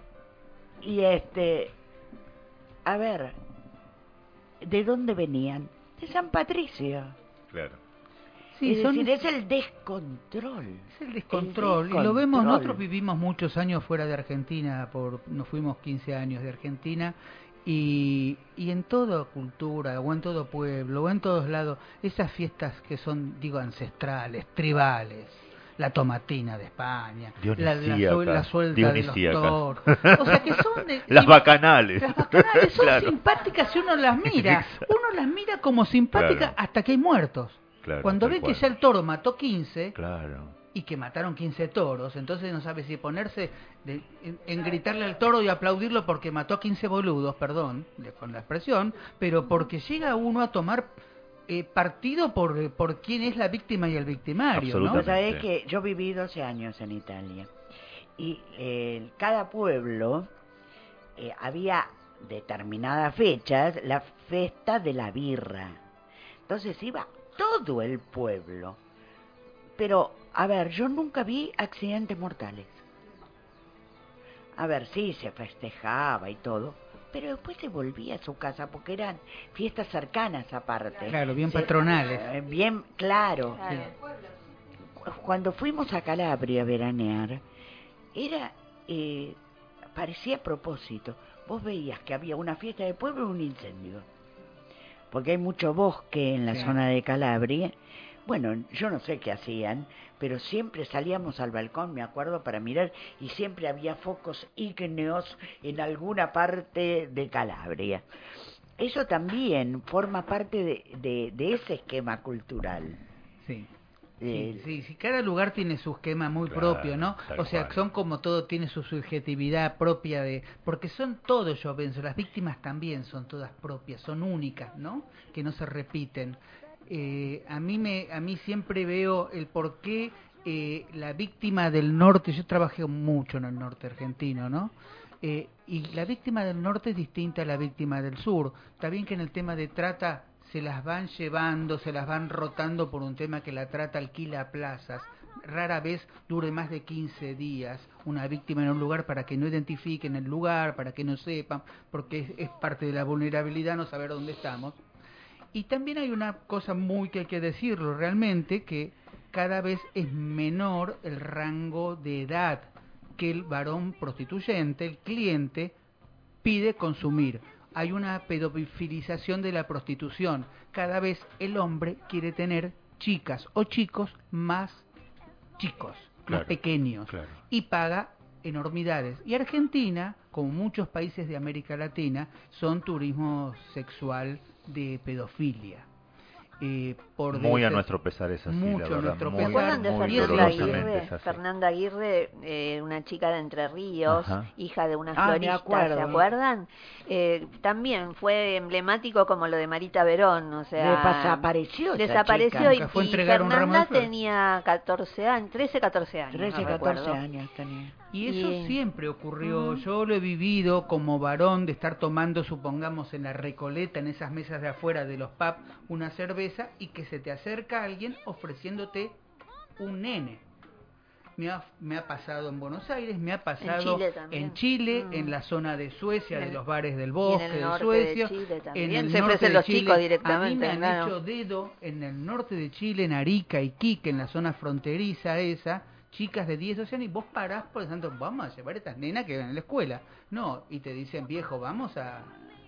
Y este, a ver, ¿de dónde venían? De San Patricio. Claro. Sí, es son- decir, es el descontrol. Es el descontrol. Y lo vemos, nosotros vivimos muchos años fuera de Argentina, por nos fuimos quince años de Argentina, y, y en toda cultura, o en todo pueblo, o en todos lados, esas fiestas que son, digo, ancestrales, tribales, la tomatina de España, la, la, Dionisíaca, suel- la suelta Dionisíaca. de los toros, o sea que son de, Las sim- bacanales. las bacanales son Claro. simpáticas si uno las mira, Exacto. uno las mira como simpáticas Claro. hasta que hay muertos. Claro, Cuando tal ven cual. que ya el toro mató quince, Claro. y que mataron quince toros, entonces no sabe si ponerse de- en, en gritarle al toro y aplaudirlo porque mató a quince boludos, perdón, de- con la expresión, pero porque llega uno a tomar eh, partido por, por quién es la víctima y el victimario, ¿no? Vos sabés que yo viví doce años en Italia y eh, cada pueblo eh, había determinadas fechas la fiesta de la birra. Entonces iba todo el pueblo. Pero, a ver, yo nunca vi accidentes mortales. A ver, sí, se festejaba y todo, pero después se volvía a su casa porque eran fiestas cercanas aparte. Claro, bien Se- patronales. eh, Bien, claro. Cu- Cuando fuimos a Calabria a veranear, era, eh, parecía a propósito. Vos veías que había una fiesta de pueblo y un incendio. Porque hay mucho bosque en la Sí. zona de Calabria. Bueno, yo no sé qué hacían, pero siempre salíamos al balcón, me acuerdo, para mirar, y siempre había focos ígneos en alguna parte de Calabria. Eso también forma parte de, de, de ese esquema cultural. Sí. Sí, sí, sí, cada lugar tiene su esquema muy Claro, propio, ¿no? tal O sea, cual. son como todo, tiene su subjetividad propia de... Porque son todos, yo pienso, las víctimas también son todas propias, son únicas, ¿no? Que no se repiten. Eh, a mí me, a mí siempre veo el por qué eh, la víctima del norte, yo trabajé mucho en el norte argentino, ¿no? Eh, y la víctima del norte es distinta a la víctima del sur. Está bien que en el tema de trata se las van llevando, se las van rotando por un tema que la trata alquila plazas. Rara vez dure más de quince días una víctima en un lugar para que no identifiquen el lugar, para que no sepan, porque es, es parte de la vulnerabilidad no saber dónde estamos. Y también hay una cosa muy que hay que decirlo realmente, que cada vez es menor el rango de edad que el varón prostituyente, el cliente, pide consumir. Hay una pedofilización de la prostitución. Cada vez el hombre quiere tener chicas o chicos más chicos, Claro, más pequeños, claro. y paga enormidades. Y Argentina, como muchos países de América Latina, son turismo sexual de pedofilia. Eh, por Muy a de- nuestro pesar es así, mucho la a verdad, nuestro muy, ¿Se acuerdan de muy Fernanda dolorosamente Aguirre? es así. Fernanda Aguirre, eh, una chica de Entre Ríos, Ajá. hija de una Ah, me florista, acuerdo. ¿se acuerdan? Eh, también fue emblemático como lo de Marita Verón, o sea... Desapareció esa Desapareció chica. y, Nunca fue a y entregar un ramo de Fernanda flores. tenía catorce años, trece, catorce años. trece, no catorce recuerdo. años tenía. Y eso Y- siempre ocurrió. Ujú. Yo lo he vivido como varón de estar tomando, supongamos, en la Recoleta, en esas mesas de afuera de los pubs, una cerveza y que se te acerca alguien ofreciéndote un nene. Me ha, me ha pasado en Buenos Aires, me ha pasado Chile también. en Chile, Mm. en la zona de Suecia, En de el- los bares del y en bosque el de norte Suecia, de Chile también. en el Se norte ofrecen de los Chile. chicos A mí directamente, me han claro. hecho dedo en el norte de Chile, en Arica, Iquique, en la zona fronteriza esa, chicas de diez, doce años, y vos parás por ejemplo, vamos a llevar a estas nenas que van a la escuela. No, y te dicen, viejo, vamos a...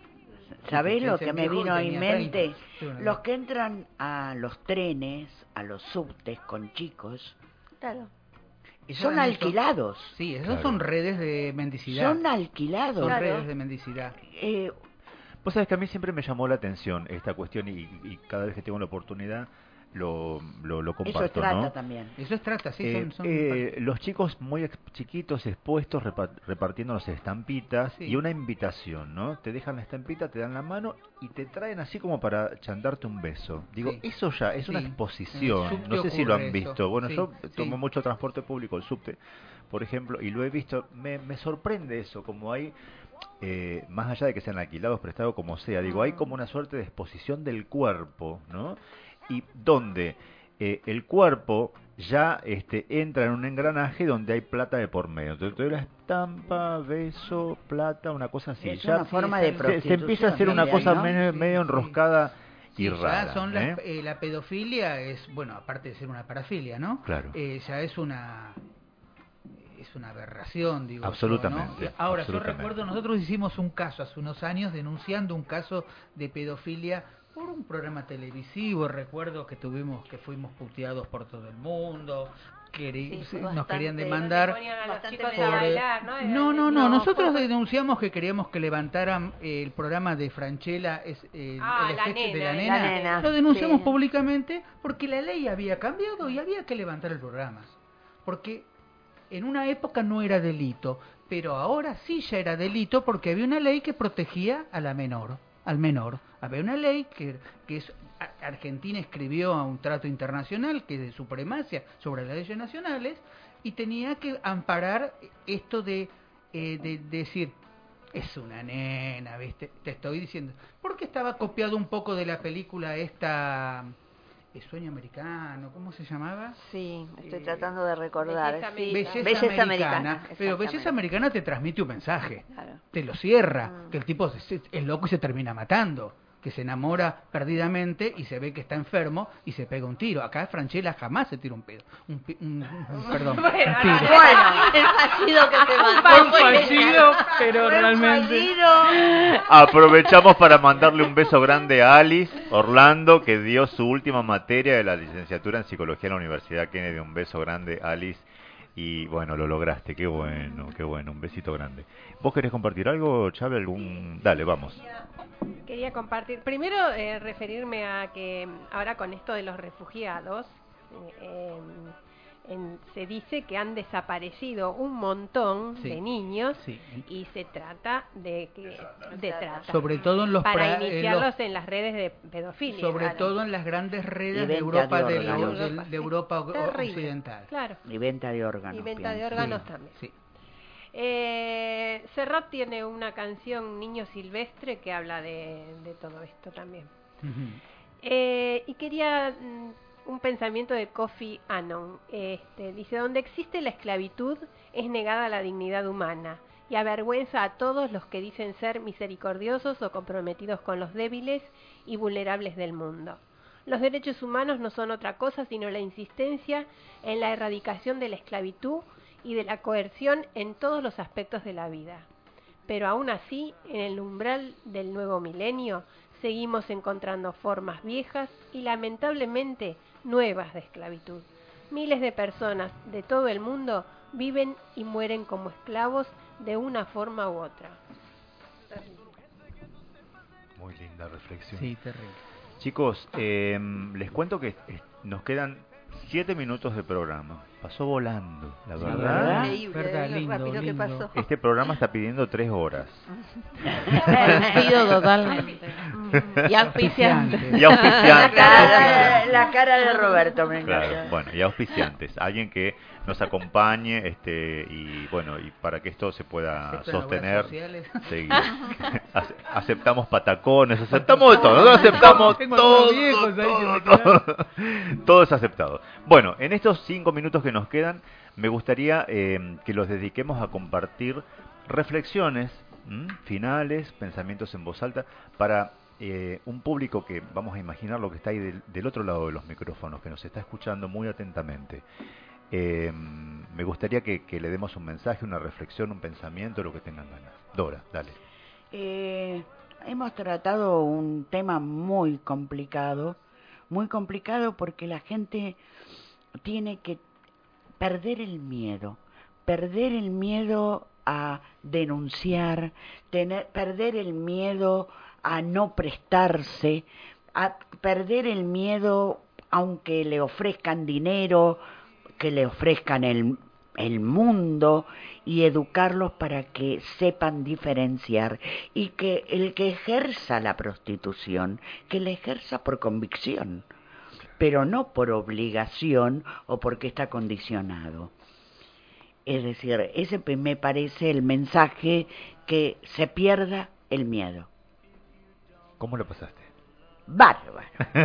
¿Sabés Te lo dicen que me viejo y vino en tenía mente? treinta. Sí, bueno, Los que entran a los trenes, a los subtes con chicos, Claro. Esos son también alquilados. Sí, esos Claro. son redes de mendicidad. Son alquilados. Son Claro. redes de mendicidad. Eh, Vos sabés que a mí siempre me llamó la atención esta cuestión y, y cada vez que tengo la oportunidad lo, lo, lo comparto, eso es trata ¿no? también. Eso es trata, sí, Eh, son... son eh, los chicos muy ex- chiquitos expuestos repa- repartiéndonos estampitas Sí. y una invitación, ¿no? Te dejan la estampita, te dan la mano y te traen así como para chandarte un beso. Digo, Sí. eso ya es una Sí. En el exposición. subte No sé si lo ocurre han eso. visto. Bueno, Sí, yo sí. tomo mucho transporte público, el subte, por ejemplo, y lo he visto. Me, me sorprende eso, como hay... Eh, más allá de que sean alquilados, prestados, como sea, digo, hay como una suerte de exposición del cuerpo, ¿no? Y donde eh, el cuerpo ya este, entra en un engranaje donde hay plata de por medio. Entonces, toda la estampa, beso, plata, una cosa así. Es ya una forma de se, se empieza a hacer una prostitución, cosa ¿no? medio, Sí, medio sí. enroscada y Sí, ya rara. son ¿eh? las, eh, la pedofilia es, bueno, aparte de ser una parafilia, ¿no? Claro. Eh, ya es una es una aberración, digo. yo, Absolutamente, ¿no? Ahora, absolutamente. yo recuerdo, nosotros hicimos un caso hace unos años denunciando un caso de pedofilia por un programa televisivo. Recuerdo que tuvimos, que fuimos puteados por todo el mundo, queri- Sí, fue nos bastante- querían Donde demandar. ponían a los Bastante chicos a medio- bailar, ¿no? Era- No, no, no, No, nosotros fue- denunciamos que queríamos que levantaran eh, el programa de Franchella, es, eh, Ah, el la sketch de la nena, nena. la nena, Lo denunciamos sí. públicamente porque la ley había cambiado y había que levantar el programa. Porque en una época no era delito, pero ahora sí ya era delito porque había una ley que protegía a la menor, al menor. Había una ley que, que es, a- Argentina escribió a un trato internacional que es de supremacia sobre las leyes nacionales y tenía que amparar esto de, eh, de decir, es una nena, ¿viste? Te estoy diciendo. Porque estaba copiado un poco de la película esta... El sueño americano, ¿cómo se llamaba? Sí, estoy Eh, tratando de recordar. Belleza Sí, Belleza, Belleza americana, americana. pero Belleza exactamente. americana te transmite un mensaje, Claro. te lo cierra, Mm. que el tipo se- es loco y se termina matando, que se enamora perdidamente y se ve que está enfermo y se pega un tiro. Acá Franchella jamás se tira un pedo, un, pi- un- un- perdón, un Bueno, tiro. Bueno, el fallido que se mandó. Un fallido, pero Fue un realmente... fallido. Aprovechamos para mandarle un beso grande a Alice Orlando, que dio su última materia de la licenciatura en Psicología en la Universidad Kennedy. Un beso grande, Alice. Y bueno, lo lograste, qué bueno, qué bueno, un besito grande. ¿Vos querés compartir algo, Chávez? ¿Algún...? Dale, vamos. Quería compartir, primero eh, referirme a que ahora con esto de los refugiados, eh, en- se dice que han desaparecido un montón Sí, de niños sí. y se trata de que de trata Sobre todo en los para pra- en los- iniciarlos en las redes de pedofilia. Sobre Claro. todo en las grandes redes Y de venta Europa, de del- órganos. del- de Europa o- Terrible. occidental. Claro. Y venta de órganos. Y venta de pienso. órganos también. Sí. Eh, Serrat tiene una canción, Niño Silvestre, que habla de, de todo esto también. Eh, y quería mm, un pensamiento de Kofi Annan. Este, dice, donde existe la esclavitud es negada la dignidad humana y avergüenza a todos los que dicen ser misericordiosos o comprometidos con los débiles y vulnerables del mundo. Los derechos humanos no son otra cosa sino la insistencia en la erradicación de la esclavitud y de la coerción en todos los aspectos de la vida. Pero aún así, en el umbral del nuevo milenio, seguimos encontrando formas viejas y lamentablemente nuevas de esclavitud. Miles de personas de todo el mundo viven y mueren como esclavos de una forma u otra. Muy linda reflexión. Sí, terrible. Chicos, eh, les cuento que eh, nos quedan siete minutos de programa. Pasó volando, la Sí, verdad. ¿verdad? Increíble, Verdad, lo lindo, rápido que lindo. pasó. Este programa está pidiendo tres horas. Coincido totalmente. Y auspiciante. Y auspiciantes. La cara, la cara de Roberto me encanta. Claro, bueno, y auspiciantes. Alguien que nos acompañe este y bueno, y para que esto se pueda ¿Aceptan sostener. obras sociales? Seguir. Ace- aceptamos patacones, aceptamos de todo. Nosotros aceptamos Tengo todo. algunos viejos ahí que Todo, me quedan. todo. Todo es aceptado. Bueno, en estos cinco minutos que nos quedan, me gustaría eh, que los dediquemos a compartir reflexiones ¿m? finales, pensamientos en voz alta, para eh, un público que, vamos a imaginar lo que está ahí del, del otro lado de los micrófonos, que nos está escuchando muy atentamente. Eh, me gustaría que, que le demos un mensaje, una reflexión, un pensamiento, lo que tengan ganas. Dora, dale. Eh, hemos tratado un tema muy complicado, muy complicado porque la gente tiene que perder el miedo, perder el miedo a denunciar, tener, perder el miedo a no prestarse, a perder el miedo aunque le ofrezcan dinero, que le ofrezcan el, el mundo, y educarlos para que sepan diferenciar, y que el que ejerza la prostitución, que la ejerza por convicción, pero no por obligación o porque está condicionado. Es decir, ese pe- me parece el mensaje, que se pierda el miedo. ¿Cómo lo pasaste? Bárbaro.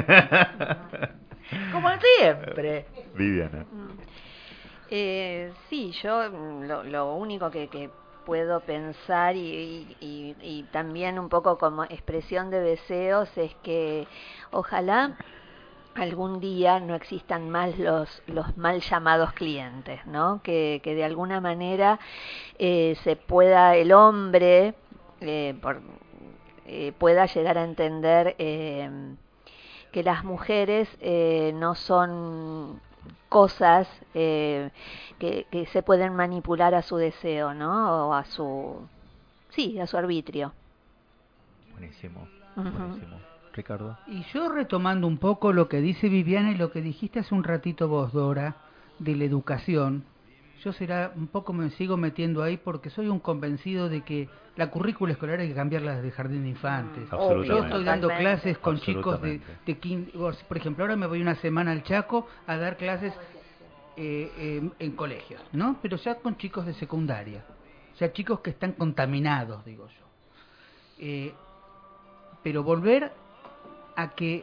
Como siempre. Viviana. Eh, sí, yo mm, lo, lo único que, que puedo pensar y, y- y- y también un poco como expresión de deseos es que ojalá algún día no existan más los, los mal llamados clientes, ¿no? Que, que de alguna manera eh, se pueda el hombre eh, por, eh, pueda llegar a entender eh, que las mujeres eh, no son cosas eh, que, que se pueden manipular a su deseo, ¿no? O a su, sí, a su arbitrio. Buenísimo, Ujú. buenísimo. Ricardo. Y yo retomando un poco lo que dice Viviana y lo que dijiste hace un ratito vos, Dora, de la educación, yo será un poco me sigo metiendo ahí porque soy un convencido de que la currícula escolar hay que cambiarla desde jardín de infantes. Absolutamente. Yo estoy dando Totalmente. clases con chicos de, Absolutamente. de quin- por ejemplo, ahora me voy una semana al Chaco a dar clases eh, eh, en colegios, ¿no? Pero ya con chicos de secundaria, o sea, chicos que están contaminados, digo yo. Eh, pero volver a que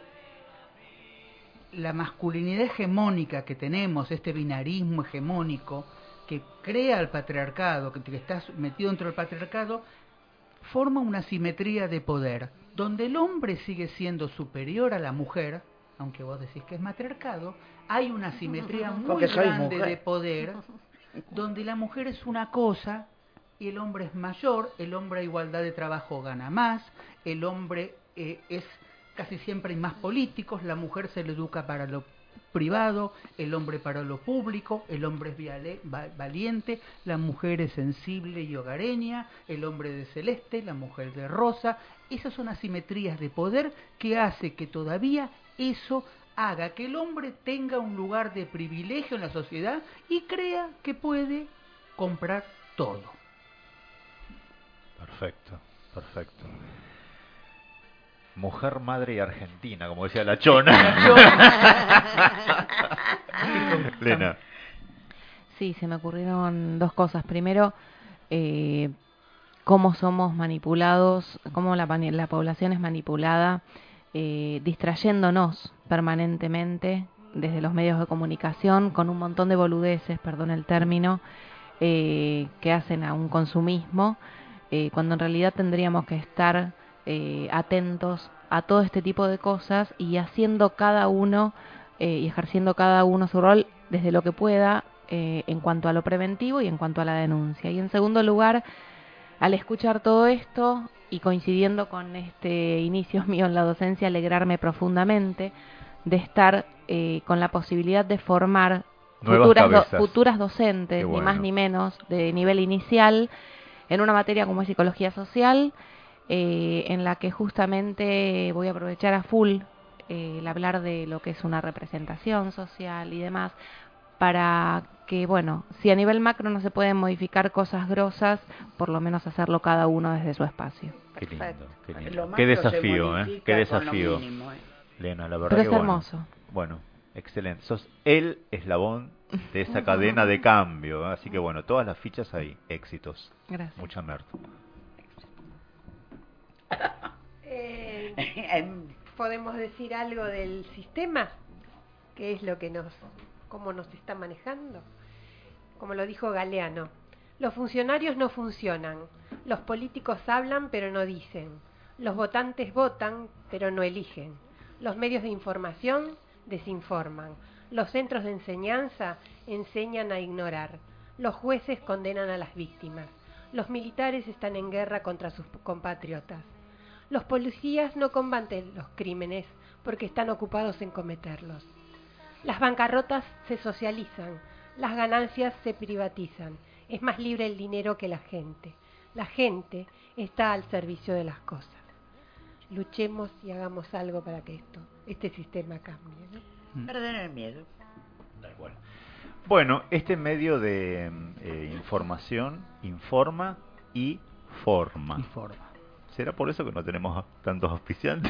la masculinidad hegemónica que tenemos, este binarismo hegemónico que crea el patriarcado, que, que está metido dentro del patriarcado, forma una simetría de poder, donde el hombre sigue siendo superior a la mujer, aunque vos decís que es matriarcado, hay una simetría muy Porque soy grande mujer. de poder, donde la mujer es una cosa y el hombre es mayor, el hombre a igualdad de trabajo gana más, el hombre eh, es casi siempre hay más políticos, la mujer se le educa para lo privado, el hombre para lo público, el hombre es viale- va- valiente, la mujer es sensible y hogareña, el hombre de celeste, la mujer de rosa. Esas son asimetrías de poder que hace que todavía eso haga que el hombre tenga un lugar de privilegio en la sociedad y crea que puede comprar todo. Perfecto, perfecto. Mujer, madre y argentina, como decía la Chona. Lena. Sí, se me ocurrieron dos cosas. Primero, eh, cómo somos manipulados, cómo la, la población es manipulada, eh, distrayéndonos permanentemente desde los medios de comunicación con un montón de boludeces, perdón el término, eh, que hacen a un consumismo, eh, cuando en realidad tendríamos que estar eh, atentos a todo este tipo de cosas y haciendo cada uno eh, y ejerciendo cada uno su rol desde lo que pueda eh, en cuanto a lo preventivo y en cuanto a la denuncia. Y en segundo lugar, al escuchar todo esto y coincidiendo con este inicio mío en la docencia, alegrarme profundamente de estar eh, con la posibilidad de formar futuras, do, futuras docentes, bueno. ni más ni menos, de nivel inicial, en una materia como es psicología social, eh, en la que justamente voy a aprovechar a full eh, el hablar de lo que es una representación social y demás, para que, bueno, si a nivel macro no se pueden modificar cosas grosas, por lo menos hacerlo cada uno desde su espacio. Qué lindo, qué lindo. Qué desafío, ¿eh? Qué desafío. Mínimo, ¿eh? Lena, la verdad Pero que es hermoso. Bueno, bueno, excelente. Sos el eslabón de esa cadena de cambio, ¿eh? Así que bueno, todas las fichas ahí, éxitos. Gracias. Mucha merda. Eh, ¿Podemos decir algo del sistema? ¿Qué es lo que nos, cómo nos está manejando? Como lo dijo Galeano, los funcionarios no funcionan, los políticos hablan pero no dicen, los votantes votan pero no eligen, los medios de información desinforman, los centros de enseñanza enseñan a ignorar, los jueces condenan a las víctimas, los militares están en guerra contra sus compatriotas, los policías no combaten los crímenes porque están ocupados en cometerlos. Las bancarrotas se socializan, las ganancias se privatizan, es más libre el dinero que la gente. La gente está al servicio de las cosas. Luchemos y hagamos algo para que esto, este sistema cambie, ¿no? Perder el miedo. Tal cual. Bueno, este medio de eh, información informa y forma. Informa. ¿Será por eso que no tenemos tantos auspiciantes?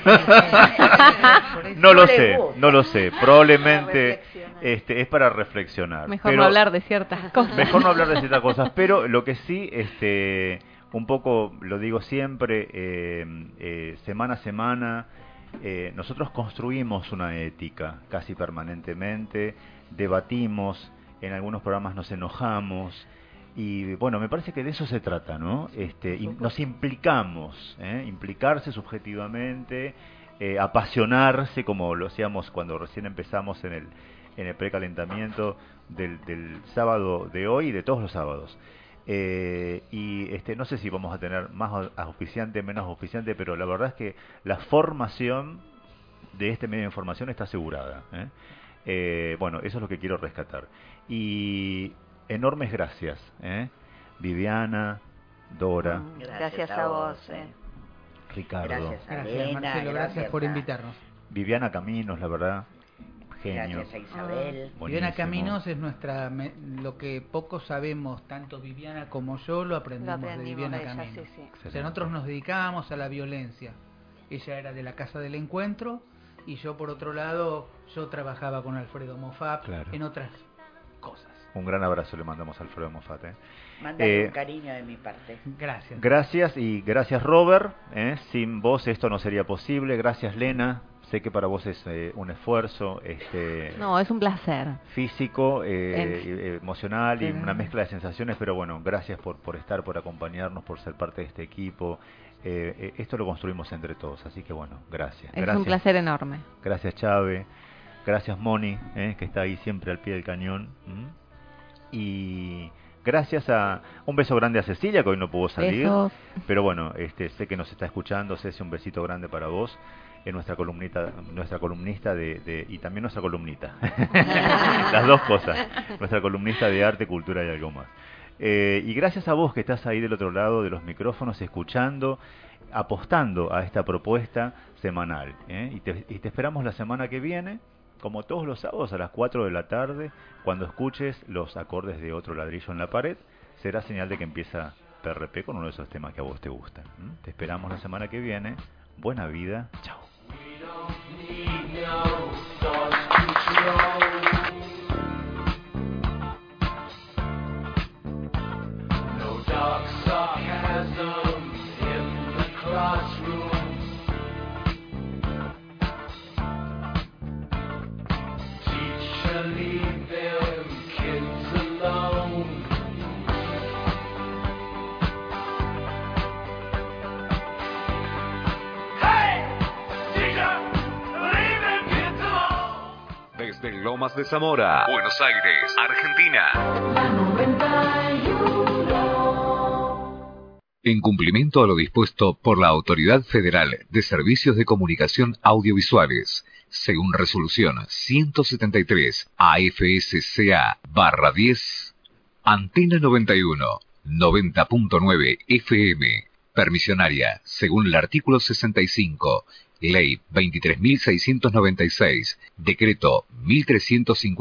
No lo sé, no lo sé. Probablemente este, es para reflexionar. Mejor pero, no hablar de ciertas cosas. Mejor no hablar de ciertas cosas, pero lo que sí, este, un poco lo digo siempre, eh, eh, semana a semana, eh, nosotros construimos una ética casi permanentemente, debatimos, en algunos programas nos enojamos. Y bueno, me parece que de eso se trata, ¿no? Este, y nos implicamos, ¿eh? Implicarse subjetivamente, eh, apasionarse, como lo hacíamos cuando recién empezamos en el, en el precalentamiento del, del sábado de hoy y de todos los sábados. Eh, y este, no sé si vamos a tener más auspiciante, menos auspiciante, pero la verdad es que la formación de este medio de información está asegurada, ¿eh? Eh, bueno, eso es lo que quiero rescatar. Y enormes gracias, ¿eh? Viviana, Dora. Gracias, gracias a vos. Eh. Ricardo. Gracias, a gracias Elena, Marcelo, gracias, gracias por a... invitarnos. Viviana Caminos, la verdad, genio. Gracias a Isabel. Ah. Viviana Caminos es nuestra, me, lo que poco sabemos, tanto Viviana como yo, lo aprendimos, lo aprendimos de Viviana de ella, Caminos. Sí, sí. O sea, nosotros nos dedicábamos a la violencia. Ella era de la Casa del Encuentro y yo, por otro lado, yo trabajaba con Alfredo Moffat claro. en otras cosas. Un gran abrazo le mandamos a Alfredo Moffat. ¿eh? Mándale eh, un cariño de mi parte. Gracias. Gracias y gracias Robert. ¿eh? Sin vos esto no sería posible. Gracias Lena. Sé que para vos es eh, un esfuerzo. Este, no, es un placer. Físico, eh, en... emocional y una mezcla de sensaciones. Pero bueno, gracias por, por estar, por acompañarnos, por ser parte de este equipo. Eh, eh, esto lo construimos entre todos. Así que bueno, gracias. Es gracias. un placer enorme. Gracias Chave. Gracias Moni, ¿eh? que está ahí siempre al pie del cañón. ¿Mm? Y gracias a un beso grande a Cecilia, que hoy no pudo salir. Besos. Pero bueno, este, sé que nos está escuchando. Ceci, un besito grande para vos. Es nuestra columnita, nuestra columnista de, de y también nuestra columnita. Las dos cosas. Nuestra columnista de arte, cultura y algo más. Eh, y gracias a vos que estás ahí del otro lado de los micrófonos, escuchando, apostando a esta propuesta semanal. ¿eh? Y, te, y te esperamos la semana que viene, como todos los sábados a las cuatro de la tarde, cuando escuches los acordes de Otro ladrillo en la pared, será señal de que empieza P R P con uno de esos temas que a vos te gustan. ¿eh? Te esperamos la semana que viene. Buena vida. Chao. Dark sarcasm in the classroom. Teacher, leave them kids alone. Hey, teacher, leave them kids alone. Desde Lomas de Zamora, Buenos Aires, Argentina. La noventa y uno. En cumplimiento a lo dispuesto por la Autoridad Federal de Servicios de Comunicación Audiovisuales, según resolución ciento setenta y tres A F S C A barra diez, Antena noventa y uno, noventa punto nueve F M, permisionaria, según el artículo sesenta y cinco, Ley veintitrés mil seiscientos noventa y seis, Decreto mil trescientos cincuenta.